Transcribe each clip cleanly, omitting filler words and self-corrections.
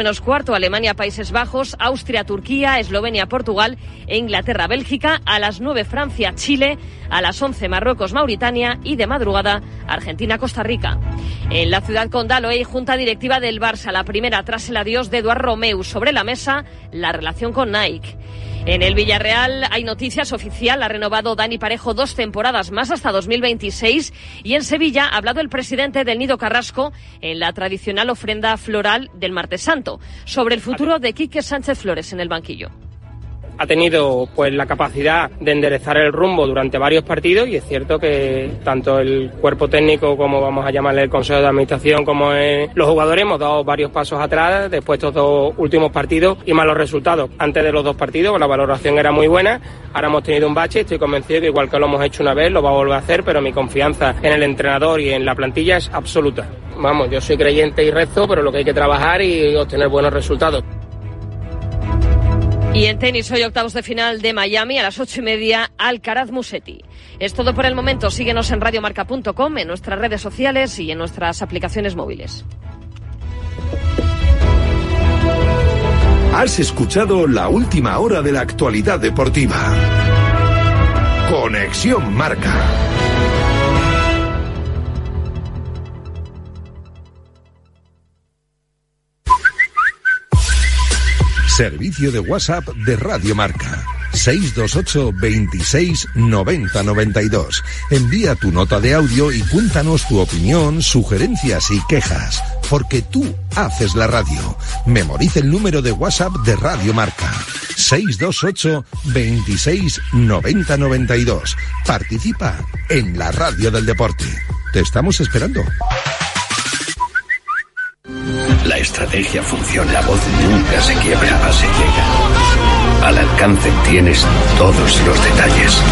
menos cuarto, Alemania, Países Bajos, Austria, Turquía, Eslovenia, Portugal e Inglaterra, Bélgica. A las 9, Francia, Chile. A las 11, Marruecos, Mauritania. Y de madrugada, Argentina, Costa Rica. En la ciudad condal hoy, junta directiva del Barça, la primera tras el adiós de Eduard Romeu. Sobre la mesa, la relación con Nike. En el Villarreal hay noticias oficial, ha renovado Dani Parejo 2 temporadas más hasta 2026 y en Sevilla ha hablado el presidente del Nido Carrasco en la tradicional ofrenda floral del Martes Santo sobre el futuro de Quique Sánchez Flores en el banquillo. Ha tenido pues la capacidad de enderezar el rumbo durante varios partidos y es cierto que tanto el cuerpo técnico como vamos a llamarle el consejo de administración como los jugadores hemos dado varios pasos atrás después de estos 2 últimos partidos y malos resultados. Antes de los 2 partidos la valoración era muy buena, ahora hemos tenido un bache, estoy convencido que igual que lo hemos hecho una vez lo va a volver a hacer, pero mi confianza en el entrenador y en la plantilla es absoluta. Vamos, yo soy creyente y rezo, pero lo que hay que trabajar y obtener buenos resultados. Y en tenis, hoy octavos de final de Miami, a las 8:30, Alcaraz Musetti. Es todo por el momento. Síguenos en radiomarca.com, en nuestras redes sociales y en nuestras aplicaciones móviles. Has escuchado la última hora de la actualidad deportiva. Conexión Marca. Servicio de WhatsApp de Radio Marca. 628 26 90 92. Envía tu nota de audio y cuéntanos tu opinión, sugerencias y quejas. Porque tú haces la radio. Memoriza el número de WhatsApp de Radio Marca. 628 26 90 92. Participa en la radio del deporte. Te estamos esperando. La estrategia funciona, la voz nunca se quiebra, a base llega. Al alcance tienes todos los detalles.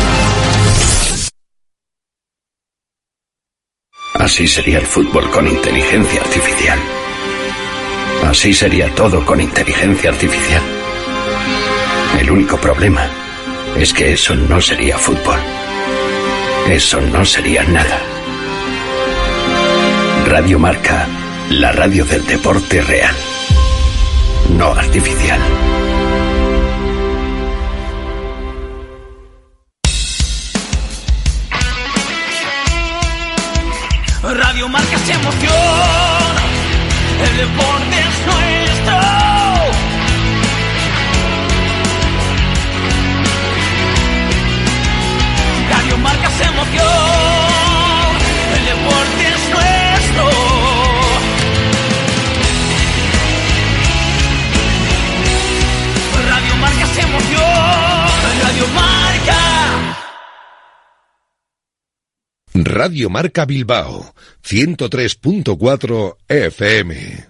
Así sería el fútbol con inteligencia artificial. Así sería todo con inteligencia artificial. El único problema es que eso no sería fútbol. Eso no sería nada. Radio Marca. La radio del deporte real, no artificial. Radio Marca se emociona, el deporte es nuestro. Radio Marca se emociona, el deporte es nuestro. Marca se emoción, Radio Marca. Radio Marca Bilbao, 103.4 FM.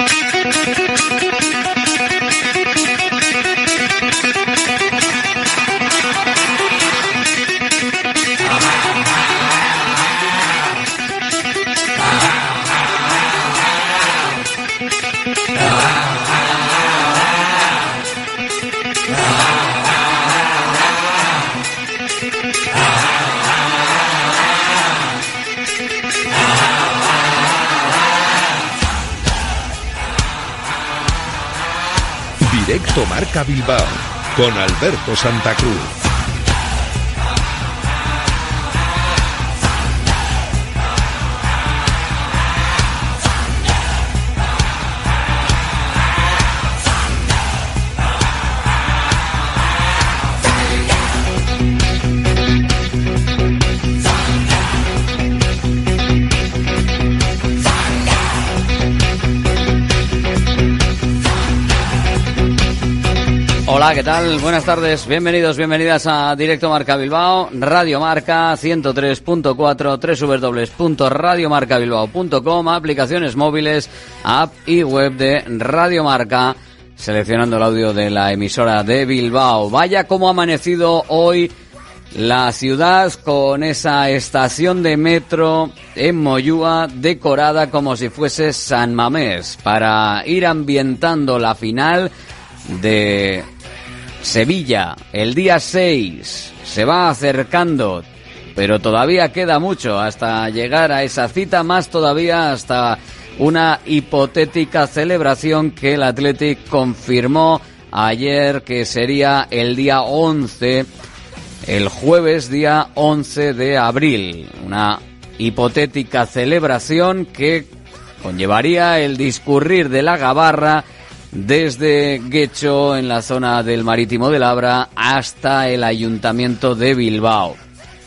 Directo Marca Bilbao, con Alberto Santa Cruz. Hola, ¿qué tal? Buenas tardes, bienvenidos, bienvenidas a Directo Marca Bilbao, Radio Marca 103.4, www.radiomarcabilbao.com, aplicaciones móviles, app y web de Radio Marca, seleccionando el audio de la emisora de Bilbao. Vaya cómo ha amanecido hoy la ciudad con esa estación de metro en Moyúa decorada como si fuese San Mamés para ir ambientando la final de Sevilla, el día 6, se va acercando, pero todavía queda mucho hasta llegar a esa cita, más todavía hasta una hipotética celebración que el Athletic confirmó ayer que sería el día 11, el jueves día 11 de abril. Una hipotética celebración que conllevaría el discurrir de la gabarra desde Guecho, en la zona del Marítimo de Labra, hasta el Ayuntamiento de Bilbao.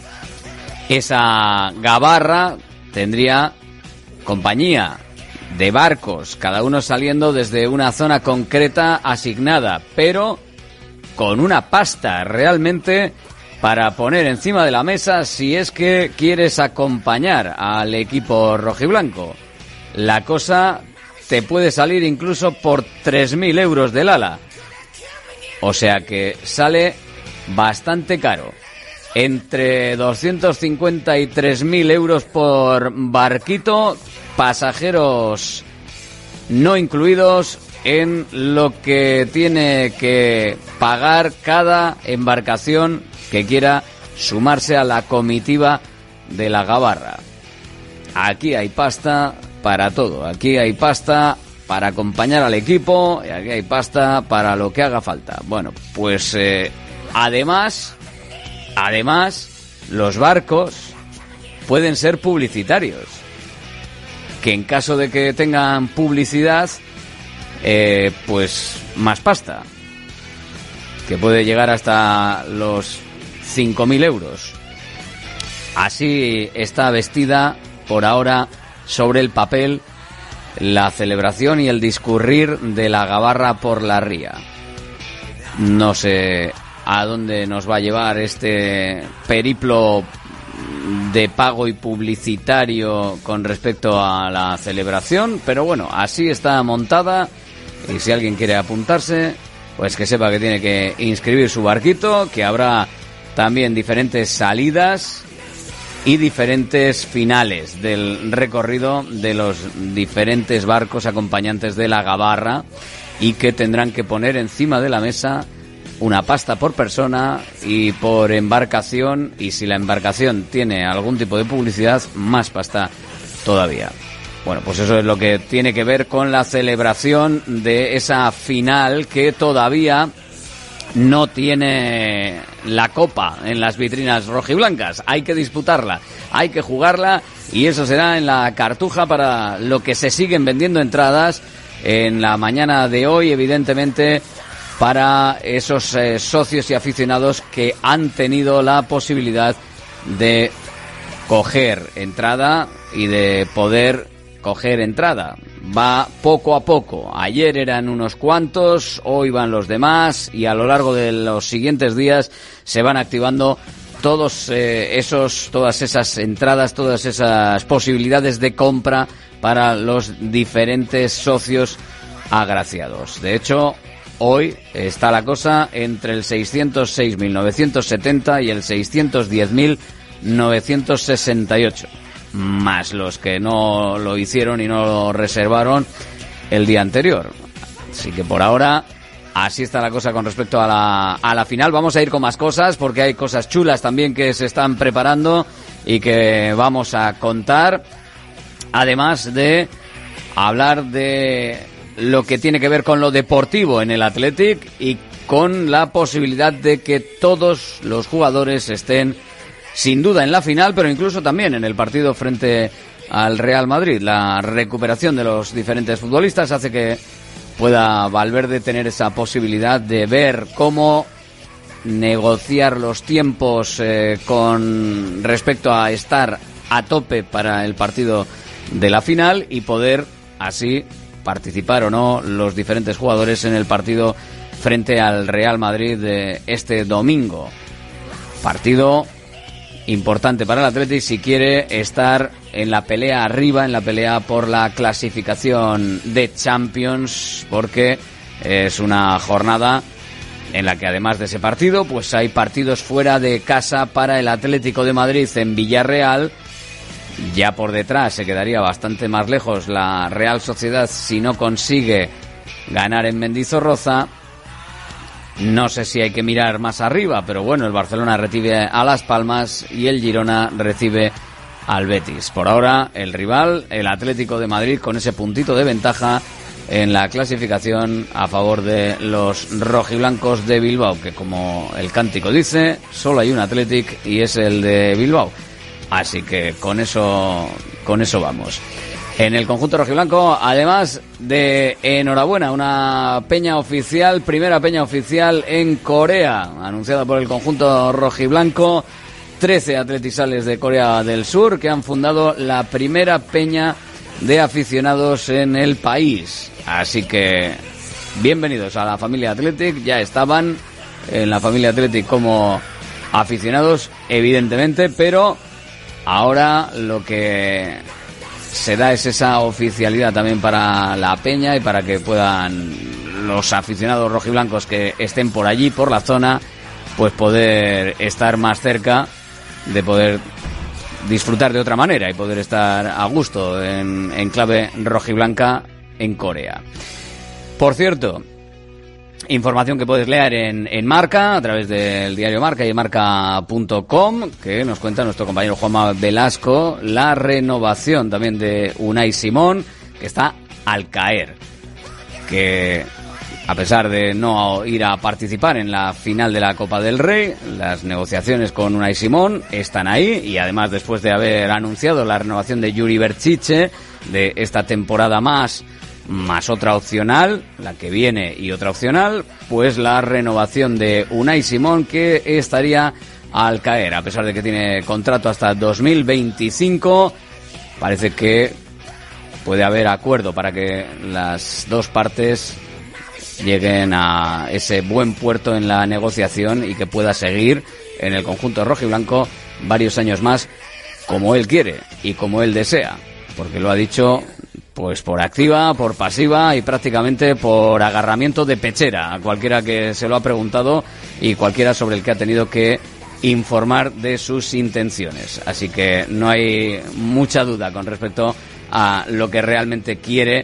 Esa gabarra tendría compañía de barcos, cada uno saliendo desde una zona concreta asignada, pero con una pasta realmente para poner encima de la mesa si es que quieres acompañar al equipo rojiblanco. La cosa te puede salir incluso por 3.000 euros del ala. O sea que sale bastante caro. Entre 250 y 3.000 euros por barquito, pasajeros no incluidos en lo que tiene que pagar cada embarcación que quiera sumarse a la comitiva de la gabarra. Aquí hay pasta para todo, aquí hay pasta para acompañar al equipo y aquí hay pasta para lo que haga falta. Bueno, pues además los barcos pueden ser publicitarios, que en caso de que tengan publicidad, pues más pasta, que puede llegar hasta los 5.000 euros. Así está vestida por ahora sobre el papel la celebración y el discurrir de la gabarra por la ría. No sé a dónde nos va a llevar este periplo de pago y publicitario con respecto a la celebración, pero bueno, así está montada, y si alguien quiere apuntarse, pues que sepa que tiene que inscribir su barquito, que habrá también diferentes salidas y diferentes finales del recorrido de los diferentes barcos acompañantes de la gabarra, y que tendrán que poner encima de la mesa una pasta por persona y por embarcación, y si la embarcación tiene algún tipo de publicidad, más pasta todavía. Bueno, pues eso es lo que tiene que ver con la celebración de esa final, que todavía no tiene la copa en las vitrinas rojiblancas. Hay que disputarla, hay que jugarla, y eso será en la Cartuja, para lo que se siguen vendiendo entradas en la mañana de hoy, evidentemente, para esos socios y aficionados que han tenido la posibilidad de coger entrada y de poder coger entrada. Va poco a poco. Ayer eran unos cuantos, hoy van los demás, y a lo largo de los siguientes días se van activando todas esas entradas, todas esas posibilidades de compra para los diferentes socios agraciados. De hecho, hoy está la cosa entre el 606.970 y el 610.968. Más los que no lo hicieron y no lo reservaron el día anterior. Así que por ahora así está la cosa con respecto a la final. Vamos a ir con más cosas, porque hay cosas chulas también que se están preparando y que vamos a contar, además de hablar de lo que tiene que ver con lo deportivo en el Athletic, y con la posibilidad de que todos los jugadores estén sin duda en la final, pero incluso también en el partido frente al Real Madrid. La recuperación de los diferentes futbolistas hace que pueda Valverde tener esa posibilidad de ver cómo negociar los tiempos con respecto a estar a tope para el partido de la final, y poder así participar o no los diferentes jugadores en el partido frente al Real Madrid de este domingo. Partido importante para el Athletic si quiere estar en la pelea arriba, en la pelea por la clasificación de Champions, porque es una jornada en la que, además de ese partido, pues hay partidos fuera de casa para el Atlético de Madrid en Villarreal. Ya por detrás se quedaría bastante más lejos la Real Sociedad si no consigue ganar en Mendizorroza. No sé si hay que mirar más arriba, pero bueno, el Barcelona recibe a Las Palmas y el Girona recibe al Betis. Por ahora, el rival, el Atlético de Madrid, con ese puntito de ventaja en la clasificación a favor de los rojiblancos de Bilbao, que como el cántico dice, solo hay un Athletic y es el de Bilbao. Así que con eso vamos. En el conjunto rojiblanco, además de enhorabuena, una peña oficial, primera peña oficial en Corea, anunciada por el conjunto rojiblanco, 13 atletisales de Corea del Sur que han fundado la primera peña de aficionados en el país. Así que bienvenidos a la familia Athletic. Ya estaban en la familia Athletic como aficionados, evidentemente, pero ahora lo que se da es esa oficialidad también para la peña y para que puedan los aficionados rojiblancos que estén por allí, por la zona, pues poder estar más cerca, de poder disfrutar de otra manera y poder estar a gusto en clave rojiblanca en Corea. Por cierto, información que puedes leer en Marca, a través del diario Marca y marca.com, que nos cuenta nuestro compañero Juanma Velasco, la renovación también de Unai Simón, que está al caer, que a pesar de no ir a participar en la final de la Copa del Rey, las negociaciones con Unai Simón están ahí, y además después de haber anunciado la renovación de Yuri Berchiche de esta temporada más otra opcional, la que viene y otra opcional, pues la renovación de Unai Simón, que estaría al caer, a pesar de que tiene contrato hasta 2025, parece que puede haber acuerdo para que las dos partes lleguen a ese buen puerto en la negociación y que pueda seguir en el conjunto rojiblanco varios años más, como él quiere y como él desea, porque lo ha dicho pues por activa, por pasiva y prácticamente por agarramiento de pechera a cualquiera que se lo ha preguntado y cualquiera sobre el que ha tenido que informar de sus intenciones. Así que no hay mucha duda con respecto a lo que realmente quiere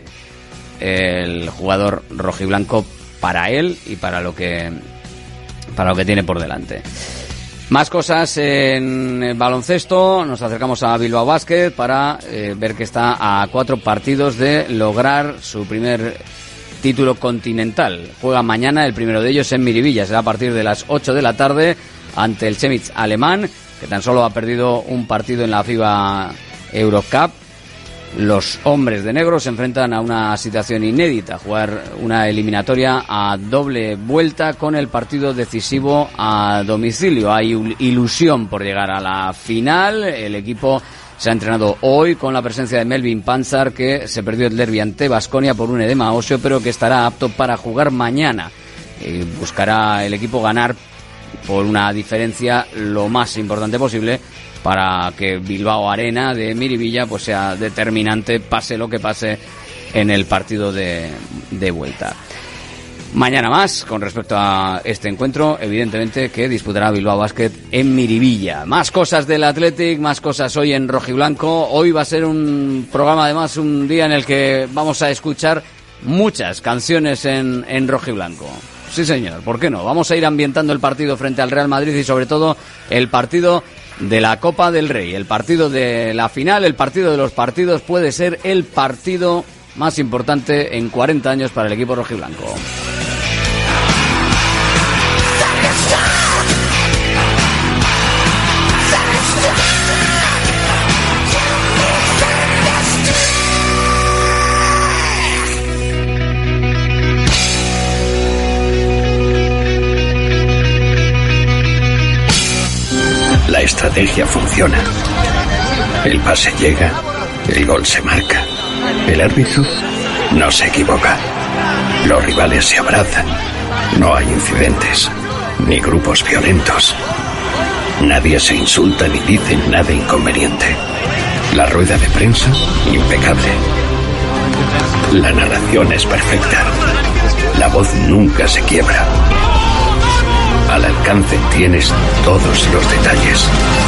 el jugador rojiblanco para él y para lo que tiene por delante. Más cosas en baloncesto. Nos acercamos a Bilbao Basket para ver que está a 4 partidos de lograr su primer título continental. Juega mañana el primero de ellos en Miribilla. Será a partir de las 8 de la tarde ante el Chemnitz alemán, que tan solo ha perdido un partido en la FIBA Eurocup. Los hombres de negro se enfrentan a una situación inédita, jugar una eliminatoria a doble vuelta con el partido decisivo a domicilio. Hay ilusión por llegar a la final. El equipo se ha entrenado hoy con la presencia de Melvin Panzar, que se perdió el derbi ante Baskonia por un edema óseo, pero que estará apto para jugar mañana. Buscará el equipo ganar por una diferencia lo más importante posible, para que Bilbao Arena de Miribilla pues sea determinante, pase lo que pase en el partido de vuelta. Mañana más con respecto a este encuentro, evidentemente, que disputará Bilbao Basket en Miribilla. Más cosas del Athletic, más cosas hoy en rojiblanco. Hoy va a ser un programa, además, un día en el que vamos a escuchar muchas canciones en rojiblanco. Sí, señor, ¿por qué no? Vamos a ir ambientando el partido frente al Real Madrid y sobre todo el partido de la Copa del Rey, el partido de la final, el partido de los partidos. Puede ser el partido más importante en 40 años para el equipo rojiblanco. La estrategia funciona. El pase llega, el gol se marca. El árbitro no se equivoca. Los rivales se abrazan. No hay incidentes, ni grupos violentos. Nadie se insulta ni dice nada inconveniente. La rueda de prensa, impecable. La narración es perfecta. La voz nunca se quiebra. Al alcance tienes todos los detalles.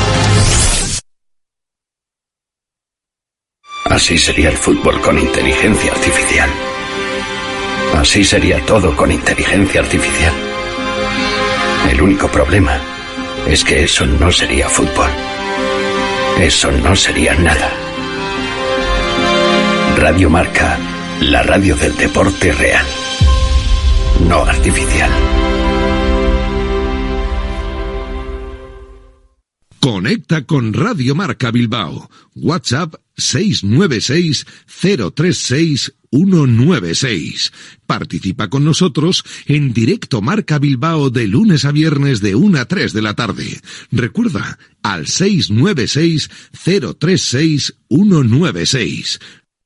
Así sería el fútbol con inteligencia artificial. Así sería todo con inteligencia artificial. El único problema es que eso no sería fútbol. eso no sería nada. Radio Marca, la radio del deporte real, no artificial. Conecta con Radio Marca Bilbao. WhatsApp 696 036 196. Participa con nosotros en directo Marca Bilbao de lunes a viernes de 1 a 3 de la tarde. Recuerda, al 696 036 196.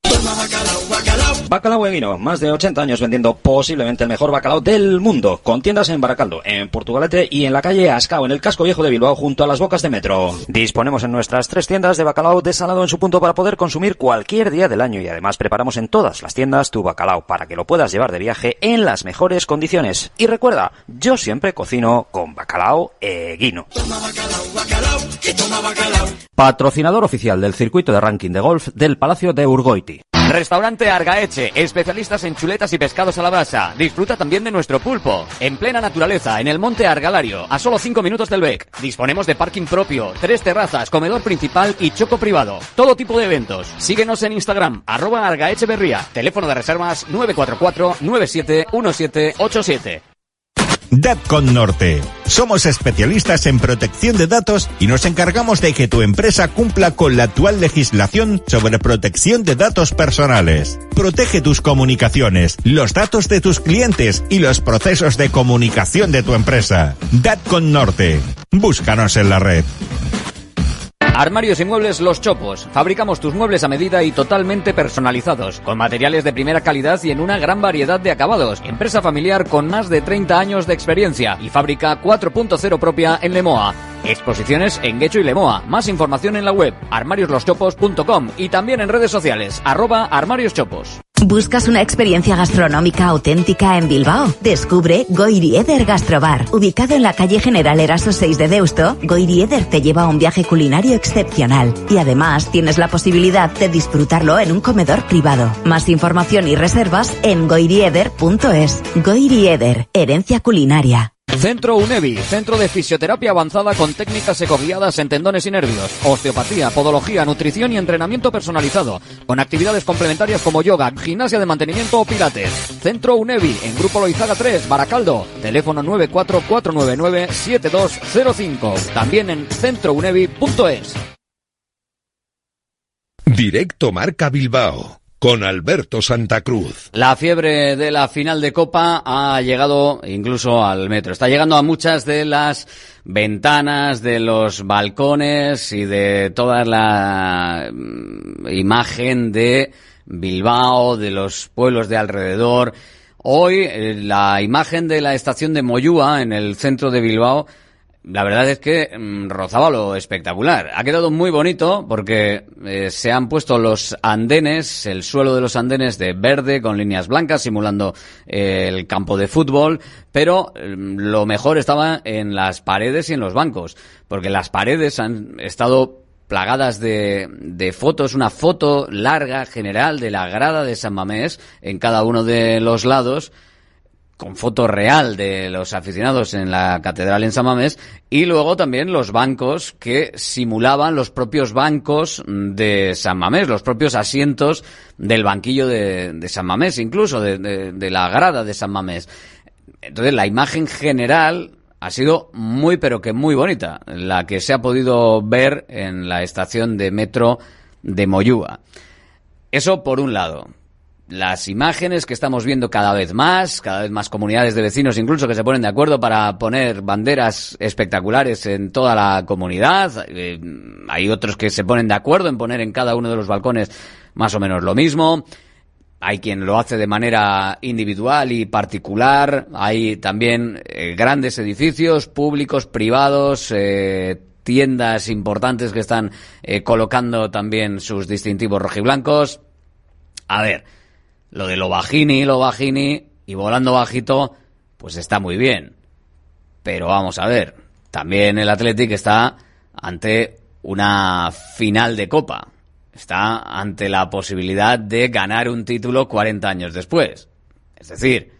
Bacalao Eguino, más de 80 años vendiendo posiblemente el mejor bacalao del mundo, con tiendas en Baracaldo, en Portugalete y en la calle Ascao, en el casco viejo de Bilbao, junto a las bocas de metro. Disponemos en nuestras 3 tiendas de bacalao desalado en su punto para poder consumir cualquier día del año, y además preparamos en todas las tiendas tu bacalao para que lo puedas llevar de viaje en las mejores condiciones. Y recuerda, yo siempre cocino con Bacalao Eguino. Toma bacalao, bacalao, que toma bacalao. Patrocinador oficial del circuito de ranking de golf del Palacio de Urgoiti. Restaurante Argaeche, especialistas en chuletas y pescados a la brasa. Disfruta también de nuestro pulpo. En plena naturaleza, en el monte Argalario, a solo 5 minutos del Bec. Disponemos de parking propio, 3 terrazas, comedor principal y choco privado. Todo tipo de eventos. Síguenos en Instagram, @argaecheberría. Teléfono de reservas 944 971787. Datcon Norte. Somos especialistas en protección de datos y nos encargamos de que tu empresa cumpla con la actual legislación sobre protección de datos personales. Protege tus comunicaciones, los datos de tus clientes y los procesos de comunicación de tu empresa. Datcon Norte. Búscanos en la red. Armarios y muebles Los Chopos. Fabricamos tus muebles a medida y totalmente personalizados, con materiales de primera calidad y en una gran variedad de acabados. Empresa familiar con más de 30 años de experiencia y fábrica 4.0 propia en Lemoa. Exposiciones en Guecho y Lemoa. Más información en la web armariosloschopos.com y también en redes sociales @armarioschopos. ¿Buscas una experiencia gastronómica auténtica en Bilbao? Descubre Goirieder Gastrobar. Ubicado en la calle General Eraso 6 de Deusto, Goirieder te lleva a un viaje culinario excepcional. Y además tienes la posibilidad de disfrutarlo en un comedor privado. Más información y reservas en goirieder.es. Goirieder, herencia culinaria. Centro UNEVI, centro de fisioterapia avanzada con técnicas ecoguiadas en tendones y nervios, osteopatía, podología, nutrición y entrenamiento personalizado, con actividades complementarias como yoga, gimnasia de mantenimiento o pilates. Centro UNEVI, en Grupo Loizaga 3, Baracaldo, teléfono 944997205, también en centrounevi.es. Directo Marca Bilbao. Con Alberto Santa Cruz. La fiebre de la final de Copa ha llegado incluso al metro. Está llegando a muchas de las ventanas, de los balcones y de toda la imagen de Bilbao, de los pueblos de alrededor. Hoy la imagen de la estación de Moyúa en el centro de Bilbao, la verdad es que rozaba lo espectacular. Ha quedado muy bonito porque se han puesto los andenes, el suelo de los andenes de verde con líneas blancas simulando el campo de fútbol, pero lo mejor estaba en las paredes y en los bancos, porque las paredes han estado plagadas de fotos, una foto larga general de la grada de San Mamés en cada uno de los lados, con foto real de los aficionados en la catedral en San Mamés, y luego también los bancos que simulaban los propios bancos de San Mamés, los propios asientos del banquillo de San Mamés, incluso de la grada de San Mamés. Entonces la imagen general ha sido muy pero que muy bonita, la que se ha podido ver en la estación de metro de Moyúa. Eso por un lado. Las imágenes que estamos viendo cada vez más comunidades de vecinos incluso que se ponen de acuerdo para poner banderas espectaculares en toda la comunidad. Hay otros que se ponen de acuerdo en poner en cada uno de los balcones más o menos lo mismo. Hay quien lo hace de manera individual y particular. Hay también grandes edificios públicos, privados, tiendas importantes que están colocando también sus distintivos rojiblancos. A ver, lo de lo bajini y volando bajito, pues está muy bien. Pero vamos a ver, también el Athletic está ante una final de Copa. Está ante la posibilidad de ganar un título 40 años después. Es decir,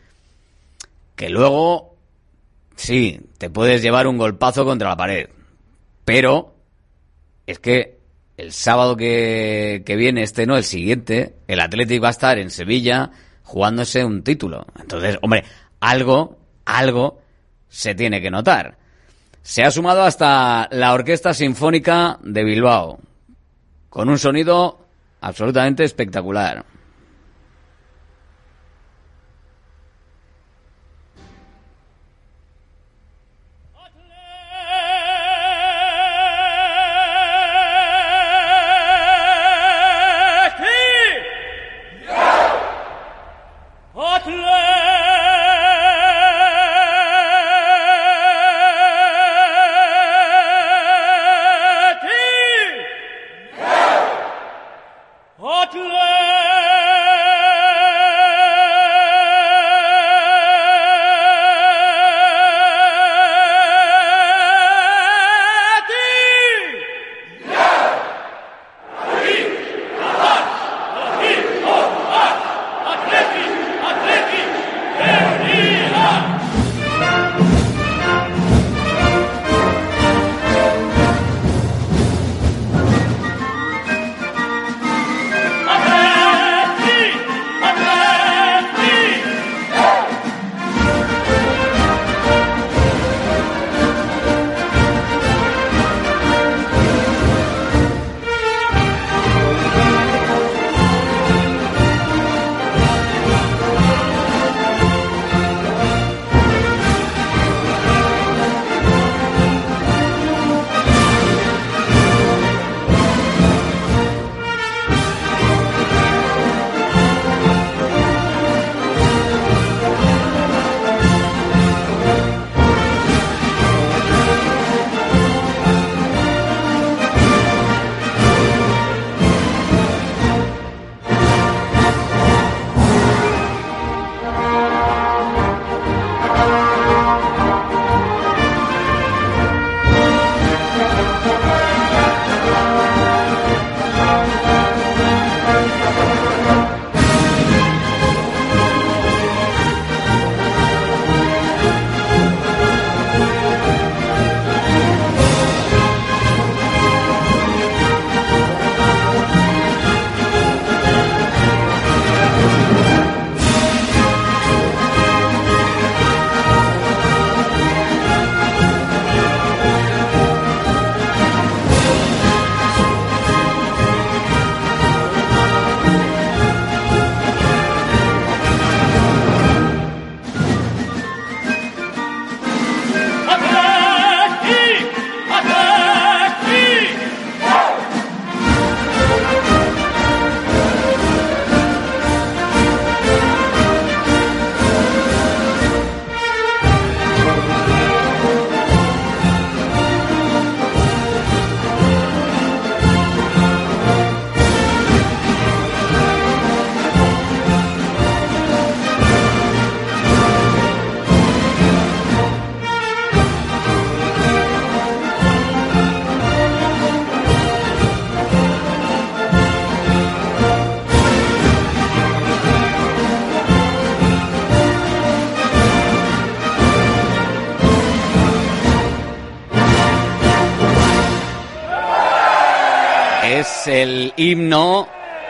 que luego, sí, te puedes llevar un golpazo contra la pared. Pero es que el sábado que viene, no, el siguiente, el Athletic va a estar en Sevilla jugándose un título. Entonces, hombre, algo se tiene que notar. Se ha sumado hasta la Orquesta Sinfónica de Bilbao, con un sonido absolutamente espectacular. Es el himno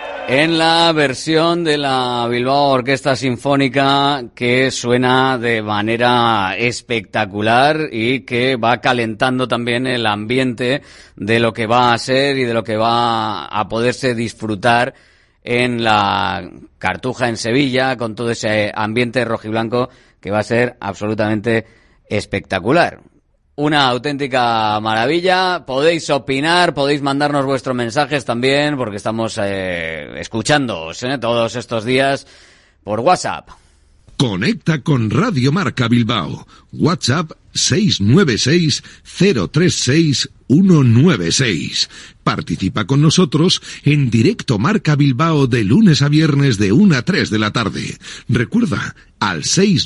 en la versión de la Bilbao Orquesta Sinfónica, que suena de manera espectacular y que va calentando también el ambiente de lo que va a ser y de lo que va a poderse disfrutar en la Cartuja en Sevilla, con todo ese ambiente rojiblanco que va a ser absolutamente espectacular. Una auténtica maravilla. Podéis opinar, podéis mandarnos vuestros mensajes también, porque estamos escuchándoos todos estos días por WhatsApp. Conecta con Radio Marca Bilbao. WhatsApp 696-036-196. Participa con nosotros en Directo Marca Bilbao de lunes a viernes de 1 a 3 de la tarde. Recuerda, al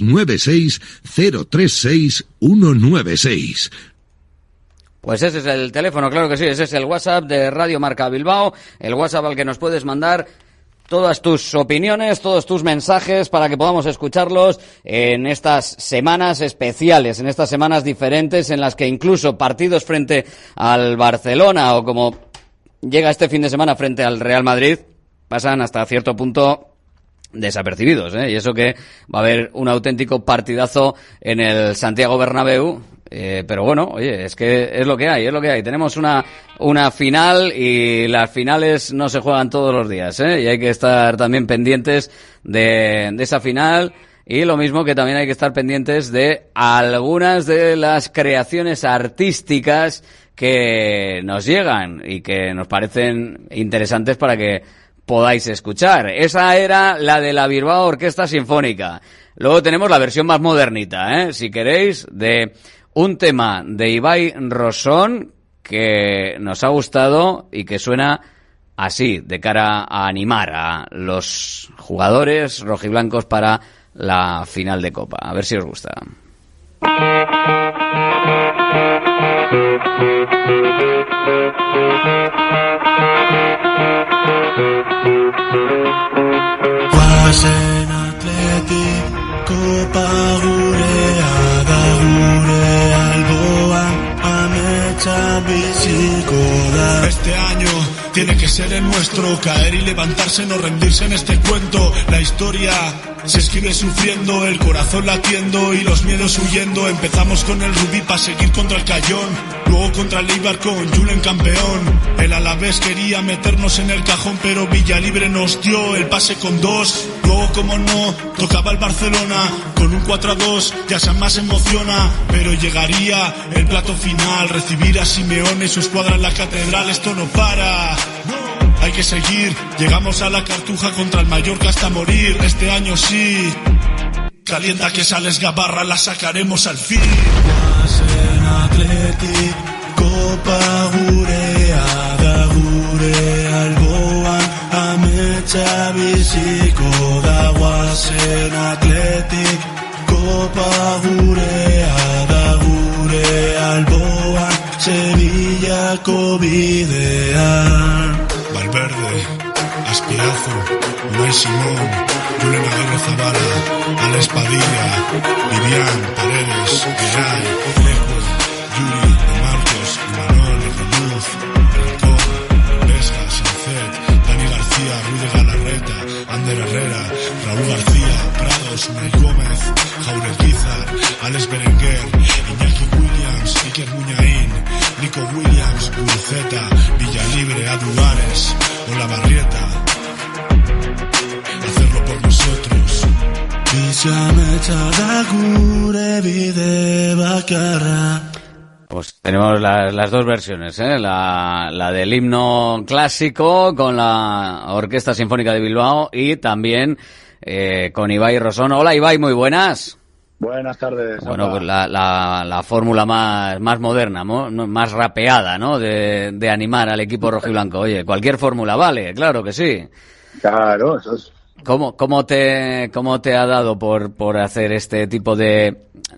696-036-196. Pues ese es el teléfono, claro que sí, ese es el WhatsApp de Radio Marca Bilbao, el WhatsApp al que nos puedes mandar todas tus opiniones, todos tus mensajes para que podamos escucharlos en estas semanas especiales, en estas semanas diferentes en las que incluso partidos frente al Barcelona o como llega este fin de semana frente al Real Madrid, pasan hasta cierto punto desapercibidos, y eso que va a haber un auténtico partidazo en el Santiago Bernabéu, pero bueno, oye, es que es lo que hay, tenemos una final y las finales no se juegan todos los días, y hay que estar también pendientes de esa final, y lo mismo que también hay que estar pendientes de algunas de las creaciones artísticas que nos llegan y que nos parecen interesantes para que podáis escuchar. Esa era la de la Bilbao Orquesta Sinfónica. Luego tenemos la versión más modernita, si queréis, de un tema de Ibai Rosón que nos ha gustado y que suena así, de cara a animar a los jugadores rojiblancos para la final de Copa. A ver si os gusta. Guazen Athletic, Kopa gurea da gure alboan, ametsa biziko da. Este año tiene que ser el nuestro, caer y levantarse, no rendirse en este cuento. La historia se escribe sufriendo, el corazón latiendo y los miedos huyendo. Empezamos con el Rubí para seguir contra el Cayón, luego contra el Eibar con Julen campeón. El Alavés quería meternos en el cajón, pero Villalibre nos dio el pase con 2. Luego, como no, tocaba el Barcelona con un 4-2, ya San Más emociona. Pero llegaría el plato final, recibir a Simeone y su escuadra en la catedral. Esto no para, hay que seguir. Llegamos a la Cartuja contra el Mallorca hasta morir. Este año sí, calienta que sales Gabarra, la sacaremos al fin. Guazen Athletic, Kopa gurea da gure alboan, ametsa biziko da. Guazen Athletic, Kopa gurea da gure alboan, Sevillako bidean. Valverde, Aspirazo, Unai Simón, Julen Aguirre Zabala, Alex Padilla, Vivian, Paredes, Geray, Leque, Yuri, De Marcos, Manuel, Luz, Rincón, Vesga, Sancet, Dani García, Ruiz de Galarreta, Ander Herrera, Raúl García, Prados, Unai Gómez, Jauregui Guizar, Alex Berenguer, Iñaki Williams, Iker Muñain, Nico Williams, Guruceta, Villalibre, Aduares, Olavarrieta. Hacerlo por nosotros. Pues tenemos las dos versiones, la del himno clásico con la Orquesta Sinfónica de Bilbao y también con Ibai Rosón. Hola Ibai, muy buenas. Buenas tardes. Bueno, pues la fórmula más moderna, ¿no? Más rapeada, ¿no? De animar al equipo rojiblanco. Oye, cualquier fórmula vale, claro que sí. Claro, eso es. ¿Cómo te ha dado por hacer este tipo de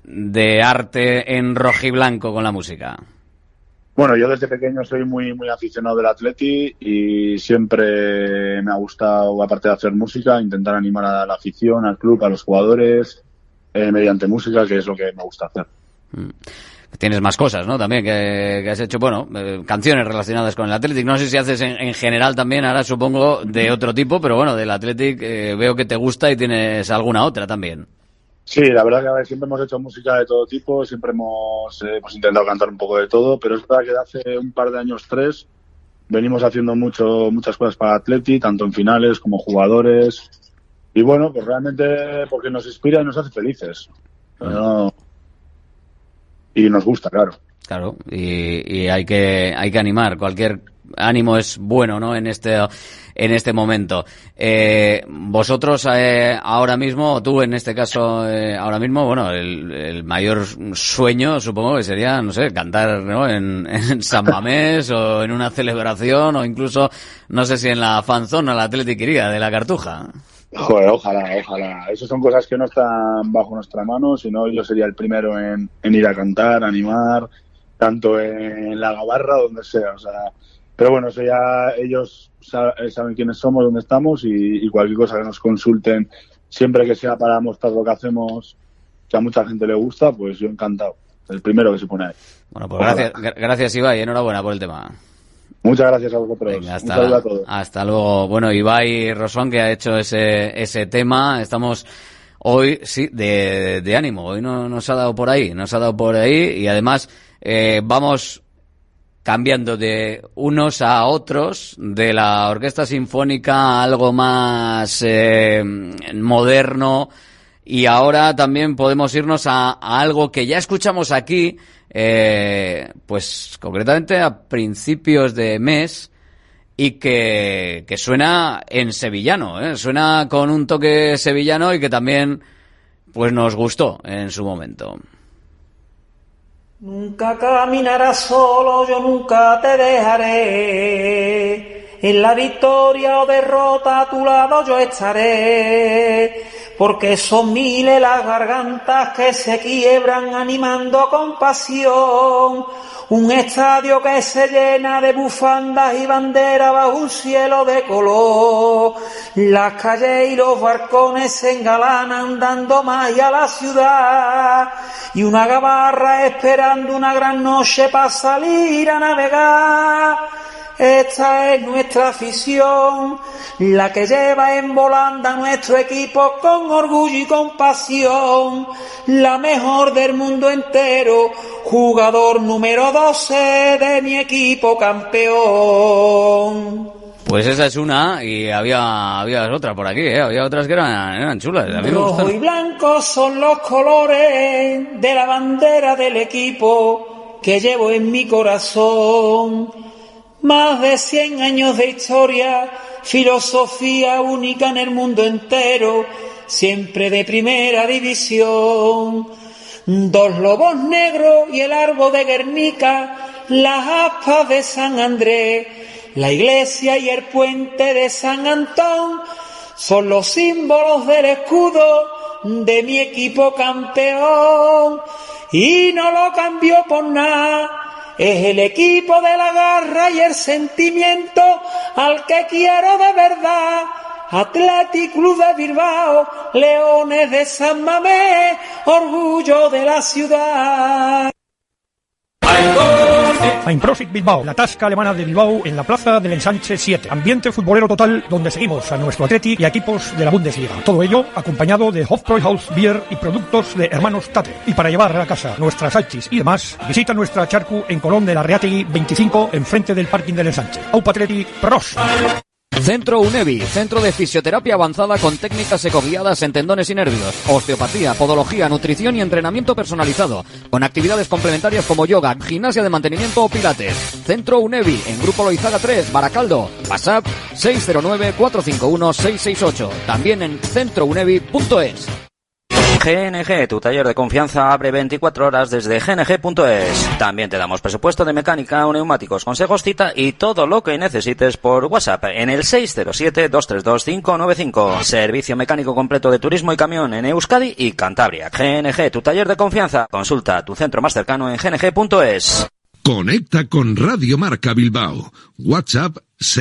arte en rojiblanco con la música? Bueno, yo desde pequeño soy muy aficionado del Atleti y siempre me ha gustado, aparte de hacer música, intentar animar a la afición, al club, a los jugadores, mediante música, que es lo que me gusta hacer. Tienes más cosas, ¿no? También que has hecho, bueno, canciones relacionadas con el Athletic. No sé si haces en general también, ahora supongo de otro tipo, pero bueno, del Athletic veo que te gusta y tienes alguna otra también. Sí, la verdad que siempre hemos hecho música de todo tipo, siempre hemos intentado cantar un poco de todo, pero es verdad que hace un par de años, 3, venimos haciendo muchas cosas para Athletic, tanto en finales como jugadores, y bueno, pues realmente porque nos inspira y nos hace felices. ¿No? Y nos gusta, claro. Claro, y hay que animar. Cualquier ánimo es bueno, ¿no? En este momento. Vosotros ahora mismo, tú en este caso ahora mismo, bueno, el mayor sueño supongo que sería, no sé, cantar, ¿no? En San Mamés o en una celebración o incluso, no sé si en la fanzona, la Athletic iría de la Cartuja. Joder, ojalá. Esas son cosas que no están bajo nuestra mano, sino yo sería el primero en ir a cantar, animar, tanto en la Gabarra, donde sea, o sea. Pero bueno, eso ya ellos saben quiénes somos, dónde estamos y cualquier cosa que nos consulten, siempre que sea para mostrar lo que hacemos, que a mucha gente le gusta, pues yo encantado. El primero que se pone ahí. Bueno, pues gracias Ibai, enhorabuena por el tema. Muchas gracias a vosotros. Venga, un saludo a todos. Hasta luego. Bueno, Ibai Rosón, que ha hecho ese tema. Estamos hoy, sí, de ánimo. Hoy no nos ha dado por ahí. Y además, vamos cambiando de unos a otros, de la orquesta sinfónica a algo más moderno, y ahora también podemos irnos a algo que ya escuchamos aquí, pues concretamente a principios de mes, y que suena en sevillano, suena con un toque sevillano y que también pues nos gustó en su momento. Nunca caminarás solo, yo nunca te dejaré. En la victoria o derrota a tu lado yo estaré. Porque son miles las gargantas que se quiebran animando con pasión. Un estadio que se llena de bufandas y banderas bajo un cielo de color. Las calles y los balcones se engalanan dando magia a la ciudad. Y una gabarra esperando una gran noche para salir a navegar. Esta es nuestra afición, la que lleva en volanda nuestro equipo con orgullo y con pasión. La mejor del mundo entero, jugador número 12 de mi equipo campeón. Pues esa es una, y había otra por aquí, había otras que eran chulas. A mí me Rojo y blanco son los colores de la bandera del equipo que llevo en mi corazón. Más de 100 años de historia, filosofía única en el mundo entero, siempre de primera división. 2 lobos negros y el árbol de Guernica, las aspas de San Andrés, la iglesia y el puente de San Antón, son los símbolos del escudo de mi equipo campeón. Y no lo cambió por nada. Es el equipo de la garra y el sentimiento al que quiero de verdad. Athletic Club de Bilbao, Leones de San Mamés, orgullo de la ciudad. Einprosit Bilbao, la tasca alemana de Bilbao en la plaza del Ensanche 7. Ambiente futbolero total donde seguimos a nuestro Athletic y a equipos de la Bundesliga. Todo ello acompañado de Hofbräuhaus Beer y productos de Hermanos Tate. Y para llevar a casa nuestras salchis y demás, visita nuestra charcu en Colón de la Reategui 25, enfrente del parking del Ensanche. Aupa Athletic, Prost. Centro UNEVI, centro de fisioterapia avanzada con técnicas ecoguiadas en tendones y nervios, osteopatía, podología, nutrición y entrenamiento personalizado, con actividades complementarias como yoga, gimnasia de mantenimiento o pilates. Centro UNEVI, en Grupo Loizaga 3, Baracaldo, WhatsApp 609-451-668, también en centrounevi.es. GNG, tu taller de confianza, abre 24 horas desde gng.es. También te damos presupuesto de mecánica, neumáticos, consejos, cita y todo lo que necesites por WhatsApp en el 607-232-595. Servicio mecánico completo de turismo y camión en Euskadi y Cantabria. GNG, tu taller de confianza. Consulta tu centro más cercano en gng.es. Conecta con Radio Marca Bilbao. WhatsApp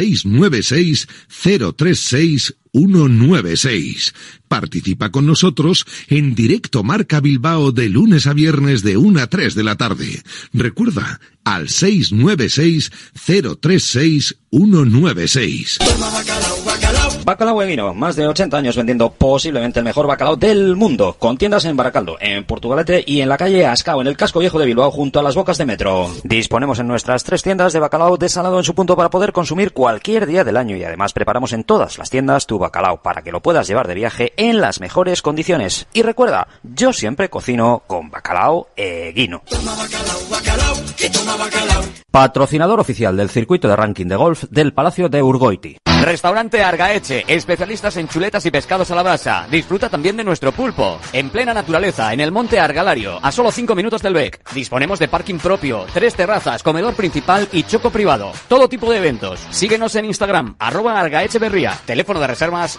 696-036-196. Participa con nosotros en Directo Marca Bilbao de lunes a viernes de 1 a 3 de la tarde. Recuerda, al 696-036-196. Bacalao Eguino, más de 80 años vendiendo posiblemente el mejor bacalao del mundo, con tiendas en Baracaldo, en Portugalete y en la calle Ascao, en el casco viejo de Bilbao, junto a las bocas de metro. Disponemos en nuestras 3 tiendas de bacalao desalado en su punto para poder consumir cualquier día del año, y además preparamos en todas las tiendas tu bacalao para que lo puedas llevar de viaje en las mejores condiciones. Y recuerda, yo siempre cocino con Bacalao Eguino. Patrocinador oficial del circuito de ranking de golf del Palacio de Urgoiti. Restaurante Argaeche, especialistas en chuletas y pescados a la brasa. Disfruta también de nuestro pulpo, en plena naturaleza, en el monte Argalario, a solo 5 minutos del Bec. Disponemos de parking propio, 3 terrazas, comedor principal y choco privado. Todo tipo de eventos. Síguenos en Instagram, @argaecheberria. Teléfono de reservas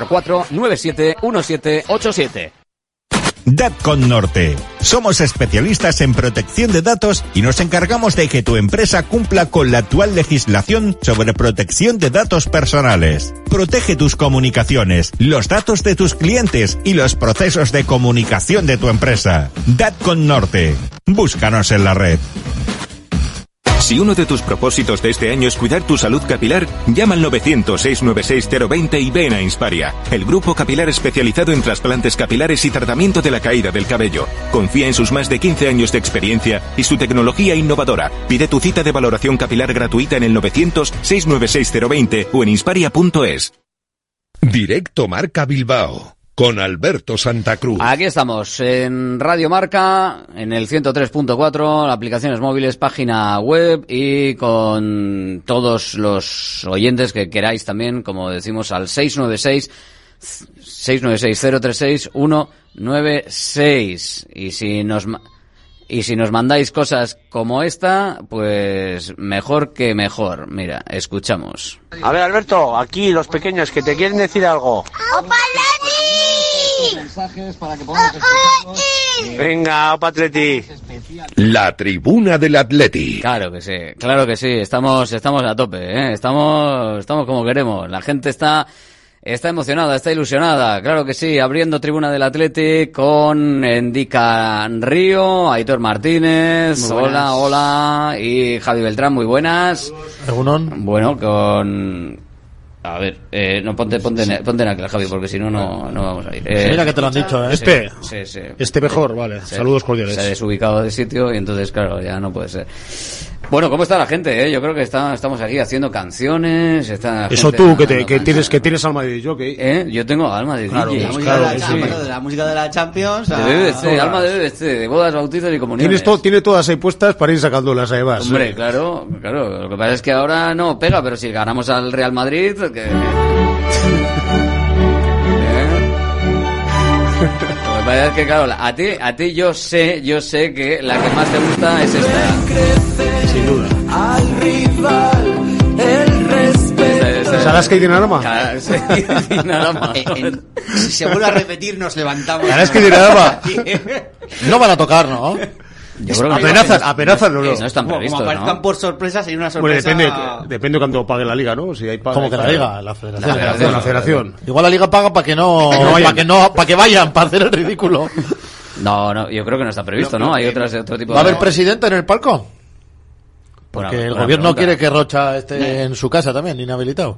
944-971787. Datcon Norte. Somos especialistas en protección de datos y nos encargamos de que tu empresa cumpla con la actual legislación sobre protección de datos personales. Protege tus comunicaciones, los datos de tus clientes y los procesos de comunicación de tu empresa. Datcon Norte. Búscanos en la red. Si uno de tus propósitos de este año es cuidar tu salud capilar, llama al 900-696-020 y ven a Insparia, el grupo capilar especializado en trasplantes capilares y tratamiento de la caída del cabello. Confía en sus más de 15 años de experiencia y su tecnología innovadora. Pide tu cita de valoración capilar gratuita en el 900-696-020 o en insparia.es. Directo Marca Bilbao. Con Alberto Santa Cruz. Aquí estamos en Radio Marca, en el 103.4, aplicaciones móviles, página web y con todos los oyentes que queráis también, como decimos, al 696-036-196. Y si nos mandáis cosas como esta, pues mejor que mejor. Mira, escuchamos. A ver, Alberto, aquí los pequeños que te quieren decir algo. Mensajes para que podamos escucharlos. Venga, Opa Atleti. La tribuna del Atleti. Claro que sí, estamos a tope, ¿eh? Estamos como queremos. La gente está emocionada, está ilusionada, claro que sí, abriendo tribuna del Atleti con Endika Río, Aitor Martínez, hola, y Javi Beltrán, muy buenas. Bueno, con... A ver, no ponte en aquel, Javi, porque si no, no vamos a ir. Mira que te lo han dicho, ¿eh? Sí. Este mejor, vale. Saludos cordiales. Se ha desubicado de sitio y entonces, claro, ya no puede ser. Bueno, ¿cómo está la gente? Yo creo que estamos aquí haciendo canciones. Eso tú, que tienes alma de jockey. Yo tengo alma de DJ. La música de la Champions. De BBC, alma de BBC, de bodas, bautizos y comuniones. Tiene todas ahí puestas para ir sacándolas además. Hombre, claro. Lo que pasa es que ahora no pega, pero si ganamos al Real Madrid... Lo que pasa es que, claro, a ti yo sé que la que más te gusta es esta. Sin duda. Al rival, el respeto. ¿Sabes que hay Dinarama? Si se vuelve a repetir, nos levantamos. ¿Sabes que hay Dinarama? No van a tocar, ¿no? Yo creo que amenazan no. No están previstos, como aparezcan por sorpresa, sería una sorpresa. Bueno, depende cuánto pague la liga, ¿no? Si hay ¿Cómo que la liga? La federación. Igual la liga paga para que vayan, para hacer el ridículo. No, yo creo que no está previsto, ¿no? Hay otro tipo de... ¿Va a haber presidente en el palco? Porque el gobierno quiere que Rocha esté en su casa también, inhabilitado.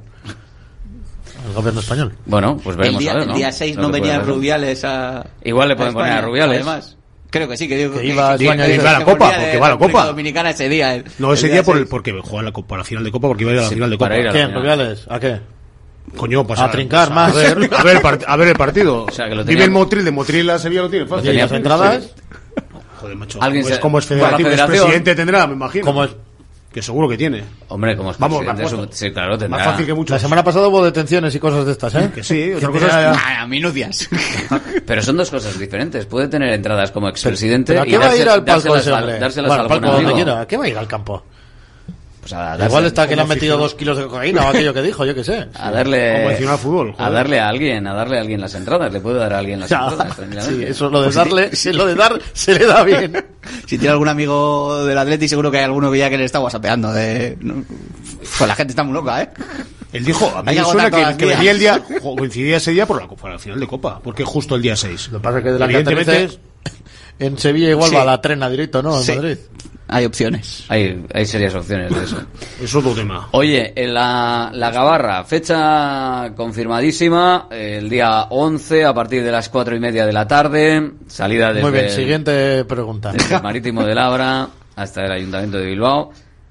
El gobierno español. Bueno, pues veremos a ver, ¿no? El día 6 no venía Rubiales a... Igual le pueden poner a Rubiales. Además. Creo que sí, que iba a España y va a la Copa, porque va a la Copa. Dominicana ese día. No, ese día porque juega la Copa, la final de Copa, porque iba a ir a la final de Copa. ¿Quién? ¿Rubiales? ¿A qué? Coño, a trincar más. A ver el partido. O sea, que lo vive en Motril, la Sevilla lo tiene fácil. ¿Tenías entradas? Joder, macho. Como es presidente tendrá, me imagino. ¿Cómo es? Que seguro que tiene. Hombre, como es presidente, sí, claro, tendrá. Más fácil que mucho. La semana pasada hubo detenciones y cosas de estas, ¿eh? Que sí, otra cosa a minucias. Pero son dos cosas diferentes. Puede tener entradas como expresidente ¿a qué va a ir al palco ese hombre? Dárselas a algún donde amigo. quiera. ¿A qué va a ir al campo? Pues igual está que le han metido 2 kilos de cocaína o aquello que dijo, yo qué sé. A darle... Como decía fútbol. Joder. A darle a alguien las entradas. Le puede dar a alguien las entradas. Sí, eso lo de darle, lo de dar se le da bien. Si tiene algún amigo del Atleti, seguro que hay alguno que ya que le está whatsappeando Pues la gente está muy loca, ¿eh? Él dijo, a mí me suena que venía el día, coincidía ese día por la final de Copa, porque justo el día 6. Lo que pasa es que de la que en Sevilla igual va a la trena directo, ¿no? En Madrid. Hay opciones. Hay serias opciones de eso. Es otro tema. Oye, en la Gabarra, fecha confirmadísima, el día 11 a partir de las 4:30 de la tarde, salida desde... Muy bien, siguiente pregunta. Desde el Marítimo de Labra hasta el Ayuntamiento de Bilbao.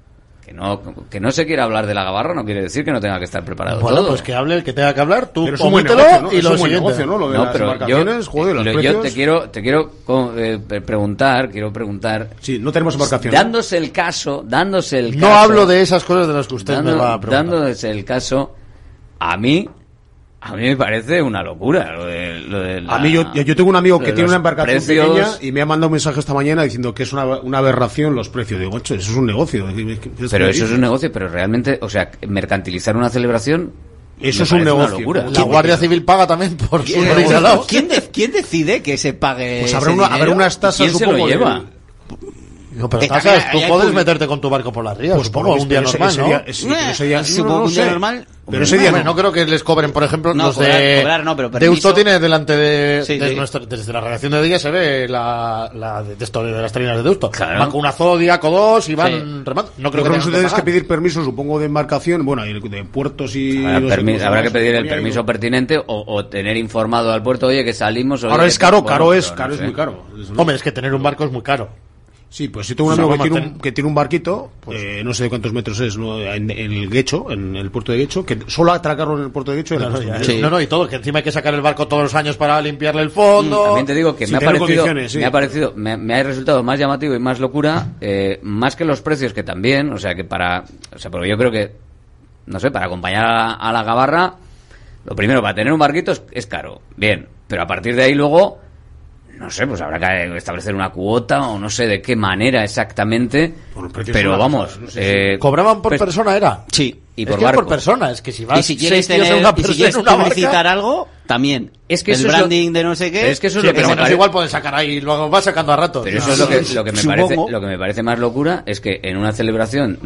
Que no se quiera hablar de la Gabarra no quiere decir que no tenga que estar preparado bueno, todo. Pues que hable el que tenga que hablar, tú omítelo, ¿no? y lo siguiente. Negocio, ¿no? Lo de las embarcaciones, joder, los precios. Yo te quiero preguntar. Sí, no tenemos embarcaciones. Dándose el caso. No hablo de esas cosas de las que usted me va a preguntar. Dándose el caso, a mí me parece una locura lo de a mí yo tengo un amigo que tiene una embarcación pequeña y me ha mandado un mensaje esta mañana diciendo que es una aberración los precios. Digo, macho, eso es un negocio. Pero eso es un negocio, pero realmente, o sea, mercantilizar una celebración... Eso es un negocio. La Guardia Civil paga también por sus insalados. ¿Quién decide que se pague? Pues habrá unas tasas ¿Quién se lo lleva? No, pero tasas, tú puedes meterte con tu barco por las rías, pues supongo, un día normal, ¿no? Supongo un día normal. Pero ese día no creo que les cobren, por ejemplo, los de... Cobrar no, pero Deusto tiene delante desde la redacción de día se ve de las tarinas de Deusto. Claro. Van con una Zodiac o dos y van remando. No creo que tienes que pedir permiso, supongo, de embarcación, bueno, de puertos y... Habrá que pedir el permiso pertinente o tener informado al puerto, oye, que salimos... Ahora es caro, es muy caro. Hombre, es que tener un barco es muy caro. Sí, pues si tengo un amigo que tiene un barquito, no sé de cuántos metros es, ¿no? En el Guecho, en el puerto de Guecho, que solo atracarlo en el puerto de Guecho. Y todo, que encima hay que sacar el barco todos los años para limpiarle el fondo. También te digo que me ha resultado más llamativo y más locura, más que los precios, que también, porque yo creo que, no sé, para acompañar a la gabarra, lo primero, para tener un barquito es caro, bien, pero a partir de ahí luego... No sé, pues habrá que establecer una cuota o no sé de qué manera exactamente, pero vamos... ¿Cobraban por persona era? Sí. Y por barco. Es por persona, es que si vas... Y si quieres publicitar algo, también. Es que el branding de no sé qué... Es que eso es lo que pero igual puedes sacar ahí, luego vas sacando a ratos. Pero eso es lo que me parece más locura, es que en una celebración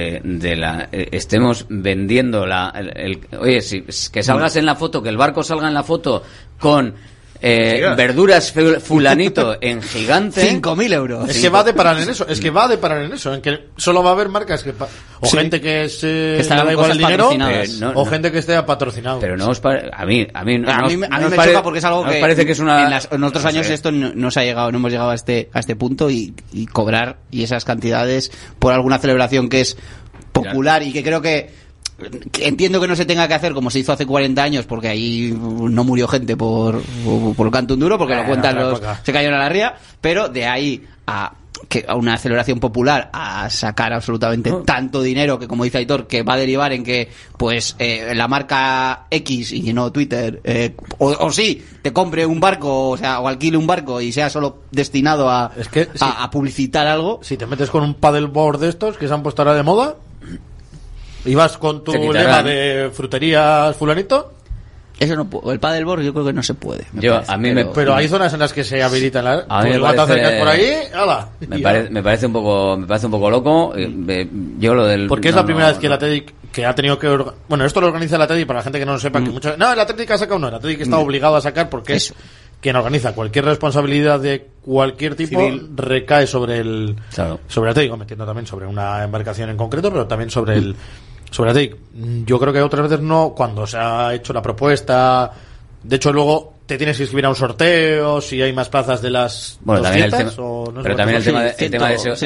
estemos vendiendo oye, que salgas en la foto, que el barco salga en la foto con... verduras fulanito en gigante, 5.000 euros. Es que va a deparar en eso, en que solo va a haber marcas que gente que está da igual el dinero o gente que esté patrocinado. Pero no os a mí me choca porque es algo que parece que es una en otros años esto no hemos llegado a este punto y cobrar y esas cantidades por alguna celebración que es popular y que creo que entiendo que no se tenga que hacer como se hizo hace 40 años porque ahí no murió gente por canto un duro porque lo cuentan se cayeron a la ría, pero de ahí a una celebración popular a sacar absolutamente tanto dinero que, como dice Aitor, que va a derivar en que pues la marca X y no Twitter o sí te compre un barco, o alquile un barco y sea solo destinado a publicitar algo. Si te metes con un paddleboard de estos que se han puesto ahora de moda y vas con tu lema de fruterías fulanito, eso no puedo. El paddleboard yo creo que no se puede. Pero hay zonas en las que se habilitan. Igual te acercas por ahí, ¡hala! Me parece un poco loco. Yo lo del porque es la primera vez que el Athletic que ha tenido que esto lo organiza el Athletic para la gente que no lo sepa, que el Athletic ha sacado el Athletic está obligado a sacar porque es quien organiza cualquier responsabilidad de cualquier tipo recae sobre el Athletic, metiendo también sobre una embarcación en concreto, pero también sobre el Athletic. Yo creo que otras veces no, cuando se ha hecho la propuesta, de hecho luego te tienes que inscribir a un sorteo si hay más plazas de las 200 pero también el tema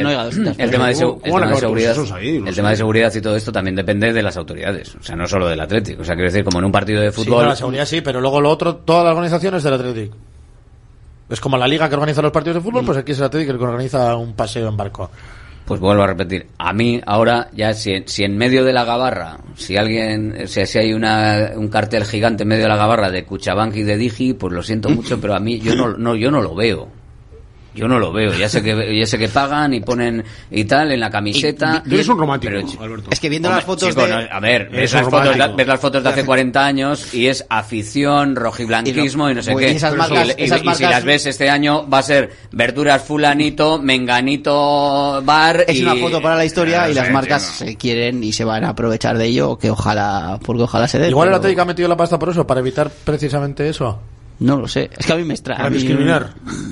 de seguridad y todo esto también depende de las autoridades, no solo del Athletic, quiero decir, como en un partido de fútbol. La seguridad sí, pero luego lo otro, toda la organización es del Athletic. Es como la liga que organiza los partidos de fútbol, pues aquí es el Athletic el que organiza un paseo en barco. Pues vuelvo a repetir, a mí ahora ya si en medio de la gabarra, si hay un cartel gigante en medio de la gabarra de Cuchabank y de Digi, pues lo siento mucho, pero a mí yo no lo veo. Yo no lo veo, ya sé que pagan y ponen y tal en la camiseta. Tú eres un romántico, Alberto. Es que viendo las fotos ves las fotos de hace 40 años y es afición, rojiblanquismo y no sé qué. Y si las ves este año va a ser verduras fulanito, menganito bar. Es una foto para la historia y las marcas se quieren y se van a aprovechar de ello, porque ojalá se dé. Igual el Athletic ha metido la pasta por eso, para evitar precisamente eso. No lo sé, es que a mí me extraña. Para discriminar.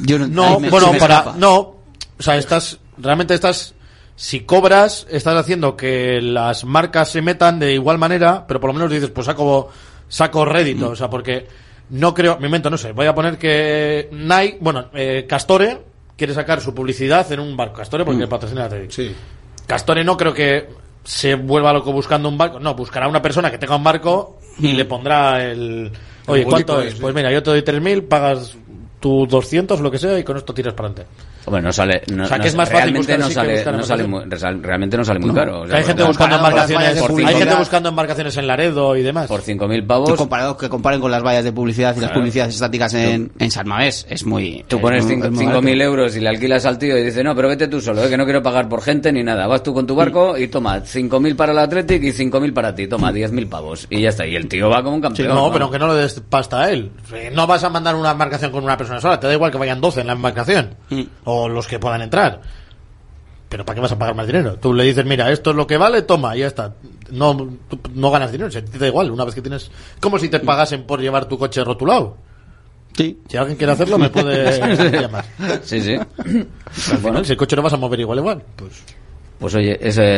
Si cobras, estás haciendo que las marcas se metan de igual manera, pero por lo menos dices, pues saco rédito, porque no creo, me invento, no sé, voy a poner que Castore quiere sacar su publicidad en un barco, Castore porque patrocina la sí. Castore no creo que se vuelva loco buscando un barco, no, buscará una persona que tenga un barco y le pondrá oye, ¿cuánto es? Pues mira, yo te doy 3.000, pagas tu 200, lo que sea, y con esto tiras para adelante. Hombre, no sale. No, que es más fácil realmente no sale muy caro. Hay gente buscando embarcaciones en Laredo y demás. Por 5.000 pavos. Que comparen con las vallas de publicidad y las publicidades estáticas en San Mamés. Es muy. Tú pones 5.000 euros y le alquilas al tío y dice, no, pero vete tú solo, que no quiero pagar por gente ni nada. Vas tú con tu barco y toma 5.000 para el Athletic y 5.000 para ti. Toma 10.000 pavos. Y ya está. Y el tío va como un campeón. Sí, pero aunque no le des pasta a él. No vas a mandar una embarcación con una persona sola. Te da igual que vayan 12 en la embarcación. O los que puedan entrar. pero ¿para qué vas a pagar más dinero? Tú le dices, mira, esto es lo que vale, toma, y ya está. Tú no ganas dinero, se te da igual. Una vez que tienes, como si te pagasen por llevar tu coche rotulado. Sí. Si alguien quiere hacerlo, me puede llamar. Sí. Bueno, si el coche lo vas a mover igual. Pues oye,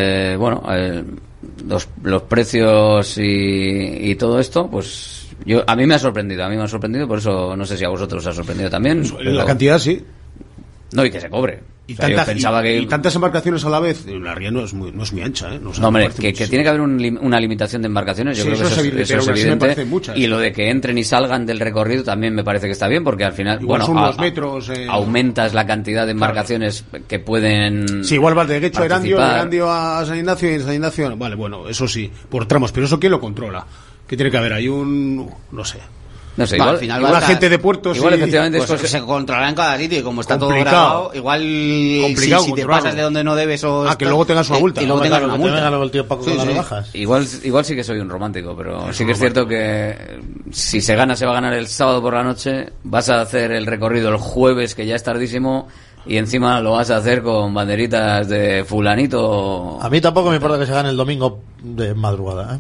los precios y todo esto, pues a mí me ha sorprendido, por eso no sé si a vosotros os ha sorprendido también. La cantidad sí. No, y que se cobre. Y, o sea, yo pensaba que... tantas embarcaciones a la vez, la ría no es muy ancha, ¿eh? No, hombre, que tiene que haber una limitación de embarcaciones, yo creo que eso es evidente. Y lo de que entren y salgan del recorrido también me parece que está bien, porque al final, igual son 2 metros. Aumentas la cantidad de embarcaciones que pueden. Sí, igual vas de Guecho a Erandio a San Ignacio y en San Ignacio. Vale, bueno, eso sí, por tramos, pero eso ¿quién lo controla? ¿Qué tiene que haber? Hay no sé, igual, al final igual gente de puertos igual efectivamente pues que se controlará en cada sitio y como está todo grabado, igual si te pasas de donde no debes que luego tengas una multa y luego tengas una multa. El tío Paco con las rebajas. Igual sí que soy un romántico, pero sí que es cierto que si se va a ganar el sábado por la noche, vas a hacer el recorrido el jueves, que ya es tardísimo, y encima lo vas a hacer con banderitas de fulanito. A mí tampoco me importa que se gane el domingo de madrugada,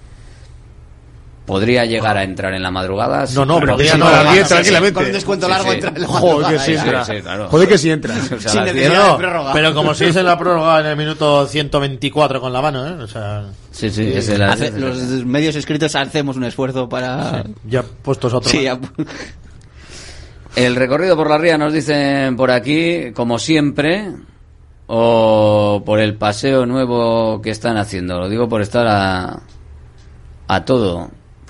Podría llegar a entrar en la madrugada. No, pero podría no, a las 10 tranquilamente. Con un descuento largo entra en la Joder, que sí entra. Joder, que sí entra. Sin necesidad de prórroga. Pero como si es en la prórroga en el minuto 124 con la mano, O sea... Sí. Los medios escritos hacemos un esfuerzo para... Ya puestos a otro. Sí, El recorrido por la ría nos dicen por aquí, como siempre, o por el paseo nuevo que están haciendo. Lo digo por estar a todo.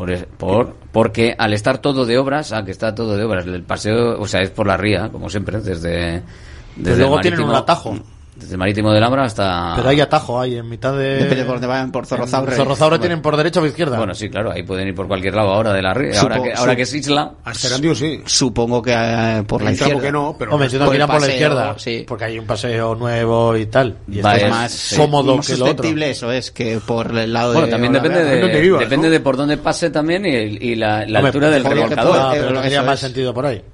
Porque al estar todo de obras, que está todo de obras, el paseo, o sea, es por la ría, como siempre, desde luego tienen un atajo. Desde Marítimo del Ambra hasta... Pero hay atajo ahí en mitad de... Depende por dónde vayan, por Zorrozaurre. Zorrozaurre tienen por derecha o por izquierda. Bueno, sí, claro, ahí pueden ir por cualquier lado ahora de la ría. Ahora que es isla... Hasta Erandio sí. Supongo que por la izquierda. Que no, pero... Hombre, entiendo que irán por la izquierda. Sí. Porque hay un paseo nuevo y tal. Y es más cómodo más que lo otro. Susceptible eso es, que por el lado bueno, de... también depende de por dónde pase también y la altura del remolcador. Pero tendría más sentido por ahí.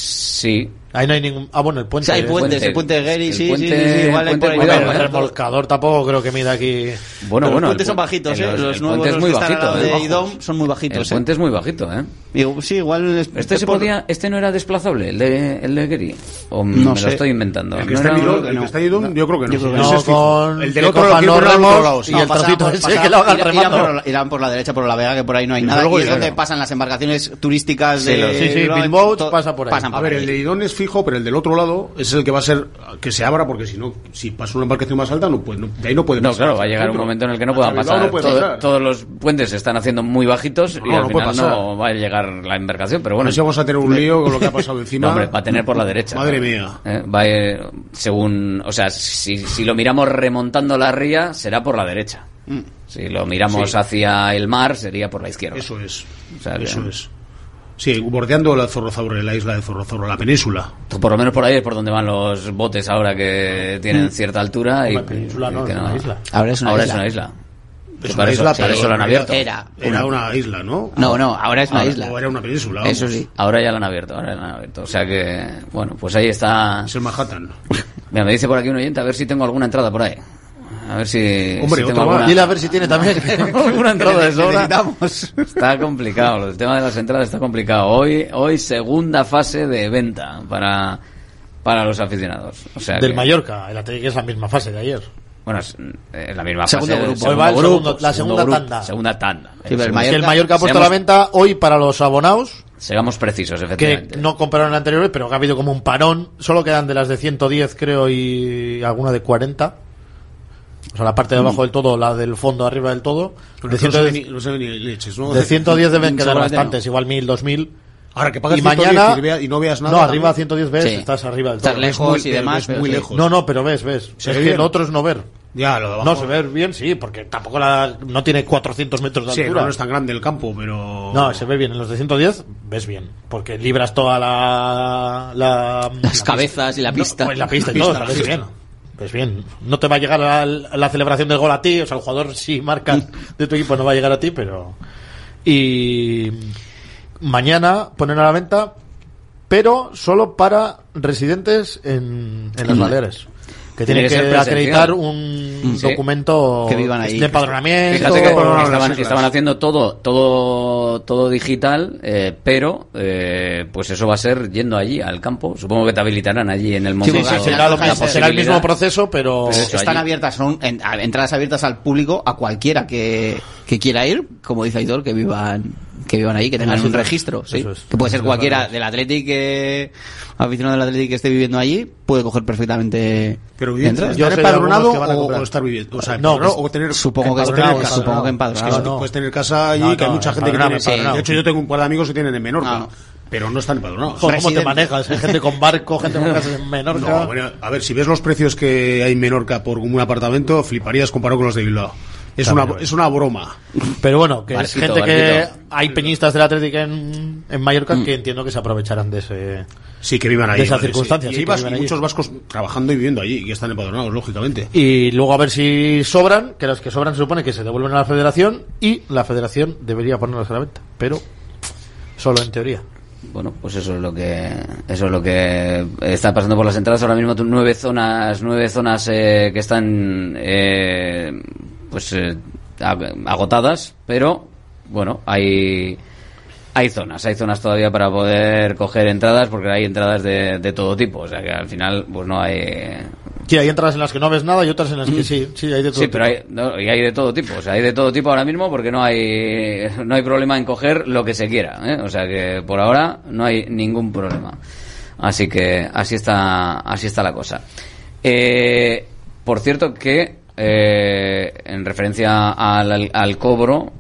Sí. Ahí no hay ningún... bueno, el puente... Sí, hay puentes, el puente de Gueri, sí, igual hay por ahí. El remolcador tampoco creo que mida aquí... Bueno, los puentes son bajitos, Los nuevos es muy bajito, de IDOM son muy bajitos, El puente es muy bajito, Sí, igual... ¿Este no era desplazable, el de Gueri? ¿O no me lo estoy inventando? El que está en IDOM, yo creo que no. No, con... El del otro lado y el trocito ese que lo hagan remando. Irán por la derecha, por la Vega, que por ahí no hay nada. Y es donde pasan las embarcaciones turísticas de... Sí, Bilbao pasa por ahí. A ver, el de IDOM es fijo, pero el del otro lado es el que va a ser que se abra, porque si no, si pasa una embarcación más alta, de ahí no puede pasar. No, claro, va a llegar un momento en el que no puedan pasar. Todos los puentes se están haciendo muy bajitos y al final no va a llegar la embarcación, pero bueno. Si vamos a tener un lío con lo que ha pasado encima. No, hombre, va a tener por la derecha. Madre mía. Va según, o sea, si lo miramos remontando la ría, será por la derecha. Si lo miramos hacia el mar, sería por la izquierda. Eso es. O sea, eso es. Sí, bordeando la Zorrozaurre, la isla de Zorrozaurre, la península. Por lo menos por ahí es por donde van los botes ahora que tienen cierta altura. La península no, es una isla. Ahora es una isla. Es una isla, pero eso lo han abierto. Era una isla, ¿no? No, ahora es una isla. O era una península. Vamos. Eso sí. Ahora ya lo han abierto, O sea que, bueno, pues ahí está. Es el Manhattan. Mira, me dice por aquí un oyente, a ver si tengo alguna entrada por ahí. A ver si... Hombre, si tengo dile a ver si tiene también una entrada de sobra. Está complicado, el tema de las entradas está complicado. Hoy segunda fase de venta para los aficionados. O sea del Mallorca, el Atlético es la misma fase de ayer. Bueno, es la misma segundo fase. Grupo. Hoy va la segunda tanda. Segunda tanda. Sí, el Mallorca ha puesto a la venta hoy para los abonados. Seamos precisos, efectivamente. Que no compraron el anterior, pero que ha habido como un parón. Solo quedan de las de 110, creo, y alguna de 40. O sea, la parte de abajo del todo, la del fondo arriba del todo. De 110 deben quedar bastantes, igual 1000, 2000. Ahora que pagas y mañana y no veas nada. No, arriba 110 ves, estás arriba del todo. Estás lejos y demás, es muy lejos. No, pero ves. Es que lo otro es no ver. Ya, lo de abajo. No, se ve bien, sí, porque tampoco no tiene 400 metros de altura. Sí, no es tan grande el campo, pero... No, se ve bien. En los de 110 ves bien, porque libras toda las cabezas y la pista. Pues la pista y todo, la ves bien. Pues bien, no te va a llegar a la celebración del gol a ti, o sea, el jugador si marca de tu equipo no va a llegar a ti, pero... Y mañana ponen a la venta, pero solo para residentes en las Baleares. Que tienen que acreditar un documento que vivan ahí, de empadronamiento. Fíjate que estaban haciendo todo digital, pero pues eso va a ser yendo allí al campo. Supongo que te habilitarán allí en el momento. Será el mismo proceso, pero están abiertas, son entradas abiertas al público, a cualquiera que quiera ir, como dice Aitor, que vivan ahí, que tengan un registro, ¿sí? Que puede ser cualquiera del Athletic, aficionado del Athletic que esté viviendo allí, puede coger perfectamente. Pero ¿estar empadronado o estar viviendo? O sea, o tener supongo que empadronado. Es que puedes tener casa allí, que hay mucha gente que tiene empadronado. De hecho, yo tengo un par de amigos que tienen en Menorca. Pero no están empadronados. ¿Cómo te manejas? Hay gente con barco, gente con casas en Menorca. No, bueno, a ver, si ves los precios que hay en Menorca por un apartamento, fliparías comparado con los de Bilbao. Es una broma. Pero bueno, que es gente que hay peñistas del Atlético en Mallorca que entiendo que se aprovecharán de ese. Sí, que vivan ahí. De esas circunstancias. Y muchos vascos trabajando y viviendo allí, y están empadronados, lógicamente. Y luego a ver si sobran, que los que sobran se supone que se devuelven a la federación y la federación debería ponerlos a la venta. Pero solo en teoría. Bueno, pues eso es lo que está pasando por las entradas ahora mismo. 9 zonas que están agotadas, pero bueno, hay zonas todavía para poder coger entradas, porque hay entradas de todo tipo, o sea que al final pues no hay. Sí, hay entradas en las que no ves nada y otras en las que sí hay de todo tipo. Pero hay de todo tipo, o sea, hay de todo tipo ahora mismo, porque no hay problema en coger lo que se quiera, o sea que por ahora no hay ningún problema. Así que así está la cosa. Por cierto que en referencia al cobro,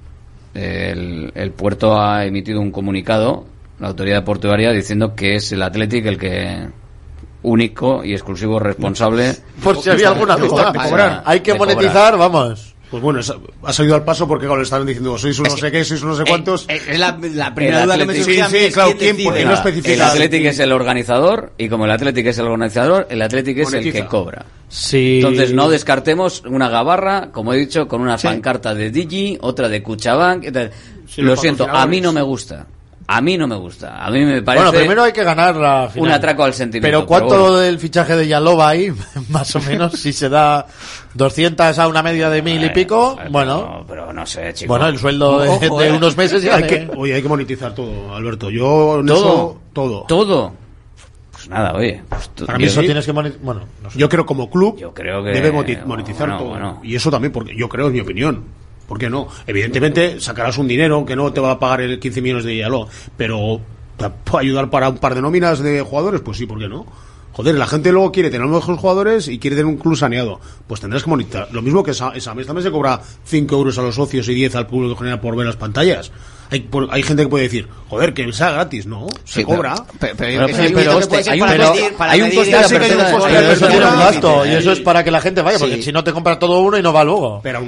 el puerto ha emitido un comunicado, la autoridad portuaria, diciendo que es el Athletic el que único y exclusivo responsable. Por si había alguna duda, hay que monetizar, vamos. Pues bueno, ha salido al paso porque le estaban diciendo sois un no sé qué, sois un no sé cuántos. Es la primera duda que me surgía. Sí, claro, ¿quién? Porque no especifica. El Athletic es el organizador, y como el Athletic es el organizador, el Athletic es el que cobra. Sí. Entonces no descartemos una gabarra, como he dicho, con una pancarta de Digi, otra de Cuchabank. Lo siento, a mí no me gusta. A mí me parece. Bueno, primero hay que ganar la final. Un atraco al sentimiento. Pero ¿cuánto del fichaje de Yaloba ahí? Más o menos, si se da 200 a una media de 1000 y pico, bueno. Pero no sé, chicos. Bueno, el sueldo de unos meses ya. Hay que monetizar todo, Alberto. Todo. Pues nada, oye. Pues para mí eso tienes que monetizar. Bueno, no sé. Yo creo como club debe monetizar todo. Bueno. Y eso también, porque yo creo, en mi opinión. ¿Por qué no? Evidentemente sacarás un dinero que no te va a pagar el 15 millones de Yaló, pero ¿te puede ayudar para un par de nóminas de jugadores? Pues sí, ¿por qué no? Joder, la gente luego quiere tener los mejores jugadores y quiere tener un club saneado. Pues tendrás que monetizar. Lo mismo que esa mes también se cobra 5 euros a los socios y 10 al público general por ver las pantallas. Hay gente que puede decir, joder, que sea gratis, ¿no? Se cobra. Pero hay un coste de la persona. Eso tiene un gasto, y eso es para que la gente vaya, porque si no te compra todo uno y no va luego. Pero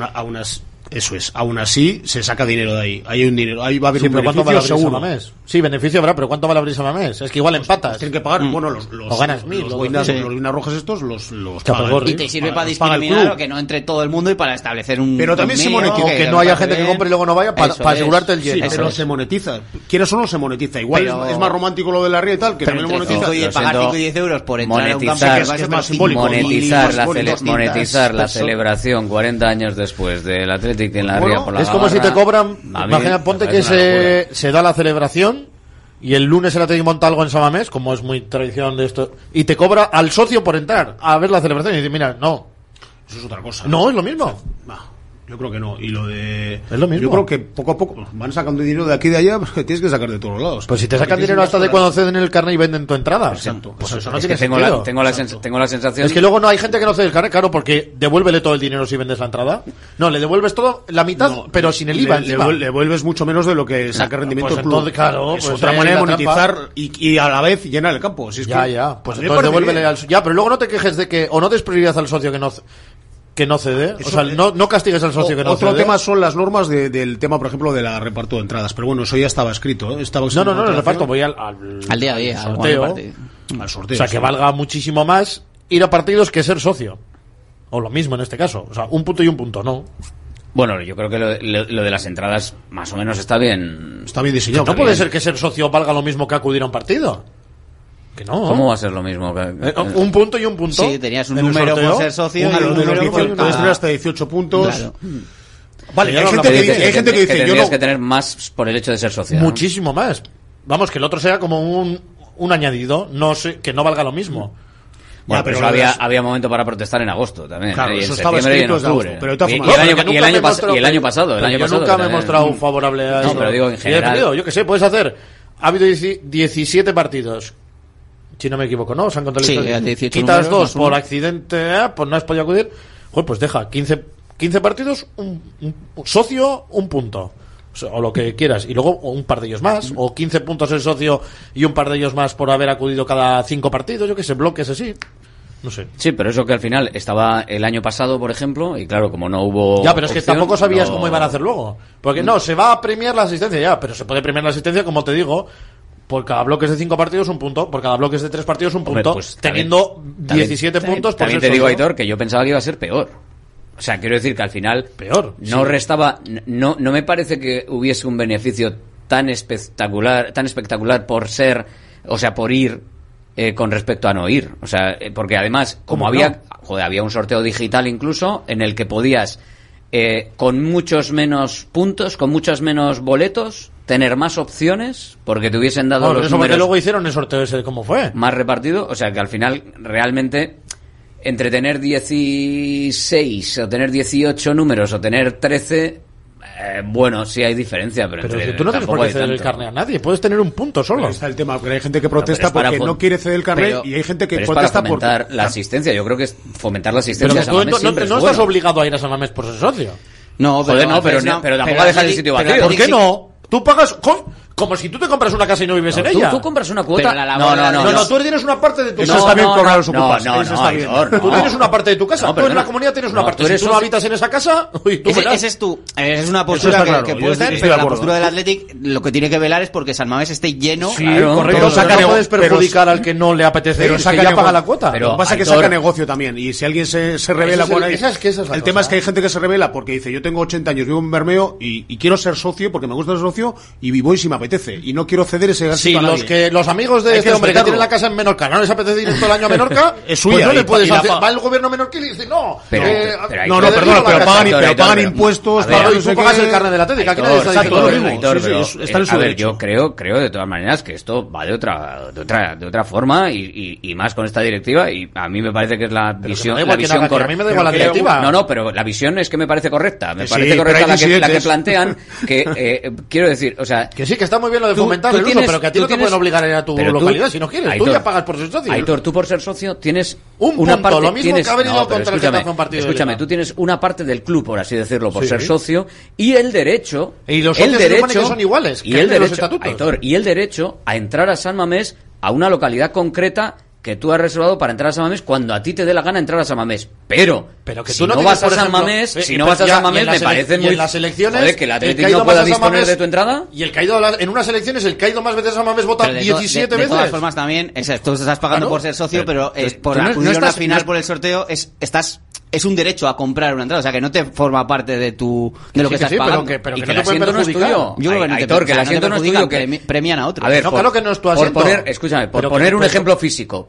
aún así se saca dinero de ahí. Hay un dinero, ahí va a haber un beneficio seguro. Sí, beneficio habrá, pero ¿cuánto vale la brisa mes? Es que igual empatas. Tienen que pagar, bueno, o ganas 1000. Los boinas rojas estos los pagan. Y te sirve para discriminar o que no entre todo el mundo y para establecer un. Pero también se monetiza. O que no haya gente que compre y luego no vaya para asegurarte el lleno. Pero se monetiza. Quieras o no se monetiza. Igual es más romántico lo de la ría y tal, que también lo monetiza. Pagar 5 y 10 euros por entrar a un campo que es más simbólico. Monetizar la celebración 40 años después del Athletic en la ría por la. Es como si te cobran, imagina, ponte que se da la celebración y el lunes el Athletic monta algo en Samamés, como es muy tradición de esto, y te cobra al socio por entrar a ver la celebración y dice, mira, no. Eso es otra cosa. No, es lo mismo. Yo creo que no. Y lo de. Es lo mismo. Yo creo que poco a poco van sacando dinero de aquí y de allá, porque tienes que sacar de todos lados. Pues si te sacan dinero hasta de cuando ceden el carnet y venden tu entrada. Exacto. Pues eso no es tiene que sentido. Tengo la sensación. Es que luego no hay gente que no cede el carnet, claro, porque devuélvele todo el dinero si vendes la entrada. No, le devuelves todo, la mitad, pero sin el IVA. Le devuelves mucho menos de lo que saca rendimiento el club. Entonces, claro, es otra manera de monetizar y a la vez llenar el campo. Si es pues entonces devuélvele al. Ya, pero luego no te quejes de que, o no des prioridad al socio que no cede, o sea, no castigues al socio que no cede. Otro tema son las normas del tema, por ejemplo, de la reparto de entradas, pero bueno, eso ya estaba escrito, ¿eh? No, el reparto, voy al día a día, al sorteo. O sea, que valga muchísimo más ir a partidos que ser socio. O lo mismo en este caso, o sea, un punto y un punto, ¿no? Bueno, yo creo que lo de las entradas más o menos está bien. Está bien diseñado. No puede ser que ser socio valga lo mismo que acudir a un partido. Que no. ¿Cómo va a ser lo mismo? Un punto y un punto. Sí, tenías un número por ser socio y un número por cada... hasta 18 puntos. Claro. Vale, hay gente que dice yo tendrías que tener más por el hecho de ser socio. Muchísimo más. Vamos, que el otro sea como un añadido, no sé, que no valga lo mismo. Bueno, pero había momento para protestar en agosto también. Claro, en eso septiembre y en octubre. Y el año pasado. Yo nunca me he mostrado favorable a eso. No, pero digo en general. Yo que sé, puedes hacer. Ha habido 17 partidos. Si no me equivoco, ¿no? Se han contado quitas 2 por accidente, pues no has podido acudir. Joder, pues deja 15 partidos, un socio, un punto. O lo que quieras. Y luego un par de ellos más. O 15 puntos el socio y un par de ellos más por haber acudido cada 5 partidos. Yo que sé, bloques así. No sé. Sí, pero eso que al final estaba el año pasado, por ejemplo, y claro, como no hubo... Ya, pero es que tampoco sabías cómo iban a hacer luego. Porque no, se va a premiar la asistencia ya, pero se puede premiar la asistencia, como te digo, por cada bloque de 5 partidos un punto, por cada bloque de 3 partidos un punto, hombre, pues, teniendo 17 puntos por también te digo, Aitor, que yo pensaba que iba a ser peor. O sea, quiero decir que al final peor. No restaba, no me parece que hubiese un beneficio tan espectacular por ser, o sea, por ir con respecto a no ir. O sea, porque además, como había un sorteo digital incluso en el que podías con muchos menos puntos, con muchos menos boletos, tener más opciones, porque te hubiesen dado los números. Luego hicieron el sorteo ese, ¿cómo fue? Más repartido, o sea que al final realmente entre tener 16 o tener 18 números o tener 13, bueno, sí hay diferencia, pero tú no tienes por qué ceder el carnet a nadie, puedes tener un punto solo. Ahí está el tema, porque hay gente que protesta porque no quiere ceder el carnet y hay gente que protesta para fomentar la asistencia. Yo creo que es fomentar la asistencia. Pero no estás obligado a ir a San Mamés por ser socio. No, pero tampoco a dejar el sitio vacío. ¿Por qué no? Tú pagas como si tú te compras una casa y no vives en ella. Tú compras una cuota. No, tú tienes una parte de tu casa. Eso está bien cobrar los ocupas. Tú tienes una parte de tu casa. Tú en la comunidad tienes una parte. Si tú no habitas en esa casa, es una postura que puedes dar, pero la postura del Athletic lo que tiene que velar es porque San Mamés esté lleno. Sí, correcto. No puedes perjudicar al que no le apetece ir, que ya paga la cuota. Lo que pasa es que saca negocio también. Y si alguien se revela por ahí... El tema es que hay gente que se revela porque dice, yo tengo 80 años, vivo en Bermeo y quiero ser socio porque me gusta ser socio y voy si me apetece. Y no quiero ceder ese gasto a nadie. Los amigos de este hombre que tienen la casa en Menorca no les apetece ir todo el año a Menorca, es suya, pues no le puedes hacer. Va el gobierno menorquín y dice, no. Pero pagan impuestos. Y tú pagas el carnet de la TEDIC. Aquí nadie está diciendo lo mismo. A ver, yo creo de todas maneras que esto va de otra forma y más con esta directiva, y a mí me parece que es la visión correcta. A mí me da igual la directiva. No, pero la visión es que me parece correcta. Me parece correcta la que plantean, que quiero decir, o sea, que sí, que está muy bien lo de fomentar el uso, pero que a ti no te pueden obligar a ir a tu localidad si no quieres. Aitor, tú ya pagas por ser socio. Aitor, tú por ser socio tienes una parte, lo mismo que haber ido contra el Getafe un partido. Escúchame, tú tienes una parte del club, por así decirlo, por ser socio, y el derecho, y los socios se supone que son iguales, y el derecho, Aitor, y el derecho a entrar a San Mamés, a una localidad concreta que tú has reservado para entrar a San Mamés cuando a ti te dé la gana entrar a San Mamés. Pero que si no vas a San Mamés, si no vas a San Mamés, me parece muy... en las elecciones... Joder, que el Atlético no pueda disponer de tu entrada. Y el que ha ido en unas elecciones, el que ha ido más veces a San Mamés vota 17 veces. De todas formas también, tú estás pagando por ser socio, pero por acudir a una final por el sorteo, es un derecho a comprar una entrada, o sea que no te forma parte de lo que estás pagando. Pero y que el asiento no es tuyo. Yo creo que Aitor, que el asiento no es tuyo, que premian a otros. A ver, claro que no es tu asiento. Escúchame, por poner un ejemplo físico,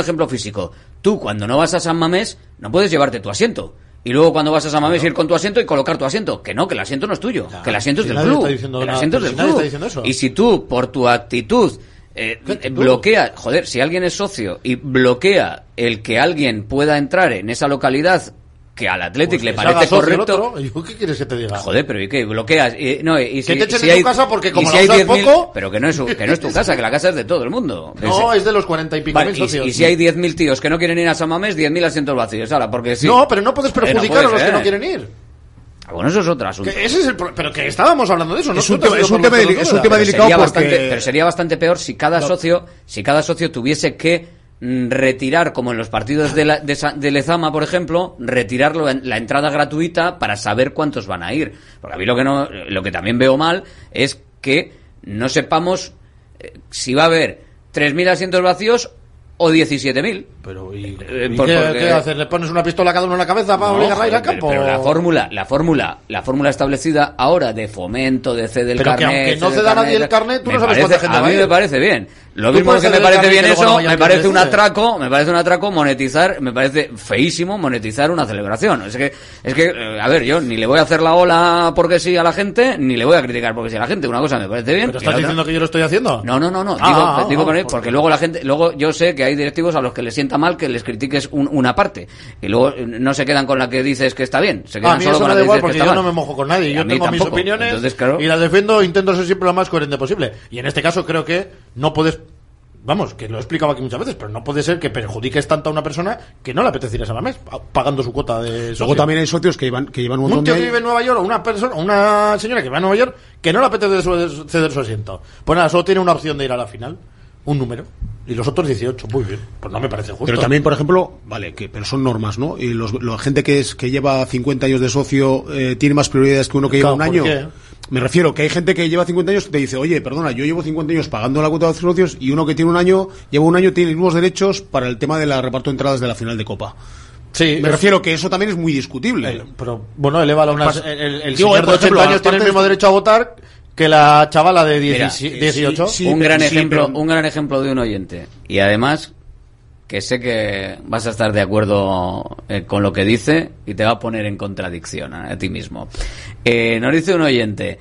tú cuando no vas a San Mamés no puedes llevarte tu asiento. Y luego cuando vas a San Mamés ir con tu asiento y colocar tu asiento. Que no, que el asiento no es tuyo, que el asiento es del club. El asiento es del club. Y si tú, por tu actitud, bloquea, joder, si alguien es socio y bloquea el que alguien pueda entrar en esa localidad que al Athletic le parece correcto. ¿Qué quieres que te diga? Joder, pero ¿y qué? Bloqueas. Que te echen de tu casa porque como lo usas poco. Pero que no es tu casa, que la casa es de todo el mundo. No, es de los 40 y pico mil socios. Y si hay 10.000 tíos que no quieren ir a San Mamés, 10.000 asientos vacíos. Ahora, porque sí. No, pero no puedes perjudicar a los que no quieren ir. Bueno, eso es otro asunto. Pero que estábamos hablando de eso, ¿no? Es un tema delicado pero sería bastante peor si cada socio tuviese que retirar, como en los partidos de Lezama, por ejemplo, retirarlo en la entrada gratuita para saber cuántos van a ir. Porque a mí lo que también veo mal es que no sepamos si va a haber 3.000 asientos vacíos o 17.000. Pero ¿y qué haces? ¿Le pones una pistola a cada uno en la cabeza para obligarla a ir al campo? Pero la fórmula establecida ahora de fomento, de ceder el pero carnet... Pero que aunque no ceda nadie el carnet, tú no sabes cuánta gente va a ir. A mí me parece bien. Lo mismo que me parece bien eso, me parece un atraco monetizar, me parece feísimo monetizar una celebración. Es que, a ver, yo ni le voy a hacer la ola porque sí a la gente, ni le voy a criticar porque sí a la gente. Una cosa me parece bien. ¿Pero estás diciendo que yo lo estoy haciendo? No. Digo porque luego la gente, luego yo sé que hay directivos a los que les sienta mal que les critiques una parte. Y luego no se quedan con la que dices que está bien. Se quedan a mí solo eso con me la da que igual dices porque que está yo mal. no me mojo con nadie. Yo tengo mis opiniones. Entonces, claro, y las defiendo, intento ser siempre lo más coherente posible. Y en este caso creo que no puedes... Vamos, que lo he explicado aquí muchas veces, pero no puede ser que perjudiques tanto a una persona que no le apetecería a la mes pagando su cuota de socio. Luego también hay socios que llevan un montón un tío que vive en Nueva York o una señora que va a Nueva York que no le apetece ceder su asiento. Pues nada, solo tiene una opción de ir a la final, un número, y los otros 18. Muy bien, pues no me parece justo. Pero también, por ejemplo, vale, pero son normas, ¿no? Y la gente que lleva 50 años de socio tiene más prioridades que uno que lleva un año. ¿Qué? Me refiero que hay gente que lleva 50 años que te dice, oye, perdona, yo llevo 50 años pagando la cuota de socios y uno que lleva un año tiene los mismos derechos para el tema de la reparto de entradas de la final de Copa. Sí, me refiero que eso también es muy discutible. Pero bueno, elévalo el señor de 80 años tiene el mismo derecho a votar que la chavala de 18. Un gran ejemplo de un oyente. Y además, que sé que vas a estar de acuerdo con lo que dice y te va a poner en contradicción a ti mismo. Nos dice un oyente,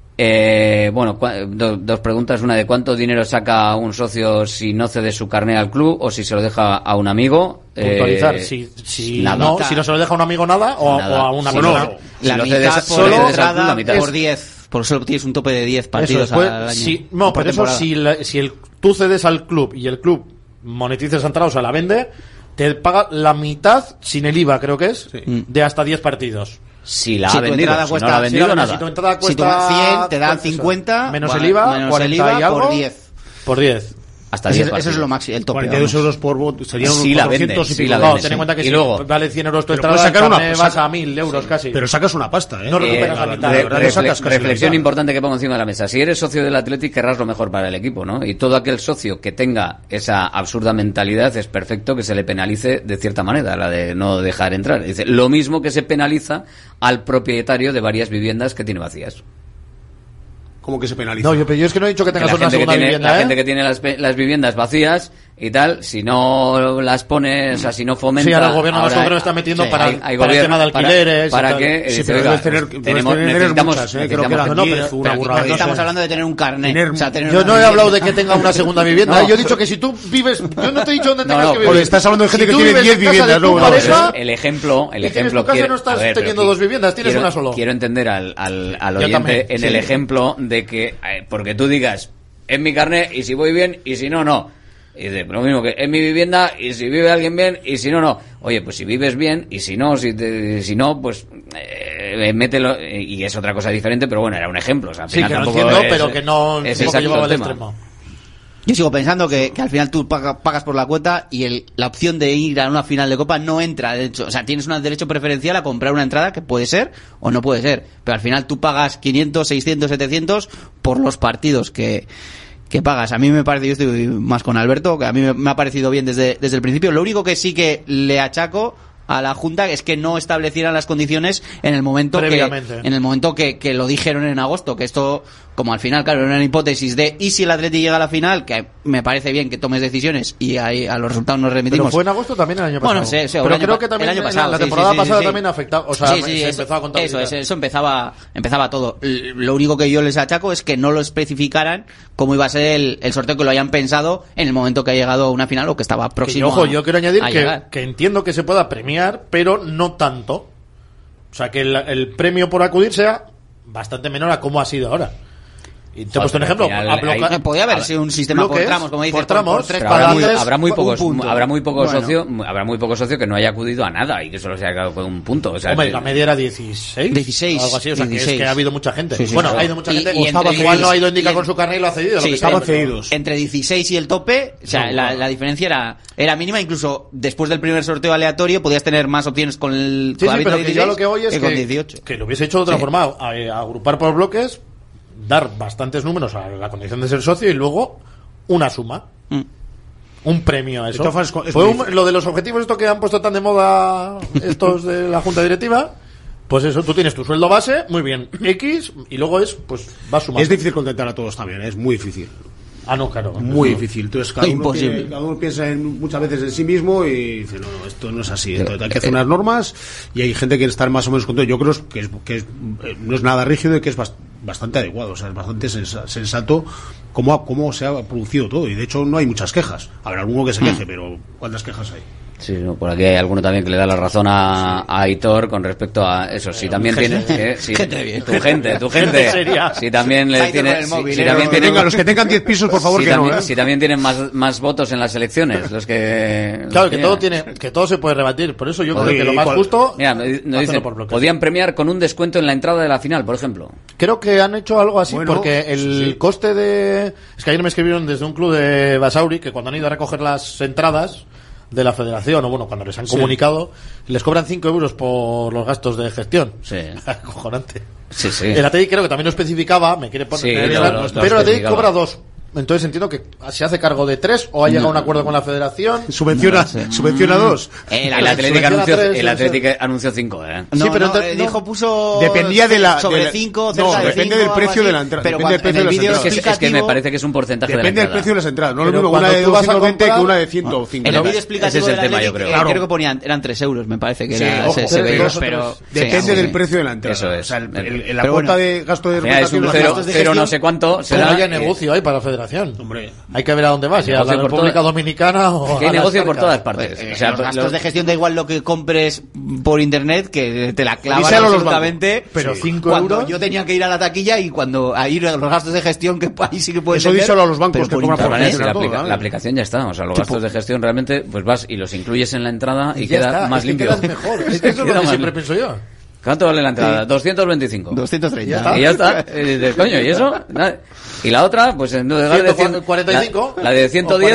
dos preguntas, una de cuánto dinero saca un socio si no cede su carné al club o si se lo deja a un amigo. Puntualizar, si no se lo deja a un amigo nada. O a una persona. La mitad por entrada por 10. Por eso tienes un tope de 10 partidos al año. Por eso si tú cedes al club y el club monetiza esa entrada, o sea, la vende, te paga la mitad sin el IVA, creo que es, de hasta 10 partidos. Si la ha vendido, si no la ha vendido, nada. Si tu entrada cuesta... Si tu 100, te dan 50... Menos el IVA, 40 y algo... Por 10. Por 10. Hasta 10 eso es lo máximo, el tope. 42 euros por voto, serían unos 400 y pico. No, ten en cuenta que si luego vale 100 euros tu entrada, vas a 1.000 euros casi. Pero sacas una pasta, ¿eh? No recuperas la mitad. Reflexión importante que pongo encima de la mesa. Si eres socio del Athletic, querrás lo mejor para el equipo, ¿no? Y todo aquel socio que tenga esa absurda mentalidad es perfecto que se le penalice de cierta manera, la de no dejar entrar. Dice, lo mismo que se penaliza al propietario de varias viviendas que tiene vacías. ¿Cómo que se penaliza? No, yo es que no he dicho que tengas una segunda vivienda. La gente que tiene las viviendas vacías y tal, si no las pones, o sea, si no fomenta... Sí, ahora el gobierno más lo está metiendo para el tema de alquileres... Para que... Sí, pero debes tener muchas, creo que no, pero estamos hablando de tener un carnet. Yo no he hablado de que tenga una segunda vivienda. Yo he dicho que si tú vives... Yo no te he dicho dónde tengas que vivir. Porque estás hablando de gente que tiene 10 viviendas. El ejemplo... En tu casa no estás teniendo 2 viviendas, tienes una solo. Quiero entender al oyente en el ejemplo de que... Porque tú digas, es mi carnet y si voy bien y si no, no. Y dice, lo mismo que es mi vivienda y si vive alguien bien y si no, no. Oye, pues si vives bien y si no, si no, pues mételo. Y es otra cosa diferente, pero bueno, era un ejemplo. O sea, al final sí, que tampoco no entiendo, pero que no es que llevaba el extremo. Yo sigo pensando que al final tú pagas por la cuota y la opción de ir a una final de Copa no entra. De hecho, o sea, tienes un derecho preferencial a comprar una entrada que puede ser o no puede ser. Pero al final tú pagas 500, 600, 700 por los partidos que pagas. A mí me parece, yo estoy más con Alberto, que a mí me ha parecido bien desde el principio. Lo único que sí que le achaco a la Junta es que no establecieran las condiciones en el momento que lo dijeron en agosto, que esto, como al final, claro, era una hipótesis de ¿y si el Atleti llega a la final? Que me parece bien que tomes decisiones y ahí a los resultados nos remitimos. Pero fue en agosto también el año pasado. Bueno, sí, pero creo que también el año pasado, la temporada pasada también afectaba, o sea, se empezó a contar. Eso empezaba todo. Lo único que yo les achaco es que no lo especificaran cómo iba a ser el sorteo, que lo hayan pensado en el momento que ha llegado a una final o que estaba próximo. Ojo, yo quiero añadir que entiendo que se pueda premiar, pero no tanto. O sea, que el premio por acudir sea bastante menor a cómo ha sido ahora. Y te he puesto un ejemplo. Podría haber sido un sistema por tramos, como dices, por tres habrá muy pocos socios que no haya acudido a nada y que solo se haya quedado con un punto. O sea, hombre, la media era 16 o algo así, o sea, 16. Que es que ha habido mucha gente. Bueno, ha ido mucha gente. Igual no ha ido a indicar con su carnet y lo ha cedido. Estaban cedidos. Entre 16 y el tope, o sea, la diferencia era mínima. Incluso después del primer sorteo aleatorio podías tener más opciones con el pero que yo lo que voy es con 18. Que lo hubiese hecho de otra forma, agrupar por bloques, dar bastantes números a la condición de ser socio y luego una suma. un premio a eso. Entonces, Lo de los objetivos, esto que han puesto tan de moda estos de la junta directiva, pues eso, tú tienes tu sueldo base, muy bien, X, y luego pues va sumando. Es difícil contentar a todos también, es muy difícil. Ah, no, claro. Muy no. difícil. Entonces, cada uno piensa muchas veces en sí mismo y dice, no, esto no es así. Entonces, hay que hacer unas normas y hay gente que quiere estar más o menos contento. Yo creo que no es nada rígido y que es bastante adecuado, o sea, es bastante sensato cómo se ha producido todo. Y de hecho, no hay muchas quejas. Habrá alguno que se queje, pero ¿cuántas quejas hay? Sí, no, por aquí hay alguno también que le da la razón a Aitor con respecto a eso. Si también tienes tu gente seria. Si también le tienes, los que tengan 10 pisos, por favor, si también tienen más votos en las elecciones, los que claro, que todo se puede rebatir. Por eso yo creo que lo más justo. Mira, nos dicen, podían premiar con un descuento en la entrada de la final, por ejemplo. Creo que han hecho algo así, porque el coste de... Es que ayer me escribieron desde un club de Basauri que cuando han ido a recoger las entradas de la federación, o bueno, cuando les han comunicado, les cobran 5 euros por los gastos de gestión. Sí. Acojonante. Sí. El ATI creo que también lo especificaba, me quiere poner, pero el ATI cobra 2. Entonces entiendo que se hace cargo de 3 o ha llegado a un acuerdo con la federación. Subvenciona 2. El Atlético anunció 5, No, sí, pero puso dependía de la sobre 5, no, depende del precio de la entrada. Pero depende del precio de las entradas. Es que me parece que es un porcentaje depende de la del precio de las entradas. No lo mismo una de 220 que una de 105. En el vídeo explicativo ese es el tema, yo creo. Creo que ponían, eran 3 euros, me parece que era ese veído, pero depende del precio de la entrada. Eso es. O sea, la cuota de gasto de representación, pero no sé cuánto será. Haya negocio ahí para la federación. Hombre, hay que ver a dónde vas, si a la República Dominicana o que hay negocio por todas partes. O sea, los gastos de gestión da igual lo que compres por internet, que te la clavan absolutamente. Pero 5 euros. Yo tenía que ir a la taquilla y cuando ahí los gastos de gestión, que ahí sí que puedes. Eso díselo a los bancos que cobran por la aplicación ya está. O sea, los gastos de gestión realmente, pues vas y los incluyes en la entrada y queda más limpio. Mejor. Es que eso es lo que siempre pienso yo. ¿Cuánto vale la entrada? 225. 230. Y ya está. Coño, ¿y eso? Y la otra, pues en lugar de 145. La de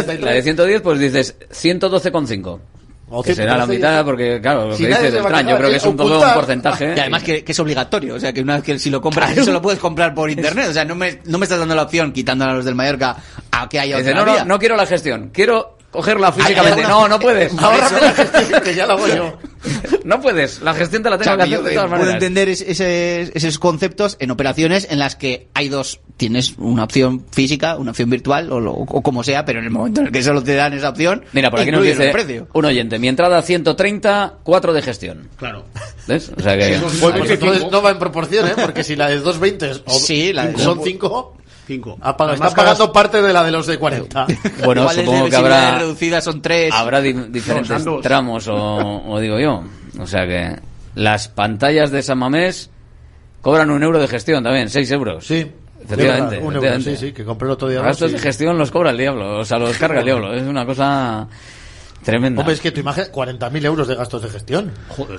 110, pues dices 112,5. Que será la mitad, porque claro, lo que dices es extraño, yo creo que es un poco un porcentaje. Y además que es obligatorio, o sea que una vez que si lo compras, eso lo puedes comprar por internet, o sea, no me estás dando la opción, quitándola a los del Mallorca, a que haya otra vía. No quiero la gestión, quiero cogerla físicamente. No puedes. Ahórrame la gestión, que ya la hago yo. No puedes, la gestión te la tengo que hacer de todas maneras. Puedo entender esos conceptos en operaciones en las que hay dos, tienes una opción física, una opción virtual o como sea, pero en el momento en el que solo te dan esa opción, mira, por aquí nos dice un oyente, mi entrada 130, 4 de gestión. Claro. ¿Ves? O sea que entonces no va en proporción, porque si la de 220 son 5. Está pagando parte de la de los de 40. Bueno, supongo que habrá reducidas son 3. Habrá diferentes tramos o digo yo. O sea que las pantallas de San Mamés cobran €1 de gestión también, 6 euros. Sí. Efectivamente. €1, sí, que compré el otro día. Los gastos de gestión los cobra el diablo, o sea, los carga el diablo. Es una cosa tremenda. Hombre, es que tu imagen, 40.000 euros de gastos de gestión. Joder.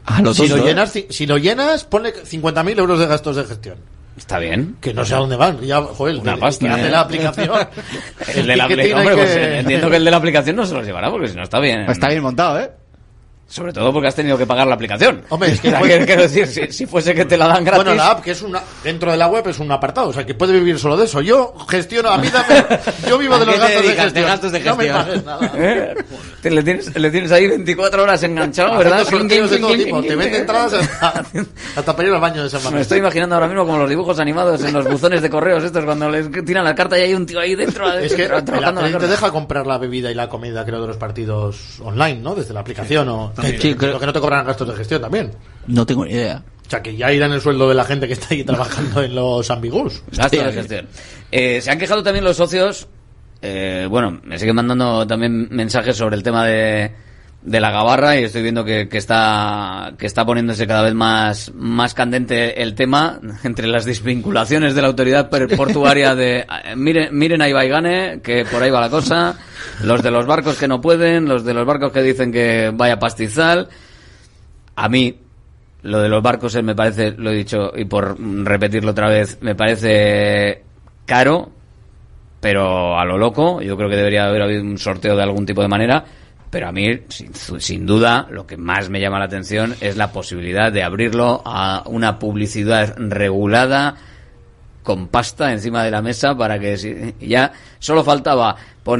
Si lo llenas, ponle 50.000 euros de gastos de gestión. Está bien. Que no sé a dónde van. Ya, joder, una pasta. Que hace la aplicación. El de la aplicación. Hombre, pues entiendo que el de la aplicación no se los llevará, porque si no está bien. Está bien montado, ¿eh? Sobre todo porque has tenido que pagar la aplicación. Hombre, es que quiero decir, si fuese que te la dan gratis. Bueno, la app, que es dentro de la web, es un apartado, o sea, que puede vivir solo de eso. Yo gestiono, yo vivo de los gastos de gestión. No me pagues nada. Le tienes ahí 24 horas enganchado, ¿verdad? Sorteos de todo tipo. Te venden entradas hasta para ir al baño de San Mamés. Me estoy imaginando ahora mismo como los dibujos animados en los buzones de correos estos, cuando les tiran la carta y hay un tío ahí dentro. Es que te deja comprar la bebida y la comida, creo, de los partidos online, ¿no? Desde la aplicación o... Sí, creo que no te cobran gastos de gestión también. No tengo ni idea. O sea, que ya irán el sueldo de la gente que está ahí trabajando en los ambigus. Gastos de gestión. Se han quejado también los socios. Bueno, me siguen mandando también mensajes sobre el tema de la gabarra y estoy viendo que está poniéndose cada vez más candente el tema entre las desvinculaciones de la autoridad portuaria de miren a Ibaigane, que por ahí va la cosa, los de los barcos que no pueden, los de los barcos que dicen que vaya pastizal. A mí lo de los barcos me parece, lo he dicho y por repetirlo otra vez, me parece caro, pero a lo loco. Yo creo que debería haber habido un sorteo de algún tipo de manera. Pero a mí, sin duda, lo que más me llama la atención es la posibilidad de abrirlo a una publicidad regulada con pasta encima de la mesa para que ya solo faltaba poner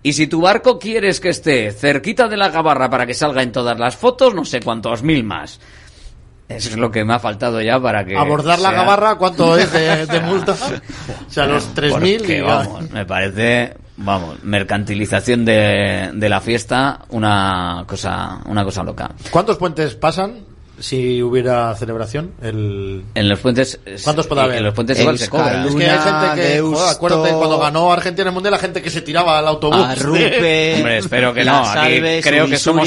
Y si tu barco quieres que esté cerquita de la gabarra para que salga en todas las fotos, no sé cuántos mil más. Eso es lo que me ha faltado ya para que... Abordar la gabarra, ¿cuánto es de multa? O sea, los 3.000 vamos, me parece, mercantilización de la fiesta, una cosa loca. ¿Cuántos puentes pasan si hubiera celebración? En los puentes... ¿Cuántos puede haber? En los puentes igual se cobra. Es que hay gente que... Joder, acuérdate, cuando ganó Argentina el Mundial, la gente que se tiraba al autobús. Hombre, espero que no. Aquí creo que somos...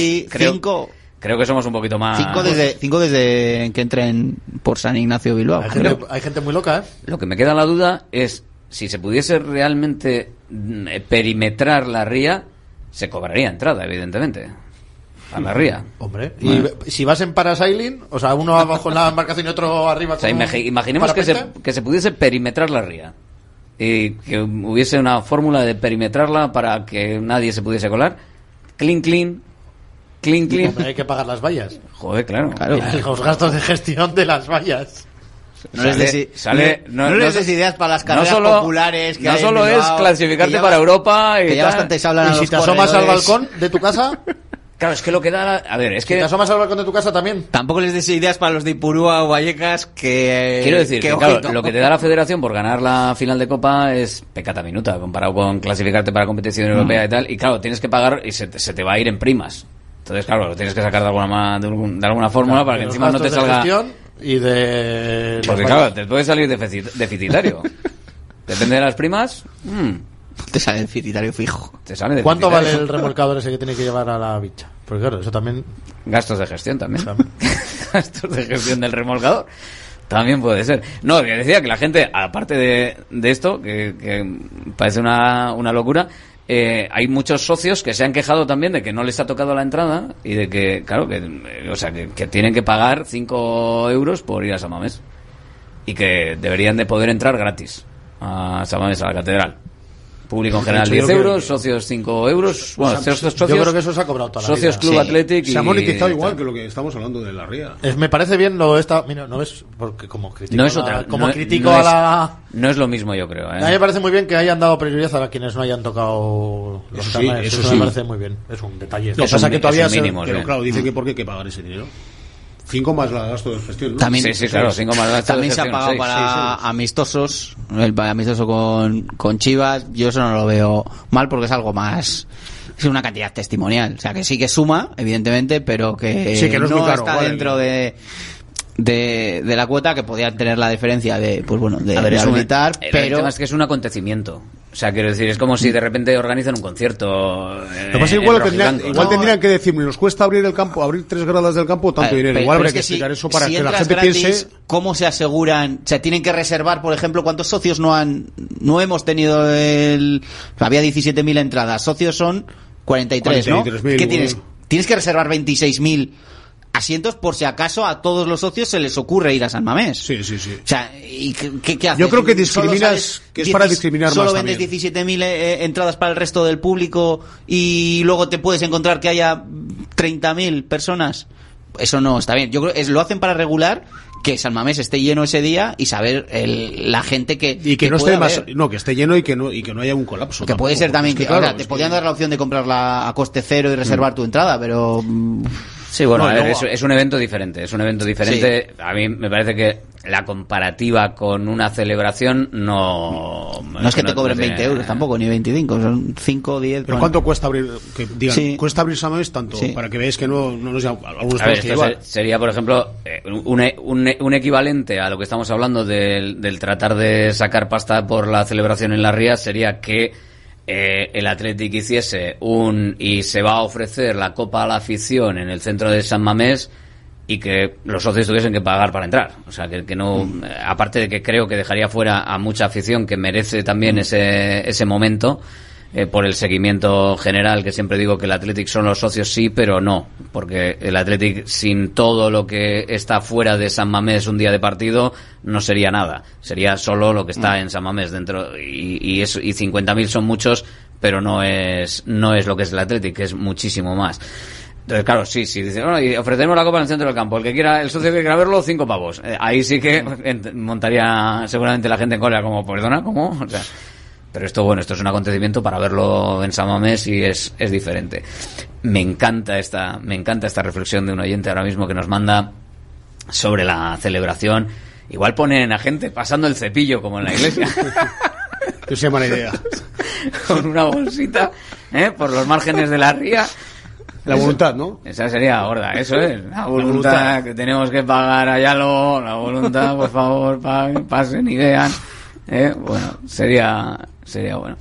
Creo que somos un poquito más... 5 desde que entren por San Ignacio Bilbao. Hay gente muy loca, ¿eh? Lo que me queda la duda es si se pudiese realmente perimetrar la ría, se cobraría entrada, evidentemente, a la ría. Hombre, y si vas en parasailing, o sea, uno abajo en la embarcación y otro arriba... O sea, imaginemos que se pudiese perimetrar la ría y que hubiese una fórmula de perimetrarla para que nadie se pudiese colar. Clean. Hombre, hay que pagar las vallas. Joder, claro. Los gastos de gestión de las vallas. No les des ideas para las carreras populares. No solo es clasificarte para Europa y bastante se hablan. ¿Y si te asomas al balcón de tu casa? Claro, es que lo que da... A ver, es que... ¿Te asomas al balcón de tu casa también? Tampoco les des ideas para los de Ipurúa o Vallecas que... Quiero decir que claro, lo que te da la federación por ganar la final de Copa es pecata minuta comparado con clasificarte para competición europea y tal. Y claro, tienes que pagar y se te va a ir en primas. Entonces, claro, lo tienes que sacar de alguna fórmula para que encima no te salga... Y de... Porque claro, te puede salir deficitario. Depende de las primas. Te sale deficitario fijo. ¿Cuánto vale el remolcador ese que tiene que llevar a la bicha? Porque claro, eso también... Gastos de gestión también. Gastos de gestión del remolcador. También puede ser. No, que decía que la gente, aparte de esto, que parece una locura... hay muchos socios que se han quejado también de que no les ha tocado la entrada y de que, claro, que tienen que pagar 5 euros por ir a San Mamés y que deberían de poder entrar gratis a San Mamés, a la catedral. Público en general 10 euros, socios 5 euros. Bueno, socios, yo creo que eso se ha cobrado toda la vida. Socios Club Athletic. Se ha monetizado igual que lo que estamos hablando de la ría. Me parece bien lo de esta... Mira, no es porque como critico no es otra, como no, critico no a la... No es lo mismo, yo creo. A mí me parece muy bien que hayan dado prioridad a quienes no hayan tocado los canales. Eso me parece muy bien. Es un detalle. Lo que pasa que todavía pero claro, dicen que por qué hay que pagar ese dinero. 5 más la gasto de gestión, ¿no? También, claro, 5 más gasto también de gestión. Se ha pagado para amistosos, el amistoso con Chivas. Yo eso no lo veo mal porque es algo más... Es una cantidad testimonial. O sea, que sí que suma, evidentemente, pero que no está dentro de la cuota, que podían tener la diferencia de habilitar, pero... El tema es que es un acontecimiento. O sea, quiero decir, es como si de repente organizan un concierto. Lo que pasa es igual tendrían que decirme, nos cuesta abrir el campo, abrir 3 gradas del campo, tanto dinero. Igual habría que explicar eso para que la gente gratis, piense. ¿Cómo se aseguran? O sea, tienen que reservar, por ejemplo, ¿cuántos socios no hemos tenido había 17.000 entradas, socios son 43, ¿no? ¿Qué tienes? Tienes que reservar 26.000 asientos por si acaso a todos los socios se les ocurre ir a San Mamés. Sí. O sea, ¿y qué haces? Yo creo que discriminas, que es para discriminar solo más. Solo vendes 17.000 entradas para el resto del público y luego te puedes encontrar que haya 30.000 personas. Eso no está bien. Yo creo que lo hacen para regular que San Mamés esté lleno ese día y saber la gente que no esté que esté lleno y que no haya un colapso. Que puede ser también que claro, te podían dar la opción de comprarla a coste cero y reservar tu entrada, pero sí, bueno, es un evento diferente. Sí. A mí me parece que la comparativa con una celebración no es que te cobren 20 euros tampoco, ni 25, son 5 o 10. ¿Pero cuánto cuesta abrir? Que digan, cuesta abrir San Mamés tanto, para que veáis que no nos algunos a ver, esto sería, por ejemplo, un equivalente a lo que estamos hablando del tratar de sacar pasta por la celebración en la ría, sería que el Athletic hiciese y se va a ofrecer la Copa a la afición en el centro de San Mamés y que los socios tuviesen que pagar para entrar. O sea, que no, aparte de que creo que dejaría fuera a mucha afición que merece también ese momento, por el seguimiento general, que siempre digo que el Athletic son los socios, sí, pero no, porque el Athletic sin todo lo que está fuera de San Mamés un día de partido no sería nada, sería solo lo que está en San Mamés dentro, y 50.000 son muchos, pero no es lo que es el Athletic, que es muchísimo más. Entonces, claro, sí, dice, bueno, y ofrecemos la copa en el centro del campo, el socio que quiera verlo, 5 pavos. Ahí sí que montaría seguramente la gente en cólera, como, perdona, ¿cómo? O sea, Pero esto, bueno, esto es un acontecimiento para verlo en San Mamés y es diferente. Me encanta esta reflexión de un oyente ahora mismo que nos manda sobre la celebración. Igual ponen a gente pasando el cepillo como en la iglesia. Que sea mala idea. Con una bolsita, por los márgenes de la ría. La voluntad, ¿no? Esa sería gorda, eso es. La voluntad que tenemos que pagar a Yalo, la voluntad, por favor, pasen y vean. Bueno, sería bueno.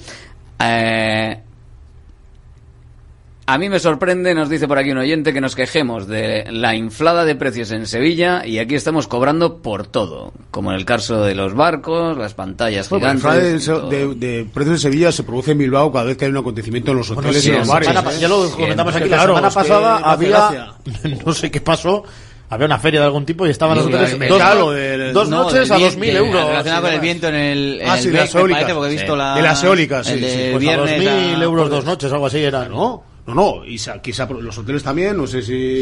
A mí me sorprende, nos dice por aquí un oyente, que nos quejemos de la inflada de precios en Sevilla y aquí estamos cobrando por todo, como en el caso de los barcos, las pantallas gigantes. La inflada de precios en Sevilla se produce en Bilbao cada vez que hay un acontecimiento en los hoteles y en los bares. Ya lo comentamos aquí, la semana pasada había, no sé qué pasó, había una feria de algún tipo y estaban los hoteles dos noches a 2.000 euros. Relacionado con el viento en el sí, las eólicas. porque he visto de las eólicas, sí. Pues a 2.000 euros 2 noches, algo así era, ¿no? No, y quizá los hoteles también, no sé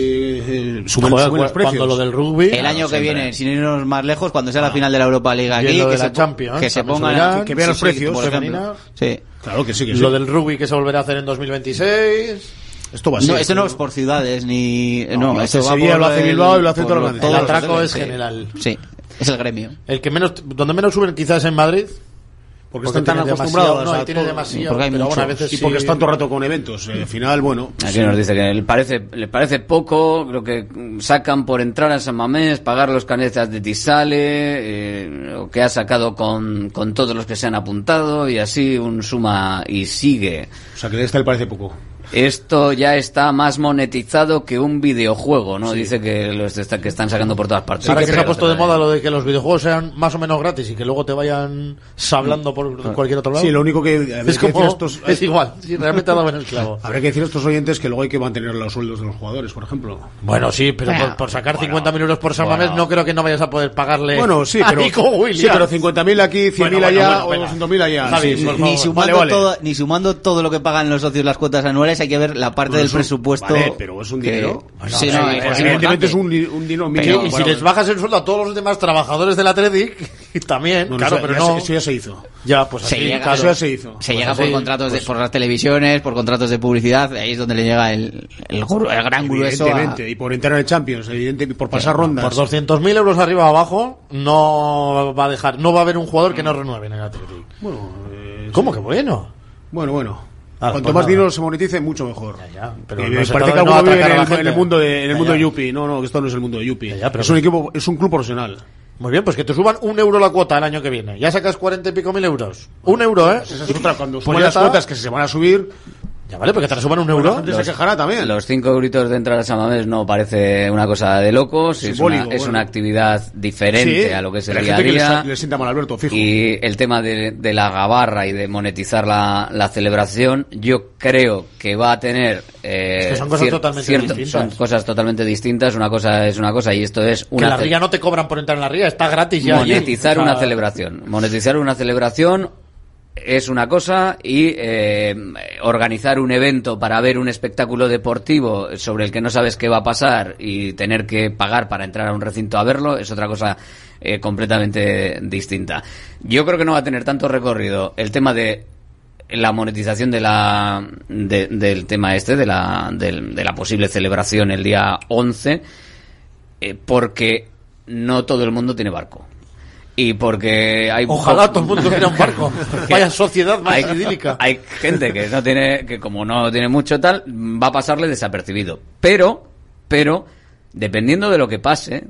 si suben los precios. Cuando lo del rugby... El año que viene, sin irnos más lejos, cuando sea la final de la Europa League aquí, que se Champions, que se pongan... Que vean los precios. Sí. Claro que sí, Lo del rugby que se volverá a hacer en 2026... Esto va a ser. No, esto no es por ciudades, ni... No, esto va Sevilla lo hace Bilbao y lo hace todo el atraco es general. Sí, es el gremio. El que donde menos suben quizás es en Madrid... Porque están tan acostumbrados tiene demasiado, porque hay pero mucho. A veces y porque están todo el rato con eventos. Al final, bueno... Aquí nos dice que le parece poco, creo que sacan por entrar a San Mamés, pagar los canetas de Tisale, lo que ha sacado con todos los que se han apuntado, y así un suma y sigue. O sea, que a esta le parece poco. Esto ya está más monetizado que un videojuego, ¿no? Sí. Dice que que están sacando por todas partes. Ahora que se ha puesto de moda lo de que los videojuegos sean más o menos gratis y que luego te vayan sablando por cualquier otro lado. Sí, lo único que... Es igual, sí, realmente ha dado en el clavo. Habría que decir a estos oyentes que luego hay que mantener los sueldos de los jugadores, por ejemplo. Bueno, sí, pero por sacar 50.000 euros por San Mamés no creo que no vayas a poder pagarle a Nico Williams. Sí, pero 50.000 aquí, 100.000 allá o 200.000 allá. Javi, ni sumando todo lo que pagan los socios las cuotas anuales, hay que ver la parte del presupuesto. Vale, pero es un dinero. Sí, evidentemente es un dinero mínimo. Y si les bajas el sueldo a todos los demás trabajadores del Athletic, también, claro, pero no. Eso ya se hizo. Ya, pues así, eso ya se hizo. Se llega por contratos por las televisiones, por contratos de publicidad, ahí es donde le llega el gran grueso. Evidentemente, y por entrar en el Champions, evidentemente, por pasar rondas. Por 200.000 euros arriba o abajo, no va a haber un jugador que no renueve en el Athletic. Bueno, ¿cómo que bueno? Bueno. Cuanto más dinero se monetice, mucho mejor. Pero me parece que alguno vive en el mundo de Yupi. No, esto no es el mundo de Yupi. Es un club profesional. Muy bien, pues que te suban €1 la cuota el año que viene. Ya sacas 40 y pico mil euros. €1, Esa es otra. Cuando suban las cuotas que se van a subir... Ya vale, porque te la suban €1. La gente se quejará también. Los 5 euritos de entrar a San Mamés no parece una cosa de locos. Es una actividad diferente a lo que es el día a día. Le sienta mal Alberto, fijo. Y el tema de la gabarra y de monetizar la celebración, yo creo que va a tener... son cosas totalmente distintas. Son cosas totalmente distintas. Una cosa es una cosa y esto es una... Que la ría no te cobran por entrar en la ría, está gratis ya. Monetizar una celebración. Monetizar una celebración es una cosa y organizar un evento para ver un espectáculo deportivo sobre el que no sabes qué va a pasar y tener que pagar para entrar a un recinto a verlo es otra cosa completamente distinta. Yo creo que no va a tener tanto recorrido el tema de la monetización del tema de la posible celebración el día 11 porque no todo el mundo tiene barco. Y porque hay... Ojalá todo el mundo tuviera un barco. Vaya sociedad más idílica. Hay gente que como no tiene mucho tal, va a pasarle desapercibido. Pero, dependiendo de lo que pase,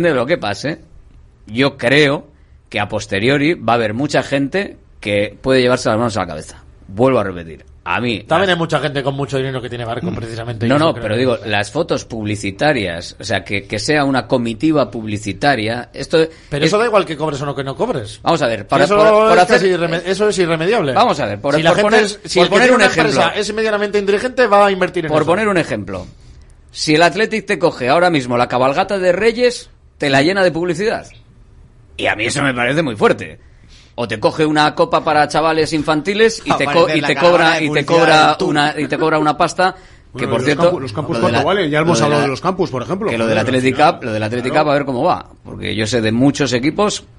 yo creo que a posteriori va a haber mucha gente que puede llevarse las manos a la cabeza. Vuelvo a repetir. A mí... También hay mucha gente con mucho dinero que tiene barco, precisamente. Pero digo, las fotos publicitarias, o sea, que sea una comitiva publicitaria, Pero eso da igual que cobres o no que no cobres. Vamos a ver, eso es irremediable. Vamos a ver, si poner un ejemplo, es medianamente inteligente, va a invertir en eso. Por poner un ejemplo, si el Athletic te coge ahora mismo la cabalgata de Reyes, te la llena de publicidad. Y a mí eso me parece muy fuerte. O te coge una copa para chavales infantiles y te cobra una pasta que, por cierto, los campus cuánto valen. Ya hemos hablado de los campus, por ejemplo. Que lo del Athletic Cup, a ver cómo va, porque yo sé de muchos equipos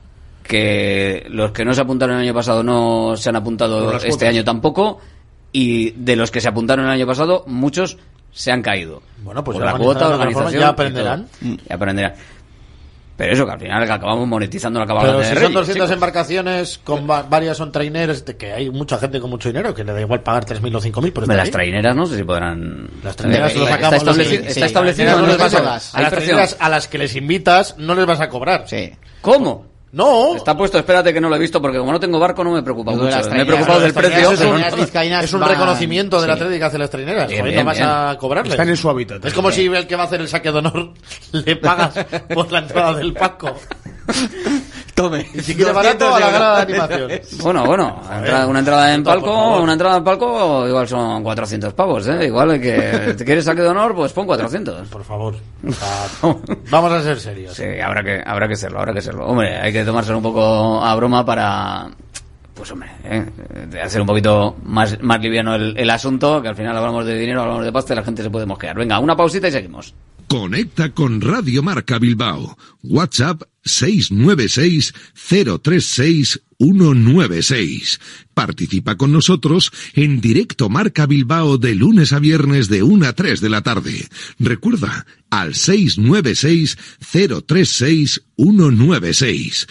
que los que no se apuntaron el año pasado no se han apuntado este año tampoco, y de los que se apuntaron el año pasado, muchos se han caído. Bueno, pues por la cuota, organización, ya aprenderán. Ya aprenderán. Pero eso, que al final que acabamos monetizando la cabalgata de Reyes. Pero si son 200 embarcaciones con varias son traineras, que hay mucha gente con mucho dinero que le da igual pagar 3.000 o 5.000 por estar las ahí. traineras no sé si podrán... Las traineras lo sacamos. Está establecido no les vas a las traineras a las que les invitas no les vas a cobrar. Sí. ¿Cómo? No. Está puesto, espérate que no lo he visto, porque como no tengo barco no me preocupa mucho. Me he preocupado del precio. Es un reconocimiento de la trade que hace las traineras. Joder, no vas a cobrarle. Están en su hábitat. Es como si el que va a hacer el saque de honor le pagas por la entrada del palco. Tome. Y si quiere barato, a la gran animación. Bueno, una entrada en palco igual son 400 pavos, ¿eh? Igual que te quieres saque de honor, pues pon 400. Por favor. Vamos a ser serios. Sí, habrá que serlo. Hombre, hay que tomárselo un poco a broma para... Pues hombre, de hacer un poquito más liviano el asunto, que al final hablamos de dinero, hablamos de pasta y la gente se puede mosquear. Venga, una pausita y seguimos. Conecta con Radio Marca Bilbao. WhatsApp 696 036 196. Participa con nosotros en directo Marca Bilbao de lunes a viernes de 1 a 3 de la tarde. Recuerda, al 696 036 196.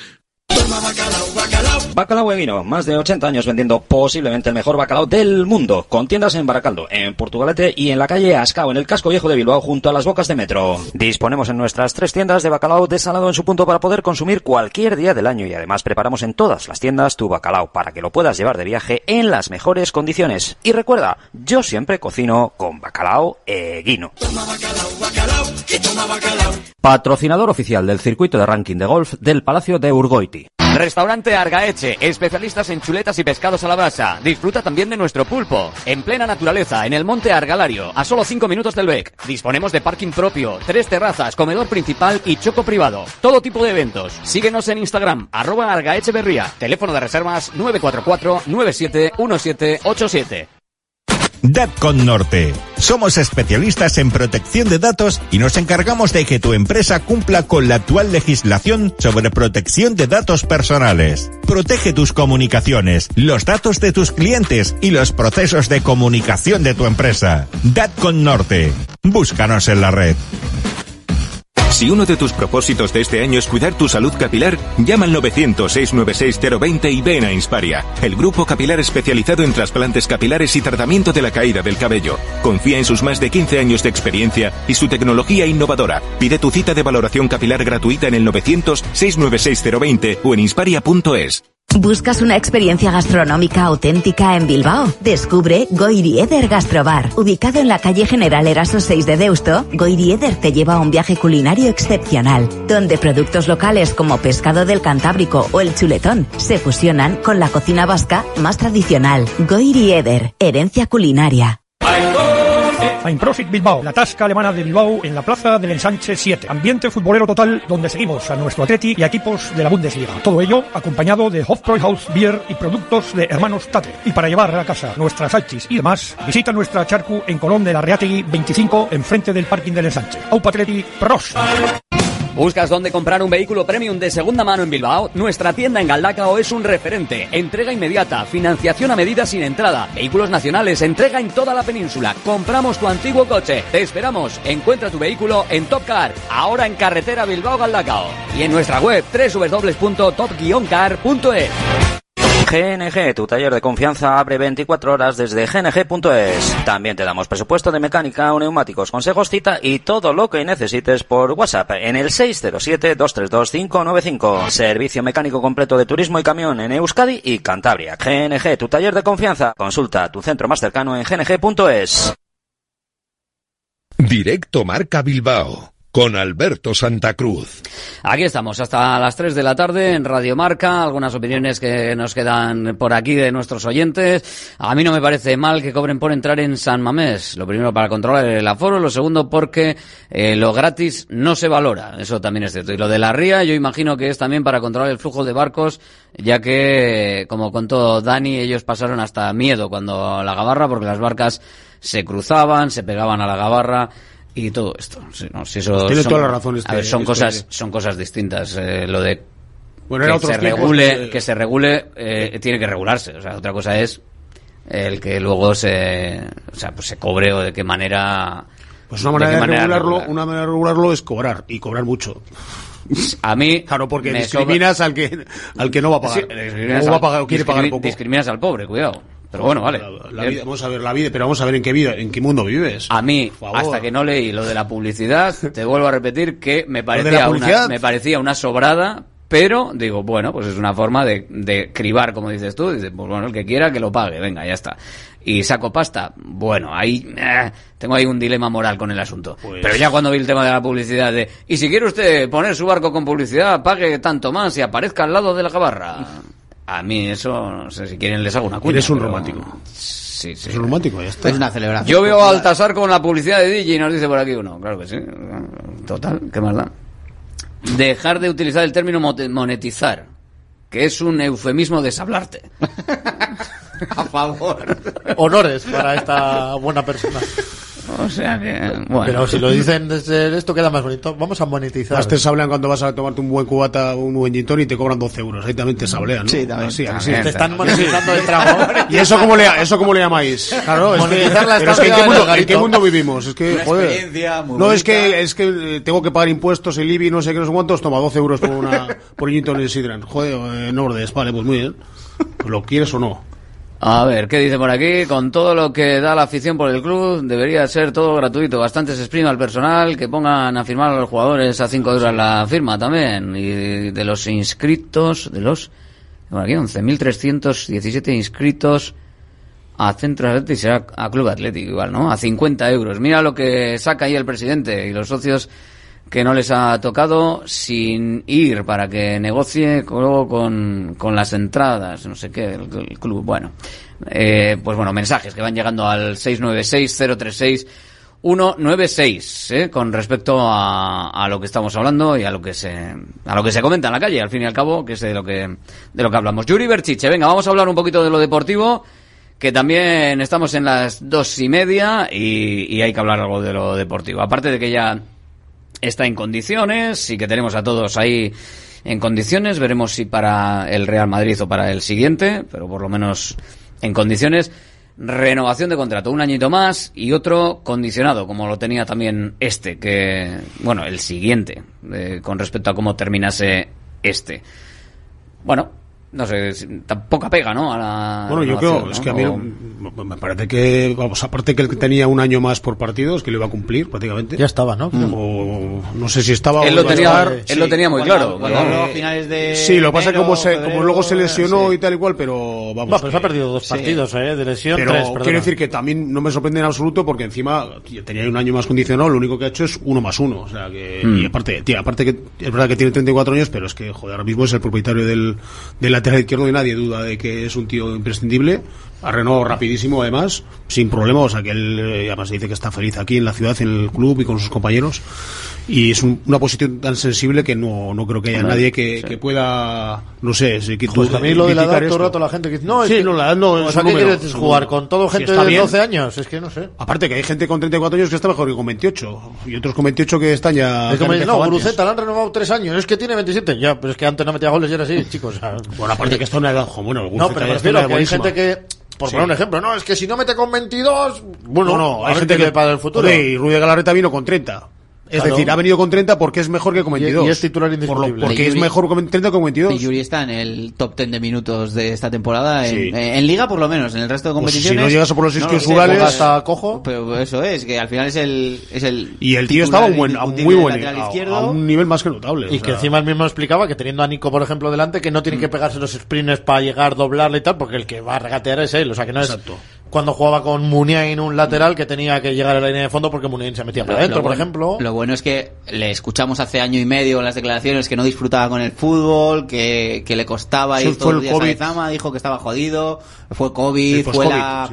Bacalao Eguino, más de 80 años vendiendo posiblemente el mejor bacalao del mundo, con tiendas en Baracaldo, en Portugalete y en la calle Ascao, en el casco viejo de Bilbao, junto a las bocas de metro. Disponemos en nuestras 3 tiendas de bacalao desalado en su punto para poder consumir cualquier día del año, y además preparamos en todas las tiendas tu bacalao para que lo puedas llevar de viaje en las mejores condiciones. Y recuerda, yo siempre cocino con Bacalao Eguino. Patrocinador oficial del circuito de ranking de golf del Palacio de Urgoiti. Restaurante Argaeche, especialistas en chuletas y pescados a la brasa. Disfruta también de nuestro pulpo. En plena naturaleza, en el monte Argalario, a solo 5 minutos del Bec. Disponemos de parking propio, 3 terrazas, comedor principal y choco privado. Todo tipo de eventos. Síguenos en Instagram, @argaecheberría. Teléfono de reservas 944 971787. Datcon Norte. Somos especialistas en protección de datos y nos encargamos de que tu empresa cumpla con la actual legislación sobre protección de datos personales. Protege tus comunicaciones, los datos de tus clientes y los procesos de comunicación de tu empresa. Datcon Norte. Búscanos en la red. Si uno de tus propósitos de este año es cuidar tu salud capilar, llama al 900-696-020 y ven a Insparia, el grupo capilar especializado en trasplantes capilares y tratamiento de la caída del cabello. Confía en sus más de 15 años de experiencia y su tecnología innovadora. Pide tu cita de valoración capilar gratuita en el 900-696-020 o en insparia.es. ¿Buscas una experiencia gastronómica auténtica en Bilbao? Descubre Goiri Eder Gastrobar. Ubicado en la calle General Eraso 6 de Deusto, Goiri Eder te lleva a un viaje culinario excepcional, donde productos locales como pescado del Cantábrico o el chuletón se fusionan con la cocina vasca más tradicional. Goiri Eder, herencia culinaria. Einprosit Bilbao, la tasca alemana de Bilbao en la plaza del Ensanche 7. Ambiente futbolero total donde seguimos a nuestro Atleti y a equipos de la Bundesliga. Todo ello acompañado de Hofbräuhaus Bier y productos de hermanos Tate. Y para llevar a casa nuestras salchis y demás, visita nuestra charcu en Colón de la Reategui 25, enfrente del parking del Ensanche. Aupa Atleti, pros. ¿Buscas dónde comprar un vehículo premium de segunda mano en Bilbao? Nuestra tienda en Galdakao es un referente. Entrega inmediata, financiación a medida sin entrada, vehículos nacionales, entrega en toda la península. Compramos tu antiguo coche. Te esperamos. Encuentra tu vehículo en Top Car, ahora en carretera Bilbao-Galdakao. Y en nuestra web www.top-car.es. GNG, tu taller de confianza, abre 24 horas desde gng.es. También te damos presupuesto de mecánica o neumáticos, consejos, cita y todo lo que necesites por WhatsApp en el 607-232-595. Servicio mecánico completo de turismo y camión en Euskadi y Cantabria. GNG, tu taller de confianza. Consulta tu centro más cercano en gng.es. Directo Marca Bilbao. Con Alberto Santa Cruz. Aquí estamos hasta las 3 de la tarde en Radio Marca. Algunas opiniones que nos quedan por aquí de nuestros oyentes. A mí no me parece mal que cobren por entrar en San Mamés. Lo primero, para controlar el aforo. Lo segundo, porque lo gratis no se valora. Eso también es cierto. Y lo de la ría, yo imagino que es también para controlar el flujo de barcos, ya que, como contó Dani, ellos pasaron hasta miedo cuando la Gabarra, porque las barcas se cruzaban, se pegaban a la Gabarra. Y todo esto, sí, no, si eso tiene toda la razón. A ver, son cosas distintas. Lo de Bueno, era otros que se regule, tiene que regularse. O sea, otra cosa es el que luego se cobre o de qué manera. Pues una manera de regularlo es cobrar, y cobrar mucho. A mí, claro, porque discriminas al que no va a pagar. O va a pagar o quiere pagar poco. Discriminas al pobre, cuidado. Pero bueno, vale. Vamos a ver en qué mundo vives. A mí, hasta que no leí lo de la publicidad, te vuelvo a repetir que me parecía una sobrada, pero digo, bueno, pues es una forma de cribar, como dices tú. Dices, pues bueno, el que quiera que lo pague, venga, ya está. Y saco pasta, bueno, ahí tengo ahí un dilema moral con el asunto. Pues... Pero ya cuando vi el tema de la publicidad y si quiere usted poner su barco con publicidad, pague tanto más y aparezca al lado de la gabarra. A mí eso, no sé, si quieren les hago una cuña. Eres un romántico. Sí. Es un romántico, ya está. Es una celebración. Yo veo a Altasar con la publicidad de Digi y nos dice por aquí uno. Claro que sí. Total, ¿qué más da? Dejar de utilizar el término monetizar, que es un eufemismo de sablarte. A favor. Honores para esta buena persona. O sea que, bueno. Pero si lo dicen desde esto queda más bonito. Vamos a monetizar. Más te sablean cuando vas a tomarte un buen cubata, un buen gin tonic y te cobran 12 euros. Ahí también te sablean, ¿no? Sí, también. Sí. Te están monetizando el trago. ¿Y eso cómo le llamáis? Claro, ¿en qué mundo vivimos? Es que, joder. No, es que tengo que pagar impuestos, el IBI, no sé qué, no sé cuántos. Toma 12 euros por gin tonic sidran. Joder, Nordes, vale, pues muy bien. ¿Lo quieres o no? A ver, ¿qué dice por aquí? Con todo lo que da la afición por el club, debería ser todo gratuito. Bastante se exprime al personal, que pongan a firmar a los jugadores a 5 euros la firma también. Y de los inscritos, bueno, aquí 11.317 inscritos a Centro Atlético y será a Club Atlético igual, ¿no? A 50 euros. Mira lo que saca ahí el presidente y los socios que no les ha tocado sin ir para que negocie luego con las entradas, no sé qué, el club. Bueno, pues bueno, mensajes que van llegando al 696-036-196, con respecto a lo que estamos hablando y a lo que se comenta en la calle, al fin y al cabo, que es de lo que hablamos. Yuri Berchiche, venga, vamos a hablar un poquito de lo deportivo, que también estamos en las 2:30 y hay que hablar algo de lo deportivo. Aparte de que ya está en condiciones y que tenemos a todos ahí en condiciones, veremos si para el Real Madrid o para el siguiente, pero por lo menos en condiciones. Renovación de contrato, 1 añito más y otro condicionado, como lo tenía también el siguiente, con respecto a cómo terminase este. Bueno, no sé, poca pega, ¿no? Bueno, yo creo, ¿no? Es que a mí me parece que, vamos, aparte que él tenía 1 año más por partidos, que lo iba a cumplir prácticamente. Ya estaba, ¿no? O no sé si estaba. Él lo tenía muy claro. A finales de sí, lo que pasa es que como luego se lesionó y tal y cual, pero vamos. No, pero se ha perdido 2 partidos, de lesión. Pero 3, quiero decir que también no me sorprende en absoluto porque encima tenía 1 año más condicionado, lo único que ha hecho es 1 más 1. O sea que, y aparte que es verdad que tiene 34 años, pero es que, joder, ahora mismo es el propietario del lateral izquierdo y nadie duda de que es un tío imprescindible. Ha renovado rapidísimo, además, sin problema. O sea que él además dice que está feliz aquí en la ciudad, en el club y con sus compañeros. Y es una posición tan sensible que no creo que haya nadie que pueda, no sé, pues también lo de la edad, todo el rato la gente que dice, no, es que la edad no, o sea, ¿qué quieres jugar con todo gente de 12 años? Es que no sé. Aparte que hay gente con 34 años que está mejor que con 28 y otros con 28 que están ya. Es como no, Guruceta le han renovado 3 años, es que tiene 27. Ya, pero es que antes no metía goles y era así, chicos. O sea, bueno, aparte que está en una edad, bueno, no, pero me refiero a que hay gente que, por poner un ejemplo, no, es que si no mete con 22, bueno, no, hay gente que para el futuro. Y Rudy Galarreta vino con 30. Es decir, ha venido con 30 porque es mejor que con 22. Y es titular indiscutible. Porque es mejor con 30 que con 22. Y Yuri está en el top 10 de minutos de esta temporada, en Liga por lo menos, en el resto de competiciones. Pues si no llegas a por los isquios Urales, hasta cojo. Pero eso es, que al final es el y el tío estaba muy buen, a un nivel más que notable. Y que encima él mismo explicaba que teniendo a Nico, por ejemplo, delante, que no tiene que pegarse los sprints para llegar, doblarle y tal, porque el que va a regatear es él. O sea, que no es cuando jugaba con Muniain un lateral que tenía que llegar a la línea de fondo porque Muniain se metía para adentro, por ejemplo. Lo bueno es que le escuchamos hace año y medio en las declaraciones que no disfrutaba con el fútbol, que le costaba ir todos los días a Lezama, dijo que estaba jodido, fue COVID, fue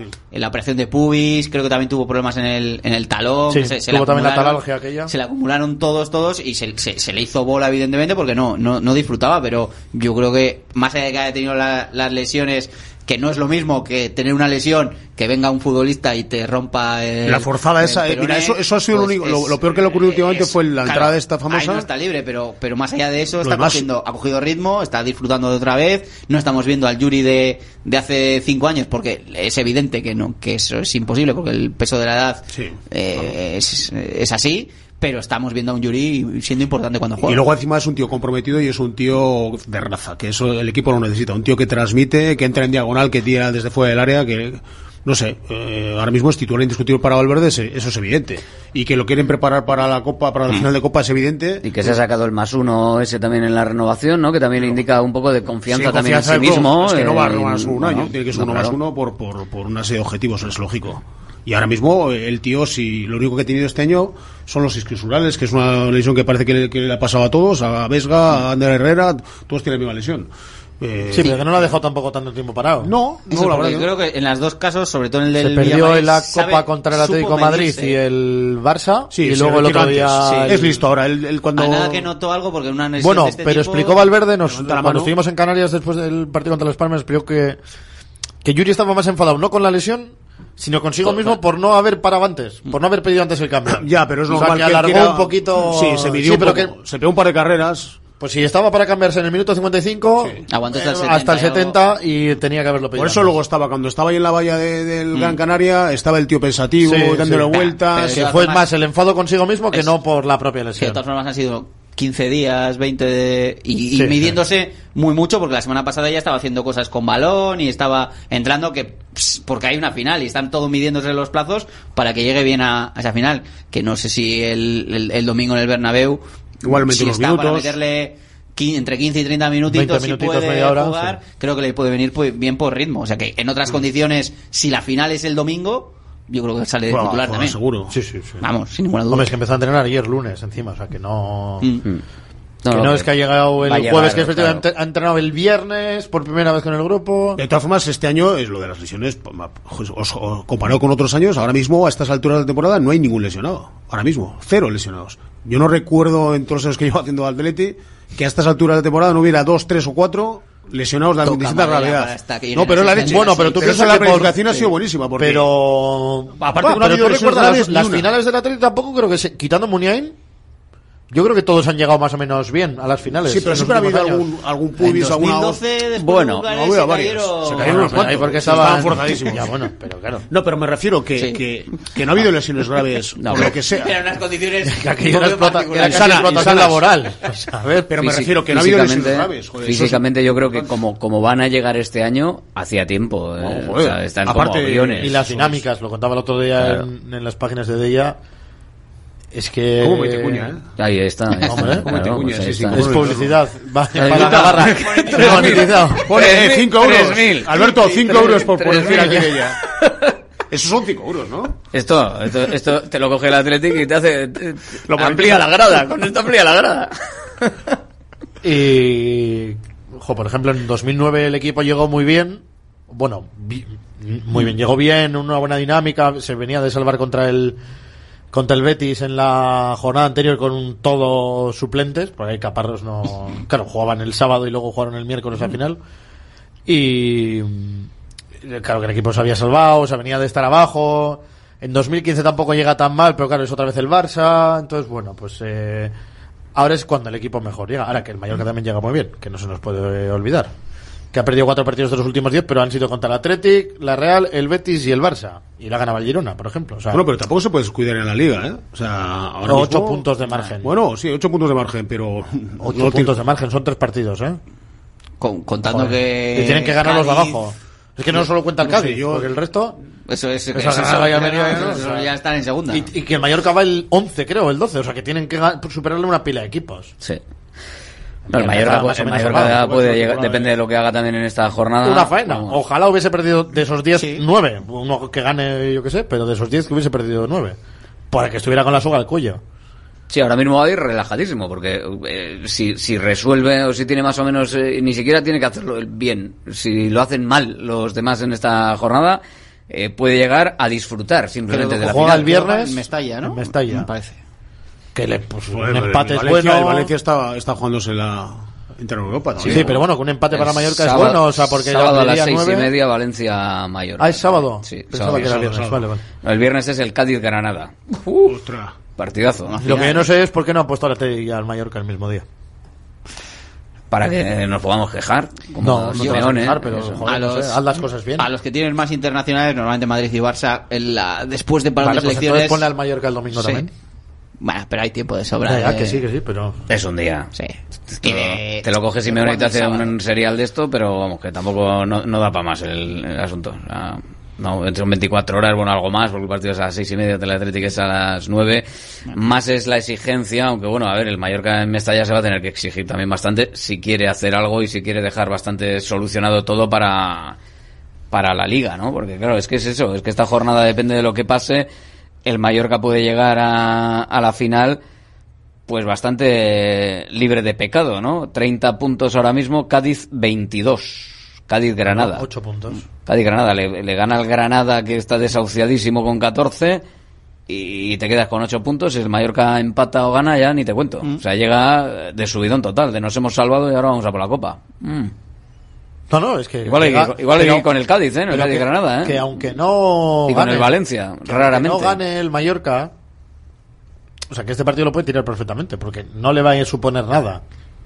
la operación de pubis, creo que también tuvo problemas en el talón, tuvo también la talalgia aquella. Se le acumularon todos y se le hizo bola evidentemente porque no disfrutaba, pero yo creo que más allá de que haya tenido las lesiones que no es lo mismo que tener una lesión, que venga un futbolista y te rompa la forzada esa, mira, eso ha sido pues lo peor que le ocurrió últimamente fue la entrada de esta famosa. Ahí no está libre, pero más allá de eso ha cogido ritmo, está disfrutando de otra vez. No estamos viendo al Yuri de hace 5 años, porque es evidente que eso es imposible, porque el peso de la edad es así. Pero estamos viendo a un Yuri siendo importante cuando juega. Y luego encima es un tío comprometido y es un tío de raza, que eso el equipo lo necesita. Un tío que transmite, que entra en diagonal, que tira desde fuera del área, que no sé, ahora mismo es titular indiscutible para Valverde, eso es evidente. Y que lo quieren preparar para la Copa, para la final de Copa, es evidente. Y que se ha sacado el +1 ese también en la renovación, ¿no? Que también indica un poco de confianza también en sí mismo. Es que no va a renovar un año, tiene que ser 1+1 por una serie de objetivos, es lógico. Y ahora mismo el tío, si lo único que ha tenido este año son los isquiosurales, que es una lesión que parece que le ha pasado a todos, a Vesga, a Ander Herrera, todos tienen la misma lesión. Sí, pero que no lo ha dejado tampoco tanto tiempo parado. No, la verdad. Yo creo que en los dos casos, sobre todo en el del se perdió en la Copa contra el Atlético Madrid y el Barça, y luego el otro día es listo ahora. Cuando a nada que notó algo, porque una lesión bueno, de este pero tipo, explicó Valverde, cuando estuvimos en Canarias después del partido contra Las Palmas, explicó que Yuri estaba más enfadado no con la lesión, sino consigo mismo por no haber parado antes, por no haber pedido antes el cambio. Ya, pero es normal que alargó un poquito. Sí, se midió un poco. Se pegó un par de carreras. Pues si estaba para cambiarse en el minuto 55, aguantó hasta el 70 y tenía que haberlo pedido. Por eso luego cuando estaba ahí en la valla del Gran Canaria, estaba el tío pensativo, dándole vueltas. Que fue más el enfado consigo mismo que no por la propia lesión. Que de todas formas han sido 15 días, 20 y midiéndose muy mucho, porque la semana pasada ya estaba haciendo cosas con balón y estaba entrando porque hay una final y están todos midiéndose los plazos para que llegue bien a esa final, que no sé si el domingo en el Bernabéu igualmente si está para meterle entre 15 y 30 minutitos si puede media hora, jugar, creo que le puede venir bien por ritmo, o sea que en otras condiciones, si la final es el domingo, yo creo que sale de titular también. Seguro. Sí. Vamos, sin ninguna duda. Hombre, es que empezó a entrenar ayer lunes encima, o sea que no... No, es que ha llegado el jueves, que efectivamente ha entrenado el viernes por primera vez con el grupo. De todas formas, este año es lo de las lesiones, os comparado con otros años, ahora mismo a estas alturas de temporada no hay ningún lesionado. Ahora mismo, 0 lesionados. Yo no recuerdo en todos los años que llevo haciendo Atleti que a estas alturas de temporada no hubiera 2, 3 o 4 lesionados de distinta gravedad. No, pero la leche. Bueno, pero tú piensas que la planificación ha sido buenísima. Pero aparte no ha habido lesiones, las finales del Atleti tampoco creo que quitando Muniain, yo creo que todos han llegado más o menos bien a las finales. Sí, pero siempre ha habido algún pubis, alguna. En 2012, bueno, no varios. Se cayeron unos cuantos. Porque estaban forzadísimos. Ya, bueno, pero claro. No, pero me refiero que no ha habido lesiones graves, por lo que sea. Pero en unas condiciones que aquello era explotación laboral. A ver, pero me refiero que no ha habido lesiones graves. Físicamente yo creo que como van a llegar este año, hcia tiempo. O sea, están como aviones. Y las dinámicas, lo contaba el otro día en las páginas de Deia. Es que... ¿Cómo mete cuña, Ahí está. Hombre, ¿cómo mete cuña? Sí, es publicidad. Vaya, para la garra. Pone 5 euros. Alberto, 5 euros por decir aquí de ella. Esos son 5 euros, ¿no? Esto te lo coge el Athletic y te hace... amplía la grada. Con esto amplía la grada. Y... por ejemplo, en 2009 el equipo llegó muy bien. Bueno, muy bien. Llegó bien, una buena dinámica. Se venía de salvar contra el Betis en la jornada anterior con todo suplentes, porque ahí Caparrós no... Claro, jugaban el sábado y luego jugaron el miércoles al final. Y... claro que el equipo se había salvado, se venía de estar abajo. En 2015 tampoco llega tan mal, pero claro, es otra vez el Barça. Entonces, bueno, pues... ahora es cuando el equipo mejor llega. Ahora que el Mallorca también llega muy bien, que no se nos puede olvidar. Que ha perdido 4 partidos de los últimos 10, pero han sido contra el Athletic, la Real, el Betis y el Barça. Y la ganaba el Girona, por ejemplo. O sea, bueno, pero tampoco se puede descuidar en la Liga, ¿eh? O sea, ahora 8 puntos de margen. Bueno, sí, 8 puntos de margen, pero... 8 puntos de margen, son 3 partidos, ¿eh? Contando que... Y tienen que ganar los de abajo. Es que no solo cuenta el Cádiz, porque el resto... Eso ya están en segunda. Y que el Mallorca va el 11, creo, el 12. O sea, que tienen que superarle una pila de equipos. Sí. No, el Mallorca puede llegar, depende de lo que haga también en esta jornada. Una faena. Ojalá hubiese perdido de esos 10, 9. Uno que gane, yo qué sé, pero de esos 10 que hubiese perdido 9. Para que estuviera con la soga al cuello. Sí, ahora mismo va a ir relajadísimo, porque si resuelve o si tiene más o menos, ni siquiera tiene que hacerlo bien. Si lo hacen mal los demás en esta jornada, puede llegar a disfrutar simplemente de la juega final. El viernes en Mestalla, ¿no? En Mestalla. Me parece. Que un empate es bueno. El Valencia está jugándose la Entra en Europa. Sí, pero bueno, que un empate para Mallorca sábado, es bueno, o sea, porque sábado a las 6:30 9... Valencia-Mallorca. ¿Ah, es sábado? Sí, Pensaba que era viernes, sábado. vale. No, el viernes es el Cádiz-Granada. Ostras. Partidazo. Lo que yo no sé es por qué no ha puesto a la tele y al Mallorca el mismo día. Para que nos podamos quejar. No te vas a quejar, pero joder, no sé, haz las cosas bien. A los que tienen más internacionales, normalmente Madrid y Barça, después de parón de selecciones... Entonces ponle al Mallorca el domingo también. Bueno, pero hay tiempo de sobra. Ya, que sí, pero... Es un día. Sí. Te lo coges Simeone y te hace un serial de esto, pero vamos, que tampoco no da para más el asunto. O sea, no, son 24 horas, bueno, algo más, porque el partido es a las 6:30, el Atlético es a las 9. Más es la exigencia, aunque bueno, a ver, el Mallorca en Mestalla se va a tener que exigir también bastante si quiere hacer algo y si quiere dejar bastante solucionado todo para la Liga, ¿no? Porque claro, es que es eso, es que esta jornada depende de lo que pase. El Mallorca puede llegar a la final pues bastante libre de pecado, ¿no? 30 puntos ahora mismo, Cádiz 22. Cádiz-Granada. 8 puntos. Cádiz-Granada. Le gana al Granada, que está desahuciadísimo con 14, y te quedas con 8 puntos. Si el Mallorca empata o gana, ya ni te cuento. O sea, llega de subidón total, de nos hemos salvado y ahora vamos a por la Copa. No, es que... Igual hay que ir con el Cádiz, ¿eh? No el Cádiz-Granada, ¿eh? Que aunque no y con el Valencia, raramente. No gane el Mallorca... O sea, que este partido lo puede tirar perfectamente, porque no le va a suponer nada.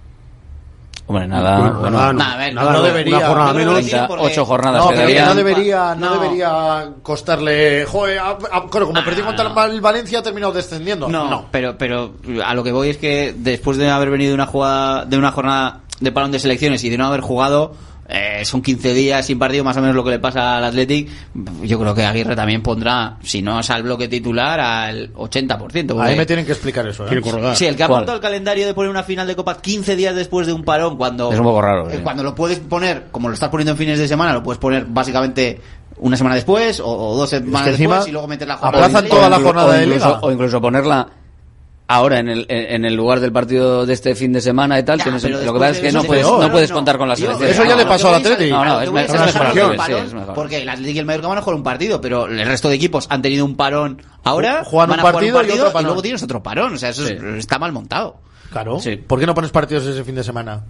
Hombre, nada, no debería. Una jornada menos. 8 jornadas no, quedarían. No debería costarle. Joder, como perdí contra el Valencia ha terminado descendiendo. No, pero a lo que voy es que después de haber venido de una jornada de parón de selecciones y de no haber jugado, son 15 días sin partido, más o menos lo que le pasa al Athletic. Yo creo que Aguirre también pondrá, si no es al bloque titular, al 80%. Ahí me tienen que explicar eso, ¿eh? Sí, el que ha montado el calendario de poner una final de Copa 15 días después de un parón, cuando... Es un poco raro. Cuando lo puedes poner, como lo estás poniendo en fines de semana, lo puedes poner básicamente una semana después o 2 semanas después y luego meter la jornada. Aplazan toda la jornada de Liga. O incluso ponerla ahora en el lugar del partido de este fin de semana y tal. Ya, lo que pasa es que no puedes contar con la selección. Eso ya le pasó al Atlético. No, es mejor. Porque el Atlético y el Mallorca van a jugar un partido, pero el resto de equipos han tenido un parón ahora, juegan un partido y luego tienes otro parón. O sea, eso está mal montado. Claro. Sí. ¿Por qué no pones partidos ese fin de semana?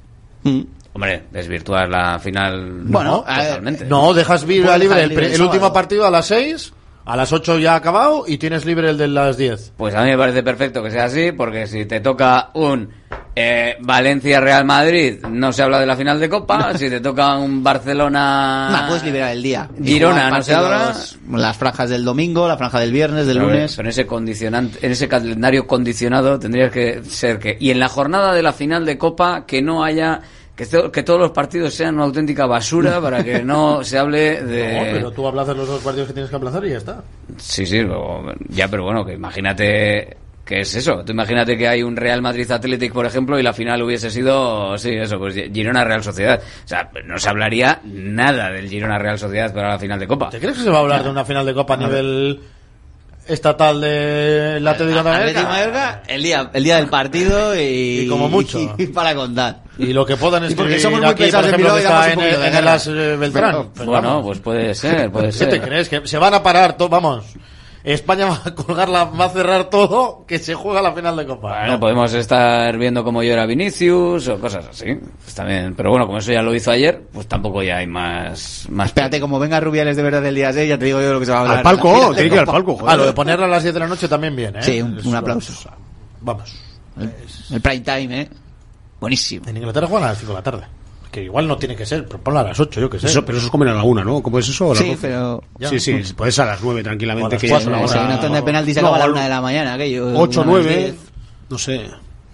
Hombre, desvirtuar la final. Bueno, totalmente. No, dejas libre el último partido a las 6. A las 8 ya ha acabado y tienes libre el de las 10. Pues a mí me parece perfecto que sea así, porque si te toca un Valencia-Real Madrid, no se habla de la final de Copa. Si te toca un Barcelona... puedes liberar el día. Girona, no se habla. Las franjas del domingo, la franja del viernes, del lunes. Pero en ese calendario condicionado tendría que ser que... Y en la jornada de la final de Copa, que no haya... Que todos los partidos sean una auténtica basura para que no se hable de... No, pero tú aplazas los 2 partidos que tienes que aplazar y ya está. Sí, ya, pero bueno, que imagínate... ¿Qué es eso? Tú imagínate que hay un Real Madrid Athletic, por ejemplo, y la final hubiese sido, pues Girona Real Sociedad. O sea, no se hablaría nada del Girona Real Sociedad para la final de Copa. ¿Te crees que se va a hablar de una final de Copa a nivel estatal de la Atlético de Mallorca? El día del partido y como mucho. Y para contar. Y lo que puedan escribir somos muy aquí, por ejemplo, que está en el Beltrán. Bueno, pues puede ser. ¿Qué te crees? Que se van a parar todo, vamos... España va a va a cerrar todo, que se juega la final de Copa. Bueno, podemos estar viendo cómo llora Vinicius o cosas así. Pues también, pero bueno, como eso ya lo hizo ayer, pues tampoco ya hay más. Espérate, como venga Rubiales de verdad el día 6, ya te digo yo lo que se va a hablar. Al palco, tiene que ir al palco. Lo de ponerla a las 10 de la noche también viene, ¿eh? Sí, un aplauso. Vamos. El prime time, ¿eh? Buenísimo. En Inglaterra juegan a las 5 de la tarde. Que igual no tiene que ser, pero ponla a las 8, yo que sé. Pero eso es comer a la 1, ¿no? ¿Cómo es eso? Sí, pero... Sí, puedes a las 9 tranquilamente. Que si una tanda de penalti se acaba a la 1 de la mañana, aquello. 8, 9, no sé.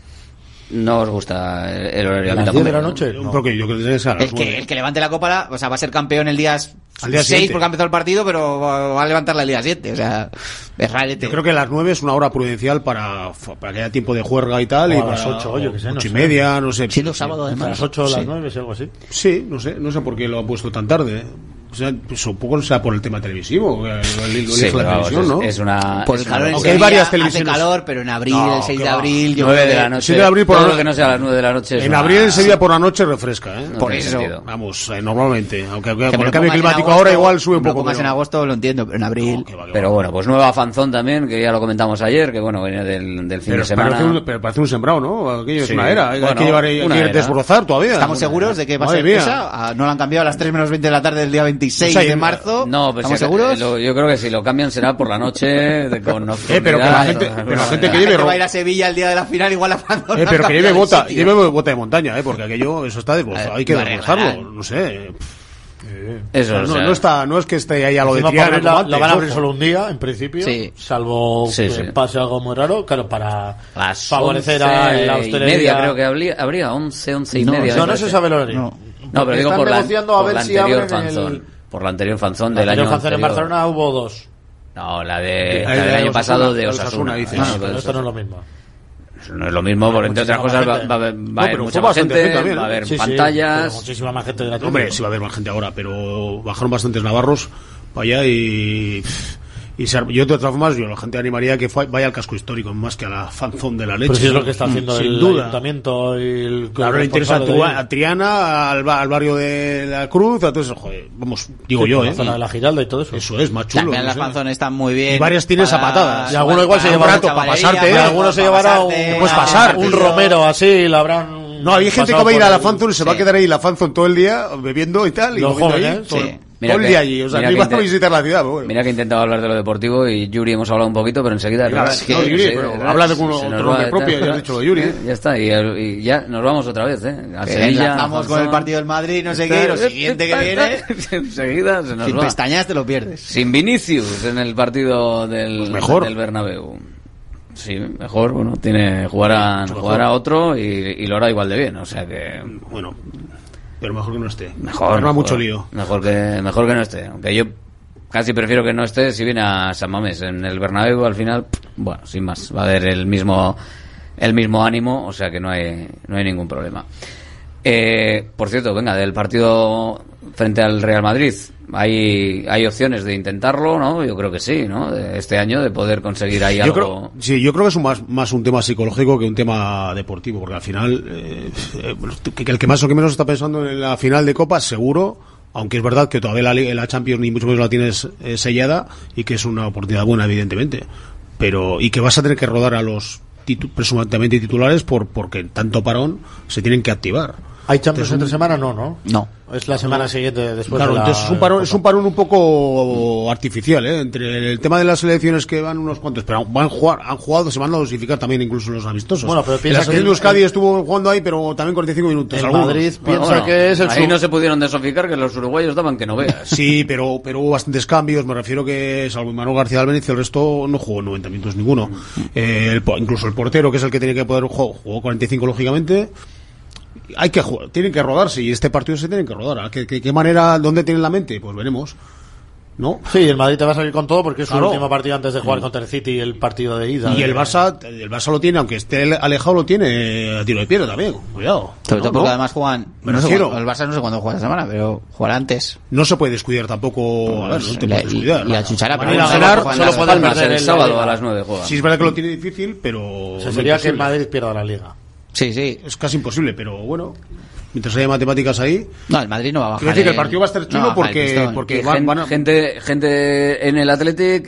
No os gusta el horario. ¿A las 10 de la noche? No. Porque yo creo que es a las 9. El que levante la copa, o sea, va a ser campeón el día 6 porque ha empezado el partido, pero va a levantarla el día 7, o sea, es rarete. Yo creo que las 9 es una hora prudencial para que haya tiempo de juerga y tal. O y a las 8, yo que sé. 8 y media, no sé. Siendo sábado, además. A las 8 o las 9, si algo así. Sí, no sé por qué lo ha puesto tan tarde. O sea, pues un poco sea por el tema televisivo, sí, la televisión, ¿no? Es una... Por el calor en Aunque hay Sevilla varias hace televisiones. calor, pero en abril, el 6 de abril... 9 de la noche. 6 de abril por todo la lo que no sea a las 9 de la noche. En abril en Sevilla por la noche refresca, ¿eh? No por tiene eso. sentido. Vamos, normalmente. Aunque Que con me el lo cambio pongas en climático agosto, ahora igual sube un me lo poco. pongas en agosto, lo entiendo, pero en abril... Pero bueno, pues nueva fanzón también, que ya lo comentamos ayer, que bueno, viene del fin de semana. Parece un sembrado, ¿no? Aquello es Sí. una era. Hay Bueno, que llevar hay una que era. desbrozar todavía. ¿Estamos seguros de que va a ser esa? ¿No la han cambiado a las 3 menos 20 de la tarde del día 26 de marzo? No, pues ¿Estamos si seguros? yo creo que si lo cambian será por la noche con nocturnidad. Pero que la gente que lleve va a ir a Sevilla el día de la final, igual la fanzón. pero que lleve bota de montaña, porque aquello eso está desbrozado. Hay que desbrozarlo, no sé. Eso, no, o sea, no es que esté ahí a lo de Encima Triana. para abrirla, como la van a abrir antes, solo un día, en principio, Sí. salvo Sí, que sí. pase algo muy raro, claro, para las favorecer 11 a la y hostelería. media, creo que habría 11 y media. No me se parece. sabe el horario. No, pero digo Están por la negociando a por ver la si anterior abren fanzón. Por la anterior fanzón La del año anterior fanzón en anterior. Barcelona hubo 2. No, la del año pasado de Osasuna. dices. Pero esto no es lo mismo. No es lo mismo, porque entre otras cosas va a haber pero mucha fue más bastante gente, gente también, va a haber Sí, sí, pantallas. pero muchísima más gente de la Hombre, sí va a haber más gente ahora, pero bajaron bastantes navarros para allá y yo de todas formas, la gente animaría que vaya al casco histórico más que a la fanzón de la leche. Pero si es lo que está haciendo sin el duda. ayuntamiento y el Claro, le interesa a Triana, al barrio de la Cruz, a todo eso, joder, vamos, digo yo, la zona de la Giralda y todo eso. Eso es más chulo. También no las sé. fanzones están muy bien. Y varias tienes a patadas. Y alguno igual se Para un llevará rato, para pasarte, y alguno se llevará un, puedes pasar. un romero así, la habrán. No, hay gente que va a ir a la fanzone y se va a quedar ahí en la fanzone todo el día bebiendo y tal. Los y comiendo jóvenes, ahí, todo, sí. todo el día allí. O sea, ni van a visitar la ciudad. Pero bueno. Mira que he intentado hablar de lo deportivo y Yuri hemos hablado un poquito, pero enseguida... Claro, es que- no, Yuri, enseguida- pero habla de otro se nos nombre va, propio, ya has dicho lo de Yuri. Ya está, y ya nos vamos otra vez, a Sevilla. Enlazamos con el partido del Madrid, no sé qué, y lo siguiente que viene... Enseguida se nos Sin va. pestañas te lo pierdes. Sin Vinicius en el partido del Bernabéu. Sí, mejor, bueno, jugará otro y lo hará igual de bien, o sea que... Bueno, pero mejor que no esté. Mejor. Arma mucho lío. Mejor que no esté, aunque yo casi prefiero que no esté si viene a San Mamés. En el Bernabéu al final, bueno, sin más, va a haber el mismo ánimo, o sea que no hay ningún problema. Por cierto, venga, del partido frente al Real Madrid, hay opciones de intentarlo, ¿no? Yo creo que sí, ¿no? Este año de poder conseguir ahí algo. Yo creo que es más un tema psicológico que un tema deportivo, porque al final que el que más o que menos está pensando en la final de Copa, seguro, aunque es verdad que todavía la Champions ni mucho menos la tienes sellada y que es una oportunidad buena, evidentemente, pero y que vas a tener que rodar a los presuntamente titulares porque tanto parón se tienen que activar. ¿Hay Champions entre semana? No. Es la semana siguiente después Claro, de la... entonces es un parón un poco artificial, entre el tema de las selecciones que van unos cuantos, pero han jugado, se van a dosificar también incluso los amistosos. Bueno, pero piensa la selección que de Euskadi estuvo jugando ahí, pero también 45 minutos. El algunos. Madrid piensa que es el ahí no se pudieron desificar, que los uruguayos daban que no veas. Sí, pero hubo bastantes cambios, me refiero que salvo Manuel García Albeniz, el resto no jugó 90 minutos ninguno. Incluso el portero, que es el que tiene que poder jugar, jugó 45 lógicamente. Hay que jugar, tienen que rodarse y este partido se tiene que rodar. ¿Qué manera, dónde tienen la mente? Pues veremos. ¿No? Sí, el Madrid te va a salir con todo porque es Claro. su última partida antes de jugar contra el City, el partido de ida. Y el Barça lo tiene, aunque esté alejado, lo tiene a tiro de piedra también. Cuidado. Sobre todo porque además juegan... Me no sé refiero. cuándo- el Barça no sé cuándo juega esta semana, pero jugará antes. No se puede descuidar tampoco. A ver, no te puedes descuidar. Y a Chuchara, Van a pero ir a solo ganar, juegan solo las pueden Palmas perder el en sábado la Liga. a las 9 juega. Sí, es verdad que lo tiene difícil, pero... O sea, no sería es que el imposible. Madrid pierda la Liga. Sí. Es casi imposible, pero bueno, mientras haya matemáticas ahí... No, el Madrid no va a bajar. Quiero decir que el partido va a estar chulo no va a bajar el pistón. porque Y van a... gente en el Athletic,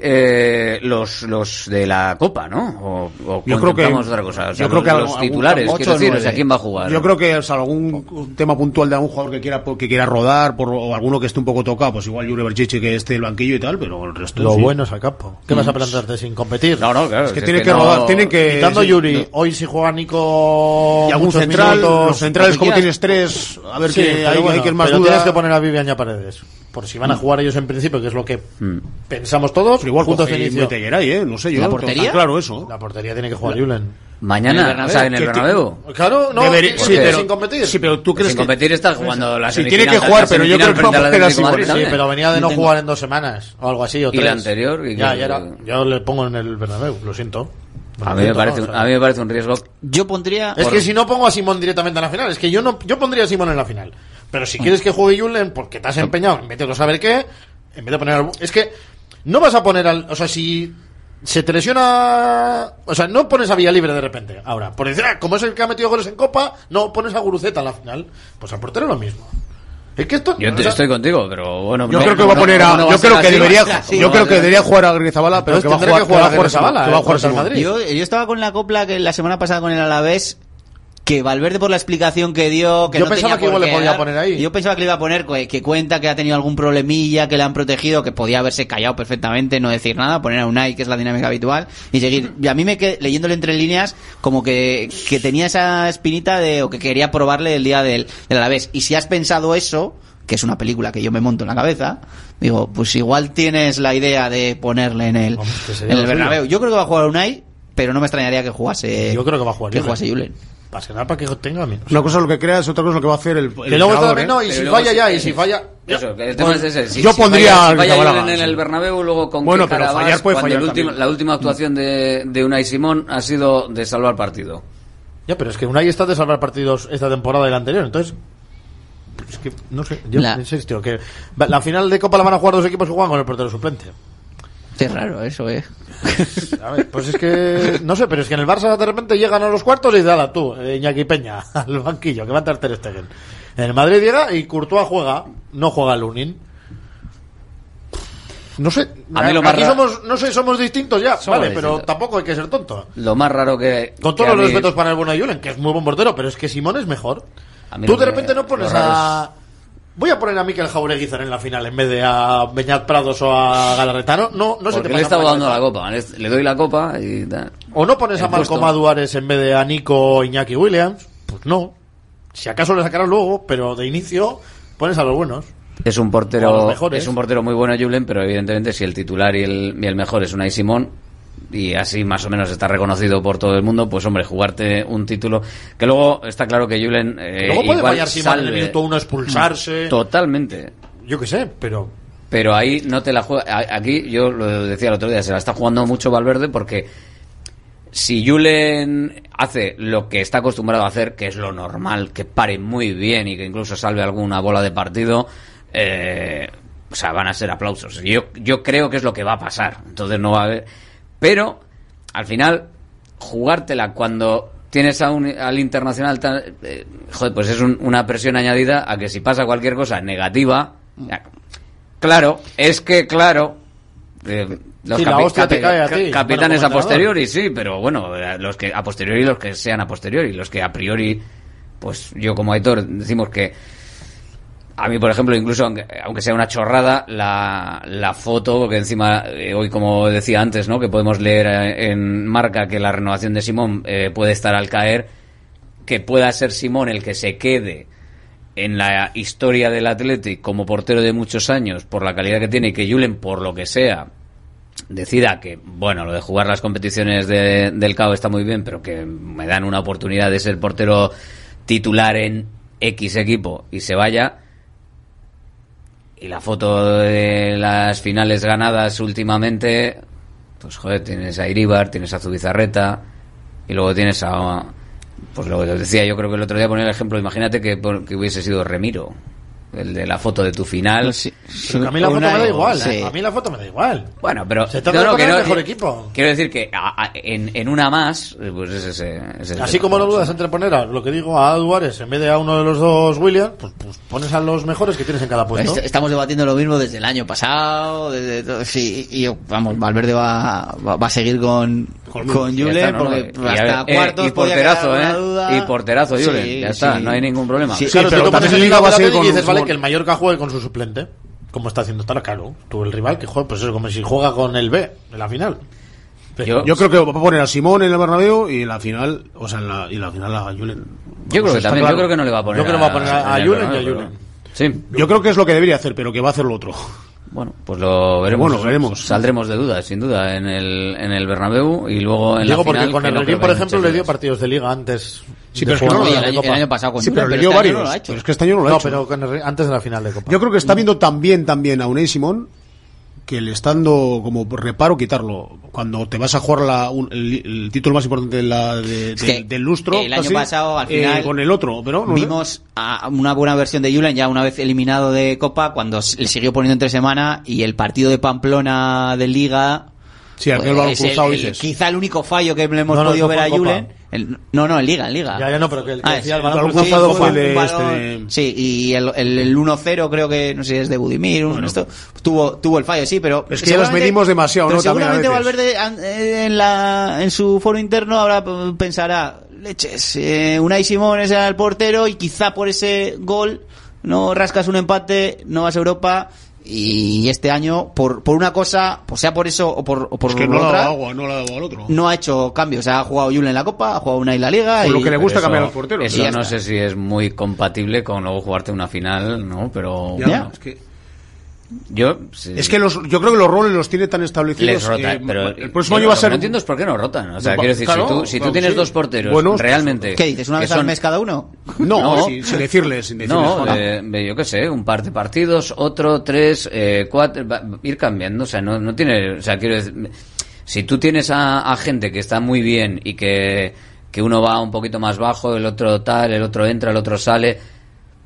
los de la Copa, ¿no? O Yo creo que- contempamos otra cosa. O sea, yo creo que los algún- titulares, 8 quiero o decir, 9. o sea, ¿quién va a jugar? Yo creo que salvo algún tema puntual de algún jugador que quiera rodar o alguno que esté un poco tocado, pues igual Jure Berchiche que esté el banquillo y tal, pero el resto Lo sí. bueno es al campo. ¿Qué vas a plantarte sin competir? No, claro. Es que tiene que rodar, tienen que... Quitando sí, Yuri, no. hoy si juega Nico Y algún muchos central, minutos, los centrales lo como quieras. tienes tres, a ver Sí, que pero hay bueno, que es más pero duda. tienes que poner a Vivian y a Paredes. Por si van a jugar ellos en principio, que es lo que pensamos todos. Pero igual puntos coge de y inicio. mete Geray, no sé yo. ¿La portería? Claro, eso. La portería tiene que jugar Julen. Mañana, o sea, en el Que Bernabéu. Claro, no, Debería- porque sí, pero- sin competir. Sí, pero tú crees Sin que... competir estás jugando la Sí, semifinal. tiene que jugar, la pero yo semifinal creo que frente va a al hacer Atlético así, de Madrid Sí, también. pero venía de no jugar en 2 semanas o algo así. O ¿Y la 3. anterior? ¿Y Ya qué- era. Yo le pongo en el Bernabéu, lo siento. A mí me parece un riesgo. Yo pondría... Es que si no pongo a Simón directamente en la final, es que yo pondría a Simón en la final. Pero si quieres que juegue Julen, porque te has empeñado en meterlo a saber qué, en vez de poner es que no vas a poner o sea, si se te lesiona, o sea, no pones a Villalibre de repente. Ahora, por decir, como es el que ha metido goles en Copa, no pones a Guruceta a la final. Pues al portero lo mismo. Es que esto, yo estoy contigo, pero bueno. Yo creo que va a poner a. Yo creo que debería jugar a Griezabala, pero que va a jugar a Griezabala. Va a jugar al Madrid. Yo estaba con la copla que la semana pasada con el Alavés, que Valverde, por la explicación que dio, que yo no pensaba tenía que igual por le qué podía dar. poner ahí. Yo pensaba que le iba a poner que cuenta que ha tenido algún problemilla, que le han protegido, que podía haberse callado perfectamente, no decir nada, poner a Unai, que es la dinámica habitual, y seguir. Y a mí me quedé leyéndole entre líneas como que tenía esa espinita o que quería probarle el día del Alavés. Y si has pensado eso, que es una película que yo me monto en la cabeza, digo, pues igual tienes la idea de ponerle en el Bernabéu. Yo creo que va a jugar Unai, pero no me extrañaría que jugase. Yo creo que va a jugar. Que jugase Julen. Para que tenga menos. Una cosa es lo que creas, otra cosa es lo que va a hacer el que luego está también, y si falla ya, y si falla. Eso, el tema es ese. Yo pondría si falla en el Bernabéu, luego con bueno, qué cara pero fallar vas, puede cuando fallar la última actuación de Unai Simón ha sido de salvar partido. Ya, pero es que Unai está de salvar partidos esta temporada y la anterior, entonces. Es que, no sé, yo insisto, que la final de Copa la van a jugar dos equipos que juegan con el portero suplente. Es raro eso, A ver, pues es que, no sé, pero es que en el Barça de repente llegan a los cuartos y dale tú, Iñaki Peña, al banquillo, que va a entrar Ter Stegen. En el Madrid llega y Courtois no juega Lunin. No sé, aquí somos distintos ya, vale, pero tampoco hay que ser tonto. Lo más raro que... Con todos los respetos para el bueno Julen, que es muy buen portero, pero es que Simón es mejor. Tú de repente no pones a... Voy a poner a Mikel Jaureguizar en la final en vez de a Beñat Prados o a Galarreta. No se te pasa. Le estaba dando la copa. Le doy la copa y tal. O no pones a Malcom Aduares en vez de a Nico o Iñaki Williams. Pues no. Si acaso le sacarás luego, pero de inicio pones a los buenos. Es un portero muy bueno Julen, pero evidentemente si el titular y el mejor es Unai Simón, y así más o menos está reconocido por todo el mundo, pues hombre, jugarte un título que luego está claro que Julen luego puede fallar Simón en el minuto 1, expulsarse totalmente, yo qué sé, pero ahí no te la juega. Aquí yo lo decía el otro día, se la está jugando mucho Valverde, porque si Julen hace lo que está acostumbrado a hacer, que es lo normal, que pare muy bien y que incluso salve alguna bola de partido, o sea, van a ser aplausos. Yo creo que es lo que va a pasar, entonces no va a haber. Pero, al final, jugártela cuando tienes al Internacional, joder, pues es una presión añadida a que si pasa cualquier cosa negativa, claro, los capitanes a posteriori, sí, pero bueno, los que a posteriori, los que sean a posteriori, los que a priori, pues yo como Aitor decimos que a mí, por ejemplo, incluso aunque sea una chorrada, la foto, que encima hoy, como decía antes, ¿no?, que podemos leer en Marca que la renovación de Simón puede estar al caer, que pueda ser Simón el que se quede en la historia del Athletic como portero de muchos años por la calidad que tiene, y que Julen, por lo que sea, decida que, bueno, lo de jugar las competiciones del CAO está muy bien, pero que me dan una oportunidad de ser portero titular en X equipo y se vaya. Y la foto de las finales ganadas últimamente, pues joder, tienes a Iríbar, tienes a Zubizarreta, y luego tienes a... Pues lo que te decía, yo creo que el otro día ponía el ejemplo, imagínate que hubiese sido Remiro, el de la foto de tu final. Pero que a mí la foto me da igual, a mí la foto me da igual. Bueno, pero se trata de poner el mejor equipo. Quiero decir que en una más, pues es ese así como no dudas entre poner a lo que digo a Aduares en vez de a uno de los dos Williams, pues pones a los mejores que tienes en cada puesto. Estamos debatiendo lo mismo desde el año pasado, sí, y vamos, Valverde va a seguir con Julen, porque hasta cuartos y porterazo Julen, sí, ya está, no hay ningún problema. Sí, claro, pero también Liga va a seguir con... Y dices, vale, que el Mallorca juegue con su suplente, como está haciendo tal, claro, tú el rival que juegue, pues eso, como si juega con el B en la final. Yo creo que va a poner a Simón en el Bernabéu y en la final, o sea, en la final a Julen. Yo creo que también, yo creo que no le va a poner. Yo creo que va a poner a Julen y a Julen. Sí. Yo creo que es lo que debería hacer, pero que va a hacer lo otro. Bueno, pues lo veremos. Saldremos de duda, sin duda, en el Bernabéu y luego en la final. Porque con el Herrín, por ejemplo, le dio partidos de Liga antes. Sí, pero es que el año pasado con pero le dio varios. Pero es que este año no lo ha hecho. No, pero antes de la final de Copa. Yo creo que está viendo también a Unai Simón que le está dando como reparo quitarlo. Cuando te vas a jugar el título más importante del lustro, el año pasado al final con el otro, pero no vimos una buena versión de Julen ya una vez eliminado de Copa, cuando le siguió poniendo entre semana, y el partido de Pamplona de Liga. Sí, aquel balón cruzado, quizá el único fallo que le hemos podido ver a Julen. En Liga. Ya no, pero que decía el balón cruzado cruzado fue el Sí, y el 1-0 creo que, no sé si es de Budimir, esto tuvo el fallo, sí, pero es que ya los medimos demasiado, pero ¿no? Seguramente Valverde en su foro interno ahora pensará, leches, Unai Simón es el portero y quizá por ese gol no rascas un empate, no vas a Europa. Y este año, por una cosa, pues sea por eso o por es que no no otra, no le ha dado al otro. No ha hecho cambios. O sea, ha jugado Julen en la Copa, ha jugado Unai en la Liga. Por lo que le gusta eso, cambiar los porteros. Eso no sé si es muy compatible con luego jugarte una final, ¿no? Pero bueno, es que sí. Es que yo creo que los roles los tiene tan establecidos. Les rota, pero el próximo año va a ser. No entiendo es por qué no rotan. O sea, No, quiero decir, claro, si tú tienes dos porteros, realmente. ¿Qué dices? ¿Una vez al mes cada uno? No, sin decirles. No, yo qué sé, un par de partidos, otro, 3, 4, ir cambiando. O sea, no tiene. O sea, quiero decir, si tú tienes a gente que está muy bien y que uno va un poquito más bajo, el otro tal, el otro entra, el otro sale.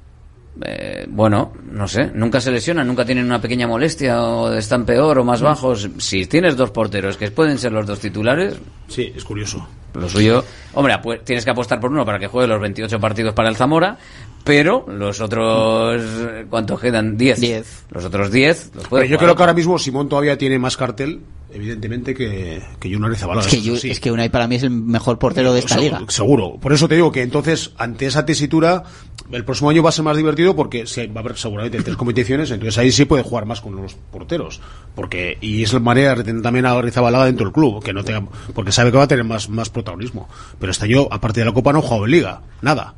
Bueno, no sé, nunca se lesionan, nunca tienen una pequeña molestia o están peor o más bajos. Si tienes dos porteros que pueden ser los dos titulares, sí, es curioso. Lo suyo, hombre, tienes que apostar por uno para que juegue los 28 partidos para el Zamora, pero los otros, ¿cuántos quedan? 10. Los otros 10 los puede yo creo que ahora mismo Simón todavía tiene más cartel, evidentemente, que Unai Zabala. Es que Unai para mí es el mejor portero de esta liga. Seguro. Por eso te digo que entonces, ante esa tesitura, el próximo año va a ser más divertido porque va a haber seguramente 3 competiciones, entonces ahí sí puede jugar más con los porteros. Y es la manera de retener también a Arrizabalaga dentro del club, que no tenga, porque sabe que va a tener más protagonismo. Pero este año, aparte de la Copa, no ha jugado en Liga. Nada.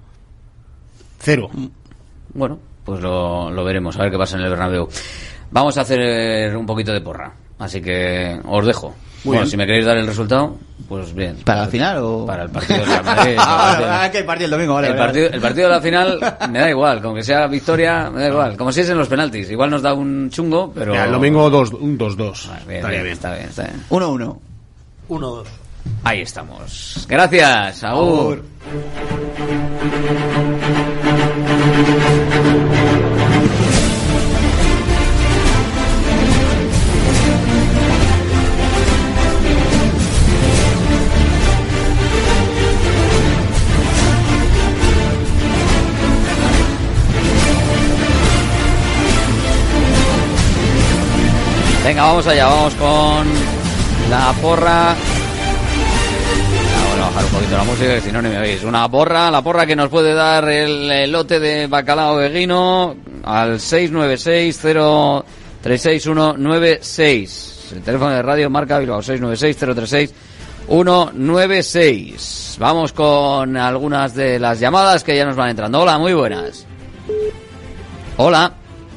0. Bueno, pues lo veremos, a ver qué pasa en el Bernabéu. Vamos a hacer un poquito de porra, así que os dejo. Bueno, si me queréis dar el resultado, pues bien. ¿Para la final o...? Para el partido de la Madrid. Que el partido el domingo, vale. El partido de la final me da igual, con que sea victoria, me da igual. Como si es en los penaltis, igual nos da un chungo, pero... Ya, el domingo un 2-2. Estaría bien. Está bien. 1-1. 1-2. Ahí estamos. Gracias, Agur. Venga, vamos allá, vamos con la porra. Voy a bajar un poquito la música, que si no, ni me veis. La porra que nos puede dar el lote de bacalao eguino al 696-036-196. El teléfono de Radio Marca Bilbao, 696-036-196. Vamos con algunas de las llamadas que ya nos van entrando. Hola, muy buenas. Hola.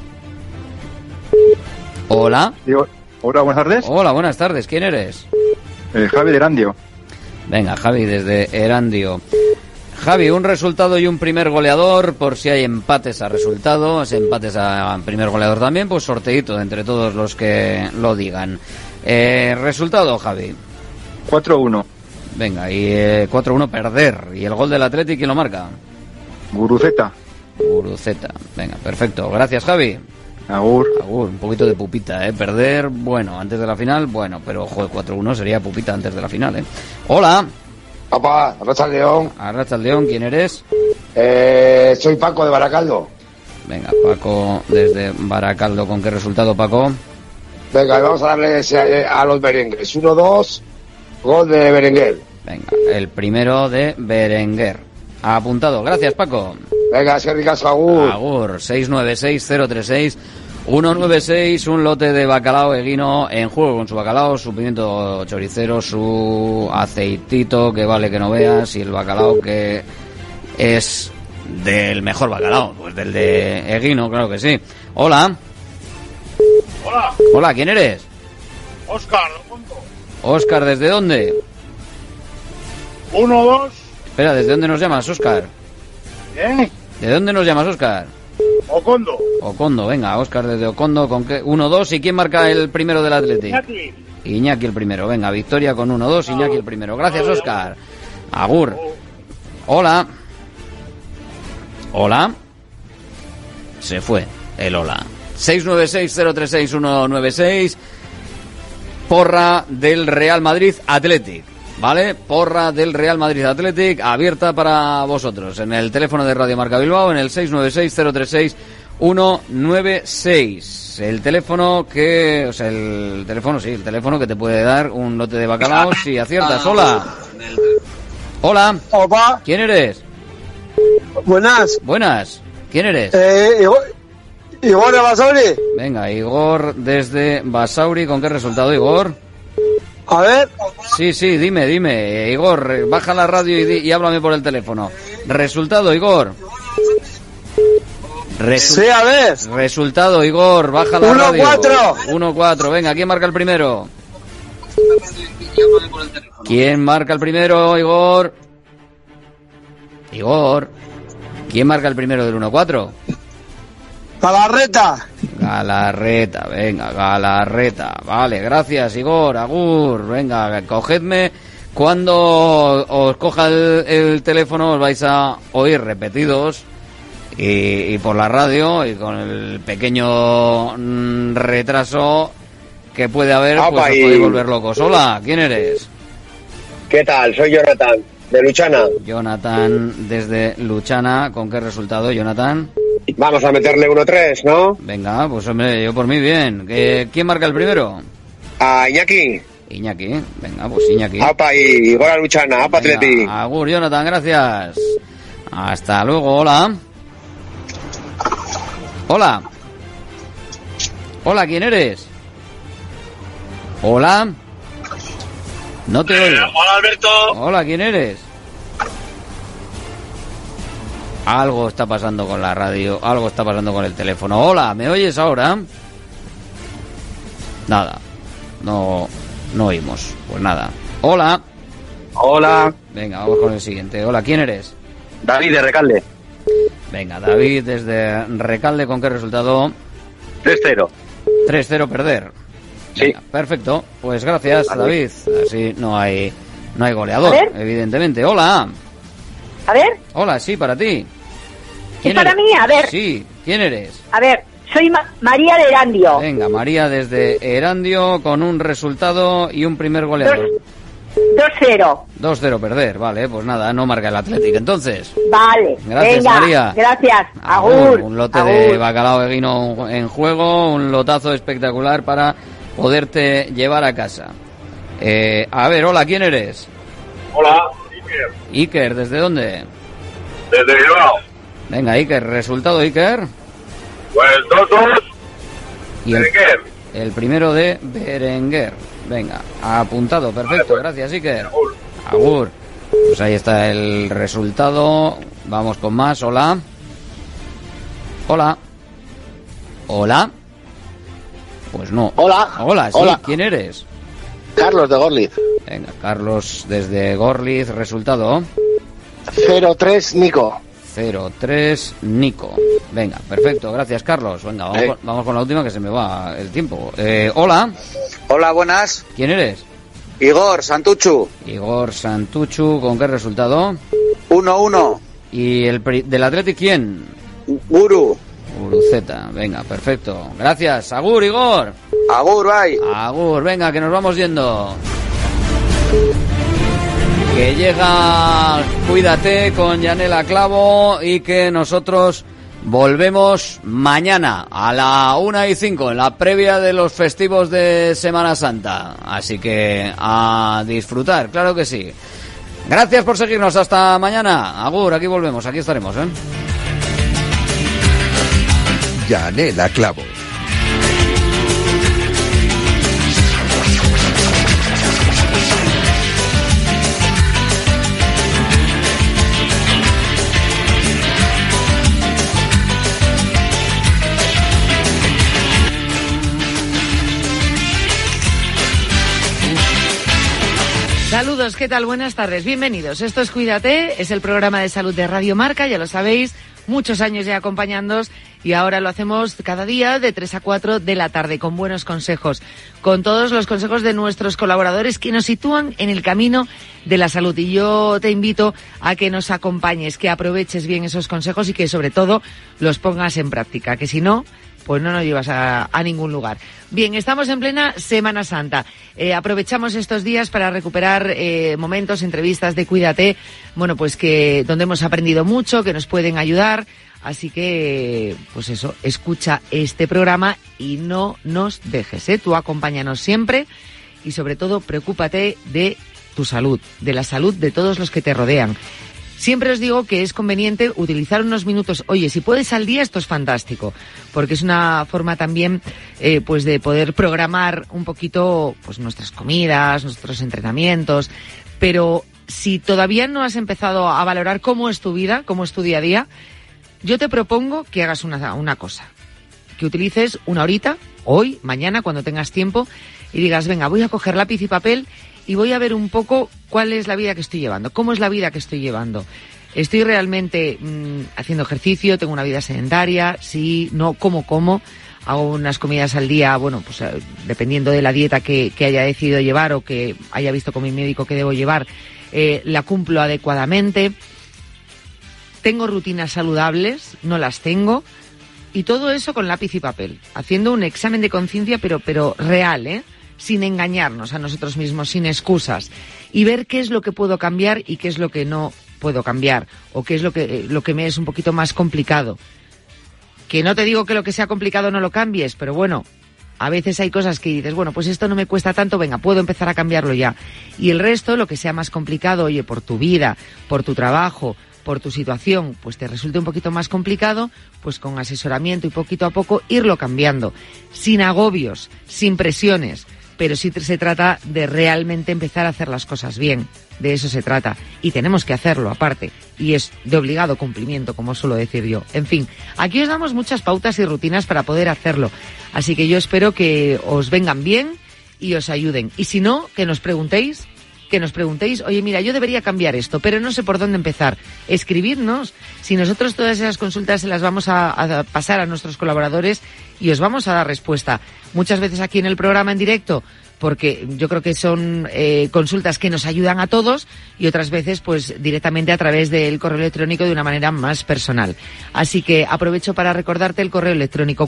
Hola. Hola, buenas tardes. Hola, buenas tardes. ¿Quién eres? Javi de Erandio. Venga, Javi, desde Erandio. Javi, un resultado y un primer goleador, por si hay empates a resultado, si empates a primer goleador también, pues sorteíto entre todos los que lo digan. Resultado, Javi. 4-1. Venga, y 4-1 perder. ¿Y el gol del Athletic quién lo marca? Guruceta. Venga, perfecto. Gracias, Javi. Agur, un poquito de pupita, perder, bueno, antes de la final, bueno, pero joder, 4-1 sería pupita antes de la final, Hola. Papá, Arrachaldeón. Arrachaldeón, ¿quién eres? Soy Paco de Baracaldo. Venga, Paco desde Baracaldo, ¿con qué resultado, Paco? Venga, vamos a darle a los merengues. 1-2, gol de Berenguer. Venga, el primero de Berenguer. Apuntado, gracias, Paco. Venga, es que ricas, Agur. Agur, 696-036-196, un lote de bacalao eguino en juego con su bacalao, su pimiento choricero, su aceitito, que vale que no veas, y el bacalao que es del mejor bacalao, pues del de eguino, claro que sí. Hola. Hola, ¿quién eres? Óscar, ¿desde dónde? 1-2. Espera, ¿desde dónde nos llamas, Óscar? ¿Eh? ¿De dónde nos llamas, Óscar? Ocondo, venga, Óscar desde Ocondo con 1-2. ¿Y quién marca el primero del Athletic? Iñaki el primero, venga, victoria con 1-2, Iñaki el primero. Gracias, Óscar. Agur. Hola. Hola. Se fue el hola. 696-036-196. Porra del Real Madrid Athletic, ¿vale? Porra del Real Madrid Athletic abierta para vosotros en el teléfono de Radio Marca Bilbao, en el 696-036-196. El teléfono que... O sea, el teléfono que te puede dar un lote de bacalao si aciertas. Hola. Hola. Opa. ¿Quién eres? Buenas. Buenas. ¿Quién eres? Igor de Basauri. Venga, Igor desde Basauri. ¿Con qué resultado, Igor? A ver. Sí, dime. Igor, baja la radio y háblame por el teléfono. Resultado, Igor. Sí, a ver. Resultado, Igor, baja la 1-4. radio. 1-4. Venga, ¿quién marca el primero? ¿Quién marca el primero, Igor? Igor. ¿Quién marca el primero del 1-4? Galarreta. Venga, Galarreta. Vale, gracias, Igor. Agur, venga, cogedme. Cuando os coja el teléfono os vais a oír repetidos y por la radio y con el pequeño retraso que puede haber, pues os podéis volver locos. Hola, ¿quién eres? ¿Qué tal? Soy Jonathan, de Luchana. Jonathan, desde Luchana. ¿Con qué resultado, Jonathan? Vamos a meterle 1-3, ¿no? Venga, pues hombre, yo por mí bien. ¿Quién marca el primero? A Iñaki. Venga, pues Iñaki. Apa y Igor a Luchana, apa Atleti. Agur, Jonathan, gracias. Hasta luego, hola. Hola. Hola, ¿quién eres? Hola. No te oigo. Hola, Alberto. Hola, ¿quién eres? Algo está pasando con la radio, algo está pasando con el teléfono. Hola, ¿me oyes ahora? Nada, no oímos. Pues nada. Hola. Hola. Venga, vamos con el siguiente. Hola, ¿quién eres? David, de Recalde. Venga, David, desde Recalde, ¿con qué resultado? 3-0. 3-0 perder. Sí. Venga, perfecto, pues gracias, David. Así no hay goleador, evidentemente. Hola. A ver. Hola, sí, para ti. ¿Es para mí? A ver. Sí, ¿quién eres? A ver, soy María de Erandio. Venga, María desde Erandio con un resultado y un primer goleador. 2-0. 2-0 perder, vale, pues nada, no marca el Athletic entonces. Vale, gracias, venga, María. Gracias, agur. Un lote de bacalao de guino en juego, un lotazo espectacular para poderte llevar a casa. A ver, hola, ¿quién eres? Hola, Iker, ¿desde dónde? Desde Bilbao. Venga, Iker, resultado, Iker. Pues 2-2. Y el primero de Berenguer. Venga, apuntado, perfecto, gracias, Iker. Agur. Pues ahí está el resultado. Vamos con más, hola. Hola. Hola. Pues no. Hola. Sí, ¿quién eres? Carlos, de Gorliz. Venga, Carlos desde Gorliz, resultado 0-3, Nico. 0-3, Nico. Venga, perfecto, gracias, Carlos. Venga, vamos con la última que se me va el tiempo. Hola. Hola, buenas. ¿Quién eres? Igor Santuchu. Igor Santuchu, ¿con qué resultado? 1-1. ¿Y del Athletic quién? Guruceta, venga, perfecto. Gracias, agur, Igor. Agur, bye. Agur, venga, que nos vamos yendo. Que llega Cuídate con Yanela Clavo y que nosotros volvemos mañana a la 1:05 en la previa de los festivos de Semana Santa. Así que a disfrutar, claro que sí. Gracias por seguirnos, hasta mañana. Agur, aquí volvemos, aquí estaremos, Yanela Clavo. Saludos, ¿qué tal? Buenas tardes, bienvenidos. Esto es Cuídate, es el programa de salud de Radio Marca, ya lo sabéis, muchos años ya acompañándoos y ahora lo hacemos cada día de 3 a 4 de la tarde con buenos consejos, con todos los consejos de nuestros colaboradores que nos sitúan en el camino de la salud. Y yo te invito a que nos acompañes, que aproveches bien esos consejos y que sobre todo los pongas en práctica, que si no, pues no nos llevas a ningún lugar. Bien, estamos en plena Semana Santa. Aprovechamos estos días para recuperar momentos, entrevistas de Cuídate, bueno, pues que donde hemos aprendido mucho, que nos pueden ayudar. Así que, pues eso, escucha este programa y no nos dejes, ¿eh? Tú acompáñanos siempre y sobre todo preocúpate de tu salud, de la salud de todos los que te rodean. Siempre os digo que es conveniente utilizar unos minutos. Oye, si puedes al día, esto es fantástico, porque es una forma también, pues de poder programar un poquito, pues nuestras comidas, nuestros entrenamientos. Pero si todavía no has empezado a valorar cómo es tu vida, cómo es tu día a día, yo te propongo que hagas una cosa, que utilices una horita, hoy, mañana, cuando tengas tiempo, y digas, venga, voy a coger lápiz y papel y voy a ver un poco cuál es la vida que estoy llevando, cómo es la vida que estoy llevando. ¿Estoy realmente haciendo ejercicio? ¿Tengo una vida sedentaria? Sí, no, ¿cómo? Hago unas comidas al día, bueno, pues dependiendo de la dieta que haya decidido llevar o que haya visto con mi médico que debo llevar, la cumplo adecuadamente. ¿Tengo rutinas saludables? ¿No las tengo? Y todo eso con lápiz y papel, haciendo un examen de conciencia, pero real, ¿eh? Sin engañarnos a nosotros mismos, sin excusas, y ver qué es lo que puedo cambiar y qué es lo que no puedo cambiar, o qué es lo que me es un poquito más complicado. Que no te digo que lo que sea complicado no lo cambies, pero bueno, a veces hay cosas que dices, bueno, pues esto no me cuesta tanto, venga, puedo empezar a cambiarlo ya. Y el resto, lo que sea más complicado, oye, por tu vida, por tu trabajo, por tu situación, pues te resulte un poquito más complicado, pues con asesoramiento y poquito a poco irlo cambiando, sin agobios, sin presiones. Pero sí se trata de realmente empezar a hacer las cosas bien. De eso se trata. Y tenemos que hacerlo, aparte. Y es de obligado cumplimiento, como suelo decir yo. En fin, aquí os damos muchas pautas y rutinas para poder hacerlo. Así que yo espero que os vengan bien y os ayuden. Y si no, que nos preguntéis, oye, mira, yo debería cambiar esto, pero no sé por dónde empezar. Escribidnos. Si nosotros todas esas consultas se las vamos a pasar a nuestros colaboradores y os vamos a dar respuesta. Muchas veces aquí en el programa en directo, porque yo creo que son consultas que nos ayudan a todos, y otras veces pues directamente a través del correo electrónico de una manera más personal. Así que aprovecho para recordarte el correo electrónico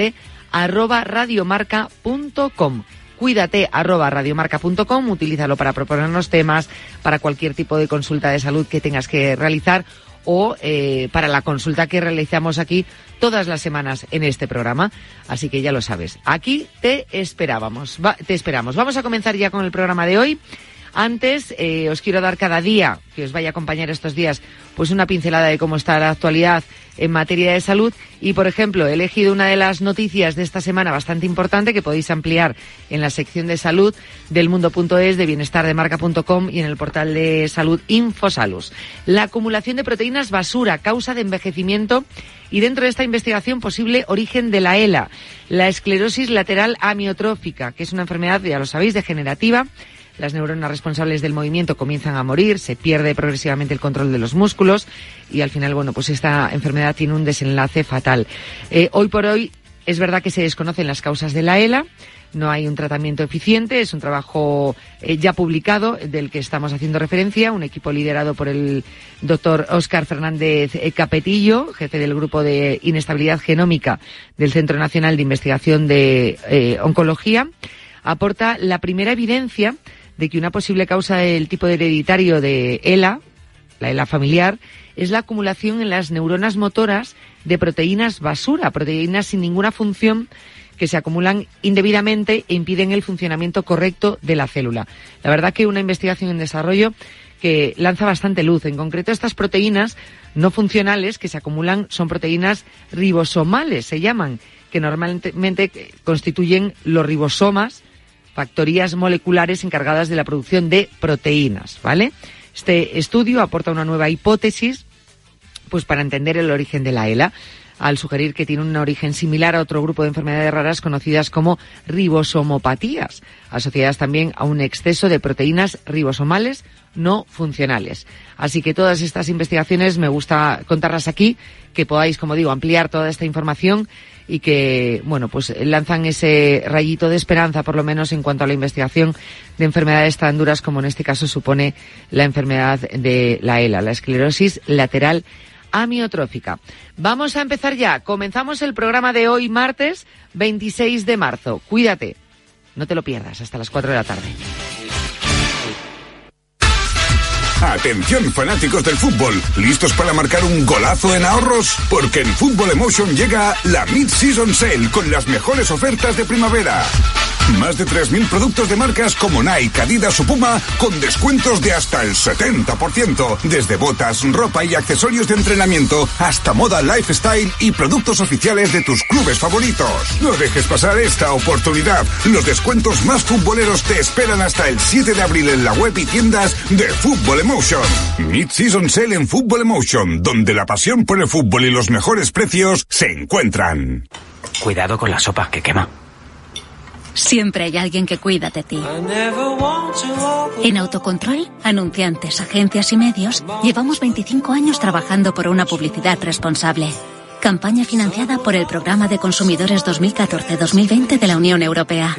cuídate@radiomarca.com. Cuídate@radiomarca.com, utilízalo para proponernos temas, para cualquier tipo de consulta de salud que tengas que realizar o para la consulta que realizamos aquí todas las semanas en este programa. Así que ya lo sabes, aquí te esperamos. Vamos a comenzar ya con el programa de hoy. Antes, os quiero dar cada día, que os vaya a acompañar estos días, pues una pincelada de cómo está la actualidad en materia de salud. Y, por ejemplo, he elegido una de las noticias de esta semana bastante importante que podéis ampliar en la sección de salud del mundo.es, de bienestardemarca.com y en el portal de salud Infosalus. La acumulación de proteínas basura, causa de envejecimiento, y dentro de esta investigación posible origen de la ELA, la esclerosis lateral amiotrófica, que es una enfermedad, ya lo sabéis, degenerativa. Las neuronas responsables del movimiento comienzan a morir, se pierde progresivamente el control de los músculos y al final, bueno, pues esta enfermedad tiene un desenlace fatal. Hoy por hoy es verdad que se desconocen las causas de la ELA, no hay un tratamiento eficiente, es un trabajo ya publicado del que estamos haciendo referencia, un equipo liderado por el doctor Óscar Fernández Capetillo, jefe del grupo de inestabilidad genómica del Centro Nacional de Investigación de Oncología, aporta la primera evidencia de que una posible causa del tipo hereditario de ELA, la ELA familiar, es la acumulación en las neuronas motoras de proteínas basura, proteínas sin ninguna función que se acumulan indebidamente e impiden el funcionamiento correcto de la célula. La verdad que una investigación en desarrollo que lanza bastante luz. En concreto, estas proteínas no funcionales que se acumulan son proteínas ribosomales, se llaman, que normalmente constituyen los ribosomas, factorías moleculares encargadas de la producción de proteínas, ¿vale? Este estudio aporta una nueva hipótesis, pues para entender el origen de la ELA. al sugerir que tiene un origen similar a otro grupo de enfermedades raras conocidas como ribosomopatías, asociadas también a un exceso de proteínas ribosomales no funcionales. Así que todas estas investigaciones me gusta contarlas aquí, que podáis, como digo, ampliar toda esta información y que, bueno, pues lanzan ese rayito de esperanza, por lo menos en cuanto a la investigación de enfermedades tan duras como en este caso supone la enfermedad de la ELA, la esclerosis lateral amiotrófica. Vamos a empezar ya. Comenzamos el programa de hoy, martes 26 de marzo. Cuídate. No te lo pierdas hasta las 4 de la tarde. Atención fanáticos del fútbol, ¿listos para marcar un golazo en ahorros? Porque en Fútbol Emotion llega la Mid-Season Sale con las mejores ofertas de primavera. Más de 3.000 productos de marcas como Nike, Adidas o Puma con descuentos de hasta el 70%. Desde botas, ropa y accesorios de entrenamiento hasta moda lifestyle y productos oficiales de tus clubes favoritos. No dejes pasar esta oportunidad. Los descuentos más futboleros te esperan hasta el 7 de abril en la web y tiendas de Fútbol Emotion. Mid-Season Sale en Fútbol Emotion, donde la pasión por el fútbol y los mejores precios se encuentran. Cuidado con la sopa que quema. Siempre hay alguien que cuida de ti. En Autocontrol, anunciantes, agencias y medios, llevamos 25 años trabajando por una publicidad responsable. Campaña financiada por el Programa de Consumidores 2014-2020 de la Unión Europea.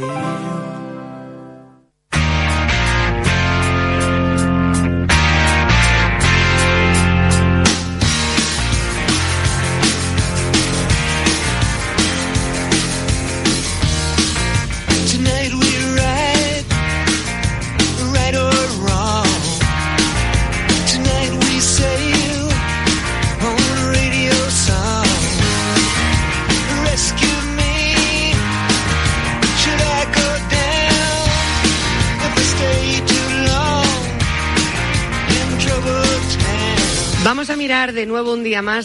Vamos a mirar de nuevo un día más